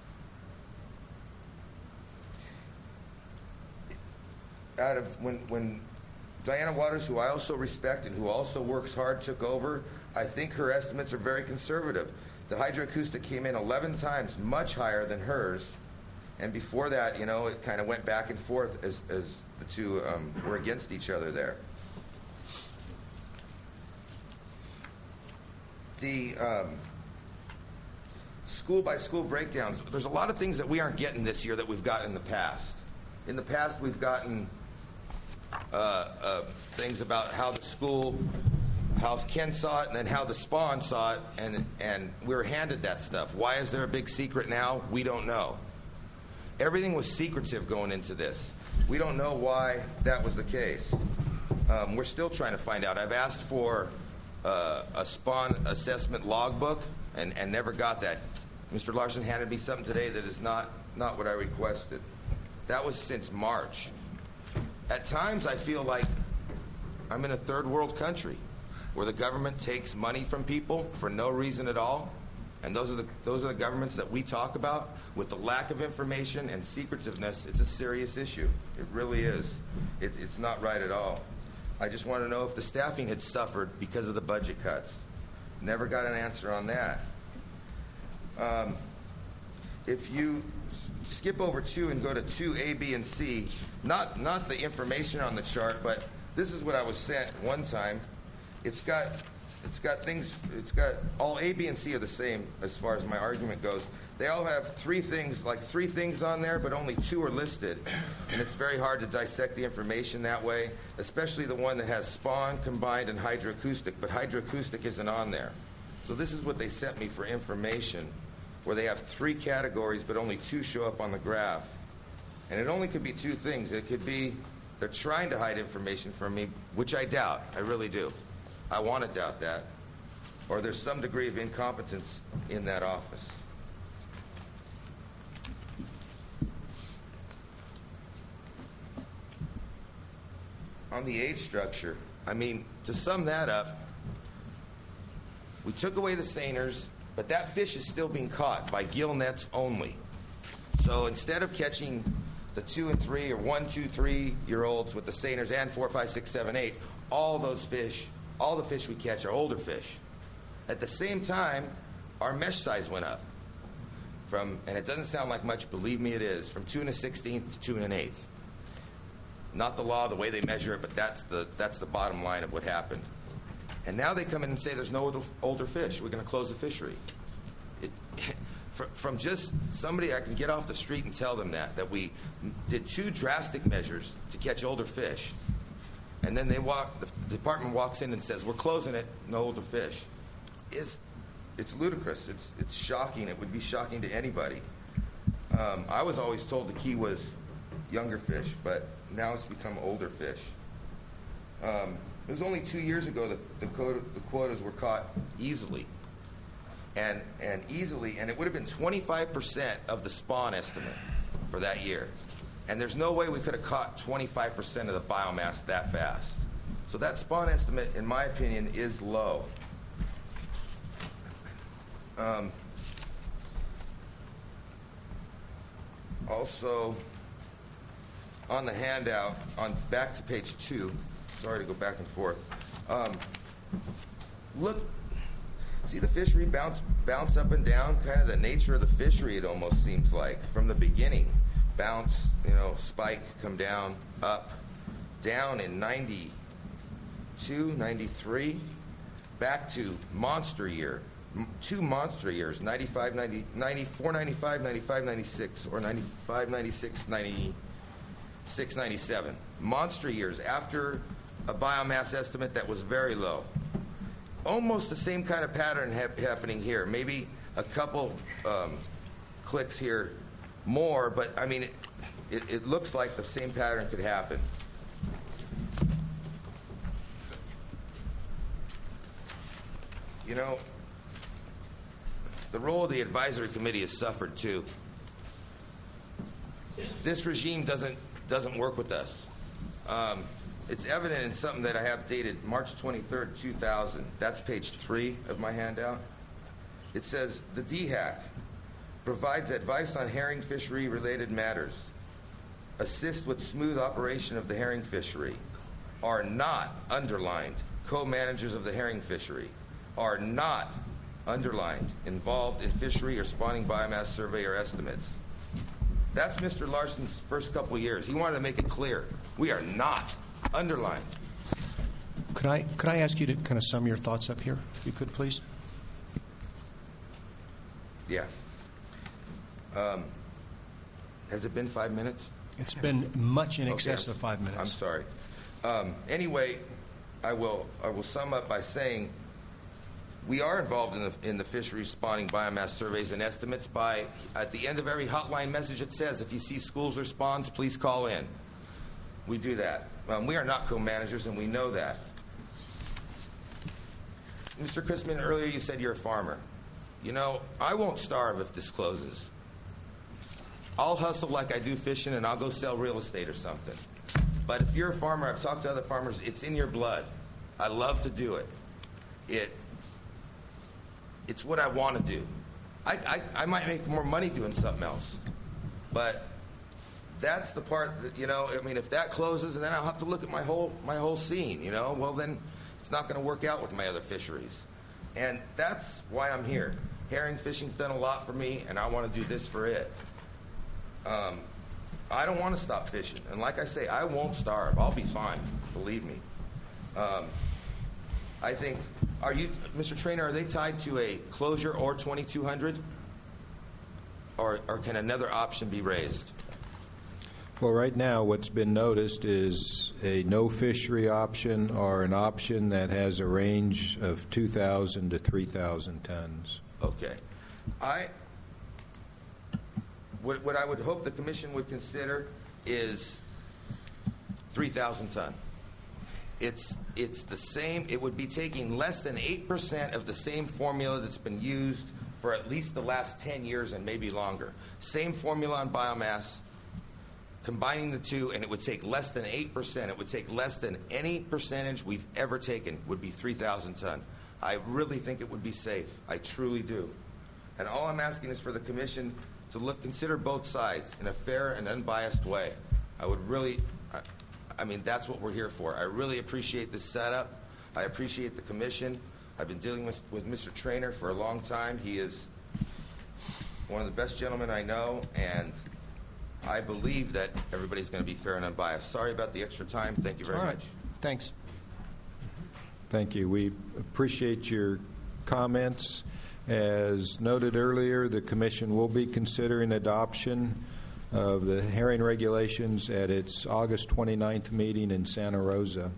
Out of when when Diana Waters, who I also respect and who also works hard, took over, I think her estimates are very conservative. The hydroacoustic came in eleven times, much higher than hers. And before that, you know, it kind of went back and forth as, as the two um, were against each other there. The um, school-by-school breakdowns, there's a lot of things that we aren't getting this year that we've got in the past. In the past, we've gotten uh, uh, things about how the school, how Ken saw it, and then how the spawn saw it, and, and we were handed that stuff. Why is there a big secret now? We don't know. Everything was secretive going into this. We don't know why that was the case. Um, we're still trying to find out. I've asked for uh, a spawn assessment logbook and, and never got that. Mister Larson handed me something today that is not, not what I requested. That was since March. at times I feel like I'm in a third world country where the government takes money from people for no reason at all. And those are the those are the governments that we talk about with the lack of information and secretiveness. It's a serious issue. It really is. It, it's not right at all. I just want to know if the staffing had suffered because of the budget cuts. Never got an answer on that. Um, if you skip over two and go to two A, B, and C, not not the information on the chart, but this is what I was sent one time. It's got it's got things. It's got all A, B, and C are the same as far as my argument goes. They all have three things, like three things on there, but only two are listed, and it's very hard to dissect the information that way, especially the one that has spawn, combined, and hydroacoustic, but hydroacoustic isn't on there. So this is what they sent me for information, where they have three categories, but only two show up on the graph. And it only could be two things. It could be they're trying to hide information from me, which I doubt. I really do. I want to doubt that. Or there's some degree of incompetence in that office. On the age structure, I mean, to sum that up, we took away the seiners, but that fish is still being caught by gill nets only. So instead of catching the two and three or one, two, three year olds with the seiners and four, five, six, seven, eight, all those fish, all the fish we catch are older fish. At the same time, our mesh size went up from, and it doesn't sound like much, believe me it is, from two and a sixteenth to two and an eighth. Not the law, the way they measure it, but that's the that's the bottom line of what happened. And now they come in and say there's no older, older fish. We're going to close the fishery. It, from just somebody I can get off the street and tell them that, that we did two drastic measures to catch older fish. And then they walk, the department walks in and says, we're closing it, no older fish. It's, it's ludicrous. It's, it's shocking. It would be shocking to anybody. Um, I was always told the key was younger fish, but now it's become older fish. Um, it was only two years ago that the, quota, the quotas were caught easily. And, and easily, and it would have been twenty-five percent of the spawn estimate for that year. And there's no way we could have caught twenty-five percent of the biomass that fast. So that spawn estimate, in my opinion, is low. Um, also, on the handout, on back to page two, sorry to go back and forth. Um, look, see the fishery bounce bounce up and down, kind of the nature of the fishery, it almost seems like, from the beginning. Bounce, you know, spike, come down, up, down in ninety-two, ninety-three, back to monster year. M- two monster years, ninety-five, ninety, ninety-four, ninety-five, ninety-five, ninety-six, or ninety-five, ninety-six, ninety-six, ninety-seven. Monster years after a biomass estimate that was very low. Almost the same kind of pattern ha- happening here. Maybe a couple um, clicks here more, but I mean, it, it, it looks like the same pattern could happen. You know, the role of the advisory committee has suffered too. This regime doesn't doesn't work with us. Um, it's evident in something that I have dated March twenty-third, two thousand. That's page three of my handout. It says, the D HAC provides advice on herring fishery-related matters, assist with smooth operation of the herring fishery, are not underlined co-managers of the herring fishery, are not underlined involved in fishery or spawning biomass survey or estimates. That's Mister Larson's first couple years. He wanted to make it clear. We are not underlined. Could I could I ask you to kind of sum your thoughts up here, if you could, please? Yeah. Um, has it been five minutes? It's been much in excess Okay, of five minutes. I'm sorry. Um, anyway, I will I will sum up by saying we are involved in the in the fishery spawning biomass surveys and estimates. By at the end of every hotline message, it says, if you see schools or spawns, please call in. We do that. Um, we are not co-managers, and we know that. Mister Chrisman, earlier you said you're a farmer. You know, I won't starve if this closes. I'll hustle like I do fishing, and I'll go sell real estate or something. But if you're a farmer, I've talked to other farmers, it's in your blood. I love to do it. It it's what I want to do. I, I, I might make more money doing something else. But that's the part that, you know, I mean, if that closes, and then I'll have to look at my whole my whole scene, you know, well, then it's not going to work out with my other fisheries. And that's why I'm here. Herring fishing's done a lot for me, and I want to do this for it. Um, I don't want to stop fishing. And like I say, I won't starve. I'll be fine, believe me. Um, I think, are you, Mister Trainer, are they tied to a closure or twenty-two hundred? Or, or can another option be raised? Well, right now, what's been noticed is a no fishery option or an option that has a range of two thousand to three thousand tons. Okay. I, what, what I would hope the commission would consider is three thousand ton. It's, it's the same, it would be taking less than eight percent of the same formula that's been used for at least the last ten years and maybe longer. Same formula on biomass, combining the two, and it would take less than eight percent. It would take less than any percentage we've ever taken, would be three thousand ton. I really think it would be safe. I truly do. And all I'm asking is for the commission to look, consider both sides in a fair and unbiased way. I would really, I, I mean, that's what we're here for. I really appreciate this setup. I appreciate the commission. I've been dealing with, with Mister Trainer for a long time. He is one of the best gentlemen I know, and I believe that everybody's going to be fair and unbiased. Sorry about the extra time. Thank you very All right. much. Thanks. Thank you. We appreciate your comments. As noted earlier, the Commission will be considering adoption of the herring regulations at its August twenty-ninth meeting in Santa Rosa.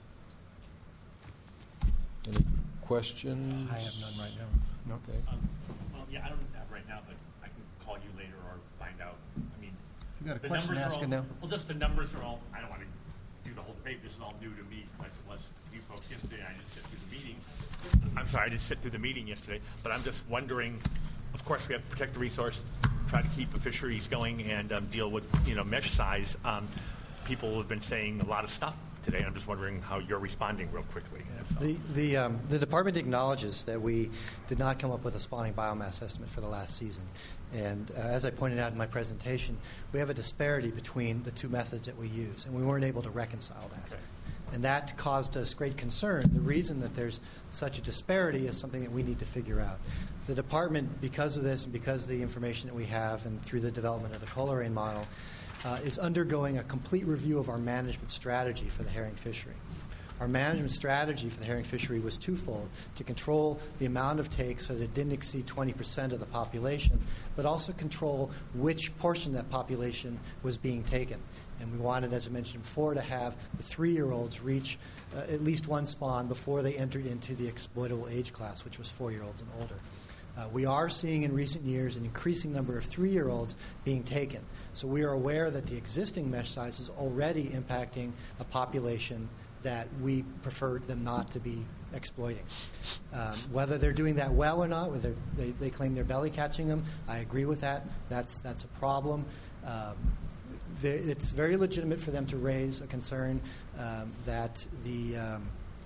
Any questions? I have none right now. No. Okay. Um, well, yeah, I don't have right now, but I can call you later or find out. I mean, You got a the question numbers are asking all, now? Well, just the numbers are all. I don't want to do the whole debate. This is all new to me. Like it was you folks yesterday. I just sit through the meeting. I'm sorry, I just sit through the meeting yesterday. But I'm just wondering. Of course, we have to protect the resource, try to keep the fisheries going, and um, deal with you know mesh size. Um, people have been saying a lot of stuff today, and I'm just wondering how you're responding real quickly. The, the, um, the department acknowledges that we did not come up with a spawning biomass estimate for the last season. And uh, as I pointed out in my presentation, we have a disparity between the two methods that we use, and we weren't able to reconcile that. Okay. And that caused us great concern. The reason that there's such a disparity is something that we need to figure out. The department, because of this and because of the information that we have and through the development of the Coleraine model, uh, is undergoing a complete review of our management strategy for the herring fishery. Our management strategy for the herring fishery was twofold: to control the amount of take so that it didn't exceed twenty percent of the population, but also control which portion of that population was being taken. And we wanted, as I mentioned before, to have the three-year-olds reach uh, at least one spawn before they entered into the exploitable age class, which was four-year-olds and older. Uh, we are seeing in recent years an increasing number of three-year-olds being taken. So we are aware that the existing mesh size is already impacting a population that we prefer them not to be exploiting. Um, whether they're doing that well or not, whether they, they claim they're belly catching them, I agree with that. That's, that's a problem. Um, it's very legitimate for them to raise a concern um, that the um,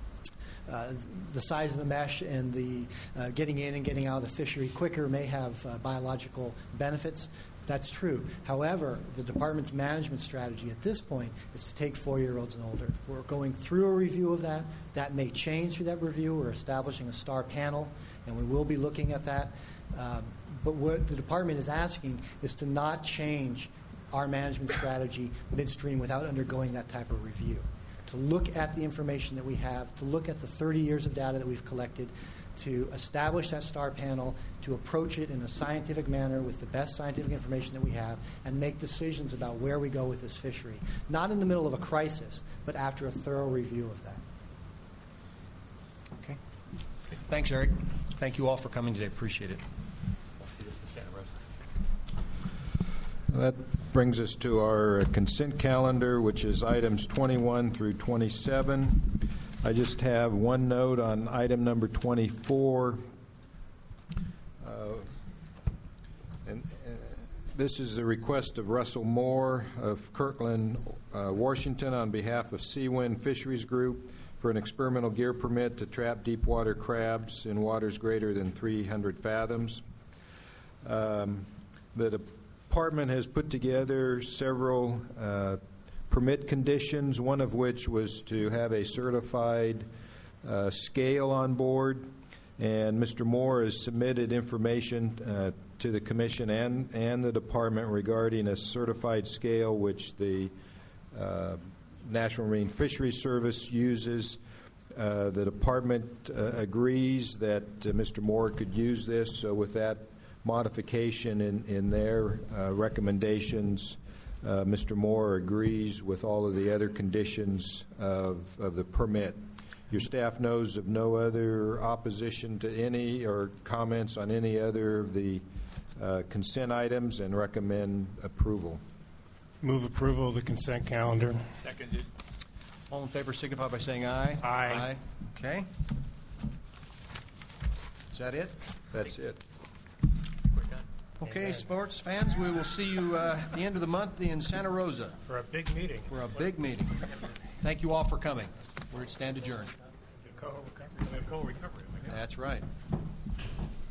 uh, the size of the mesh and the uh, getting in and getting out of the fishery quicker may have uh, biological benefits. That's true. However, the department's management strategy at this point is to take four-year-olds and older. We're going through a review of that. That may change through that review. We're establishing a STAR panel, and we will be looking at that. Um, but what the department is asking is to not change our management strategy midstream without undergoing that type of review. To look at the information that we have, to look at the thirty years of data that we've collected, to establish that STAR panel, to approach it in a scientific manner with the best scientific information that we have, and make decisions about where we go with this fishery. Not in the middle of a crisis, but after a thorough review of that. Okay. Thanks, Eric. Thank you all for coming today. Appreciate it. That brings us to our consent calendar, which is items twenty-one through twenty-seven. I just have one note on item number twenty-four. Uh, and uh, this is a request of Russell Moore of Kirkland, uh, Washington, on behalf of Seawind Fisheries Group for an experimental gear permit to trap deep water crabs in waters greater than three hundred fathoms. Um, the department has put together several uh, permit conditions, one of which was to have a certified uh, scale on board. And Mister Moore has submitted information uh, to the Commission and, and the Department regarding a certified scale which the uh, National Marine Fisheries Service uses. Uh, the Department uh, agrees that uh, Mister Moore could use this, so with that modification in, in their uh, recommendations, uh, Mister Moore agrees with all of the other conditions of, of the permit. Your staff knows of no other opposition to any or comments on any other of the uh, consent items and recommend approval. Move approval of the consent calendar. Seconded. All in favor signify by saying aye. Aye. Aye. Okay. Is that it? That's it. Okay, sports fans, we will see you uh, at the end of the month in Santa Rosa. For a big meeting. For a big meeting. Thank you all for coming. We're stand adjourned. Nicole recovery. Nicole recovery. That's right.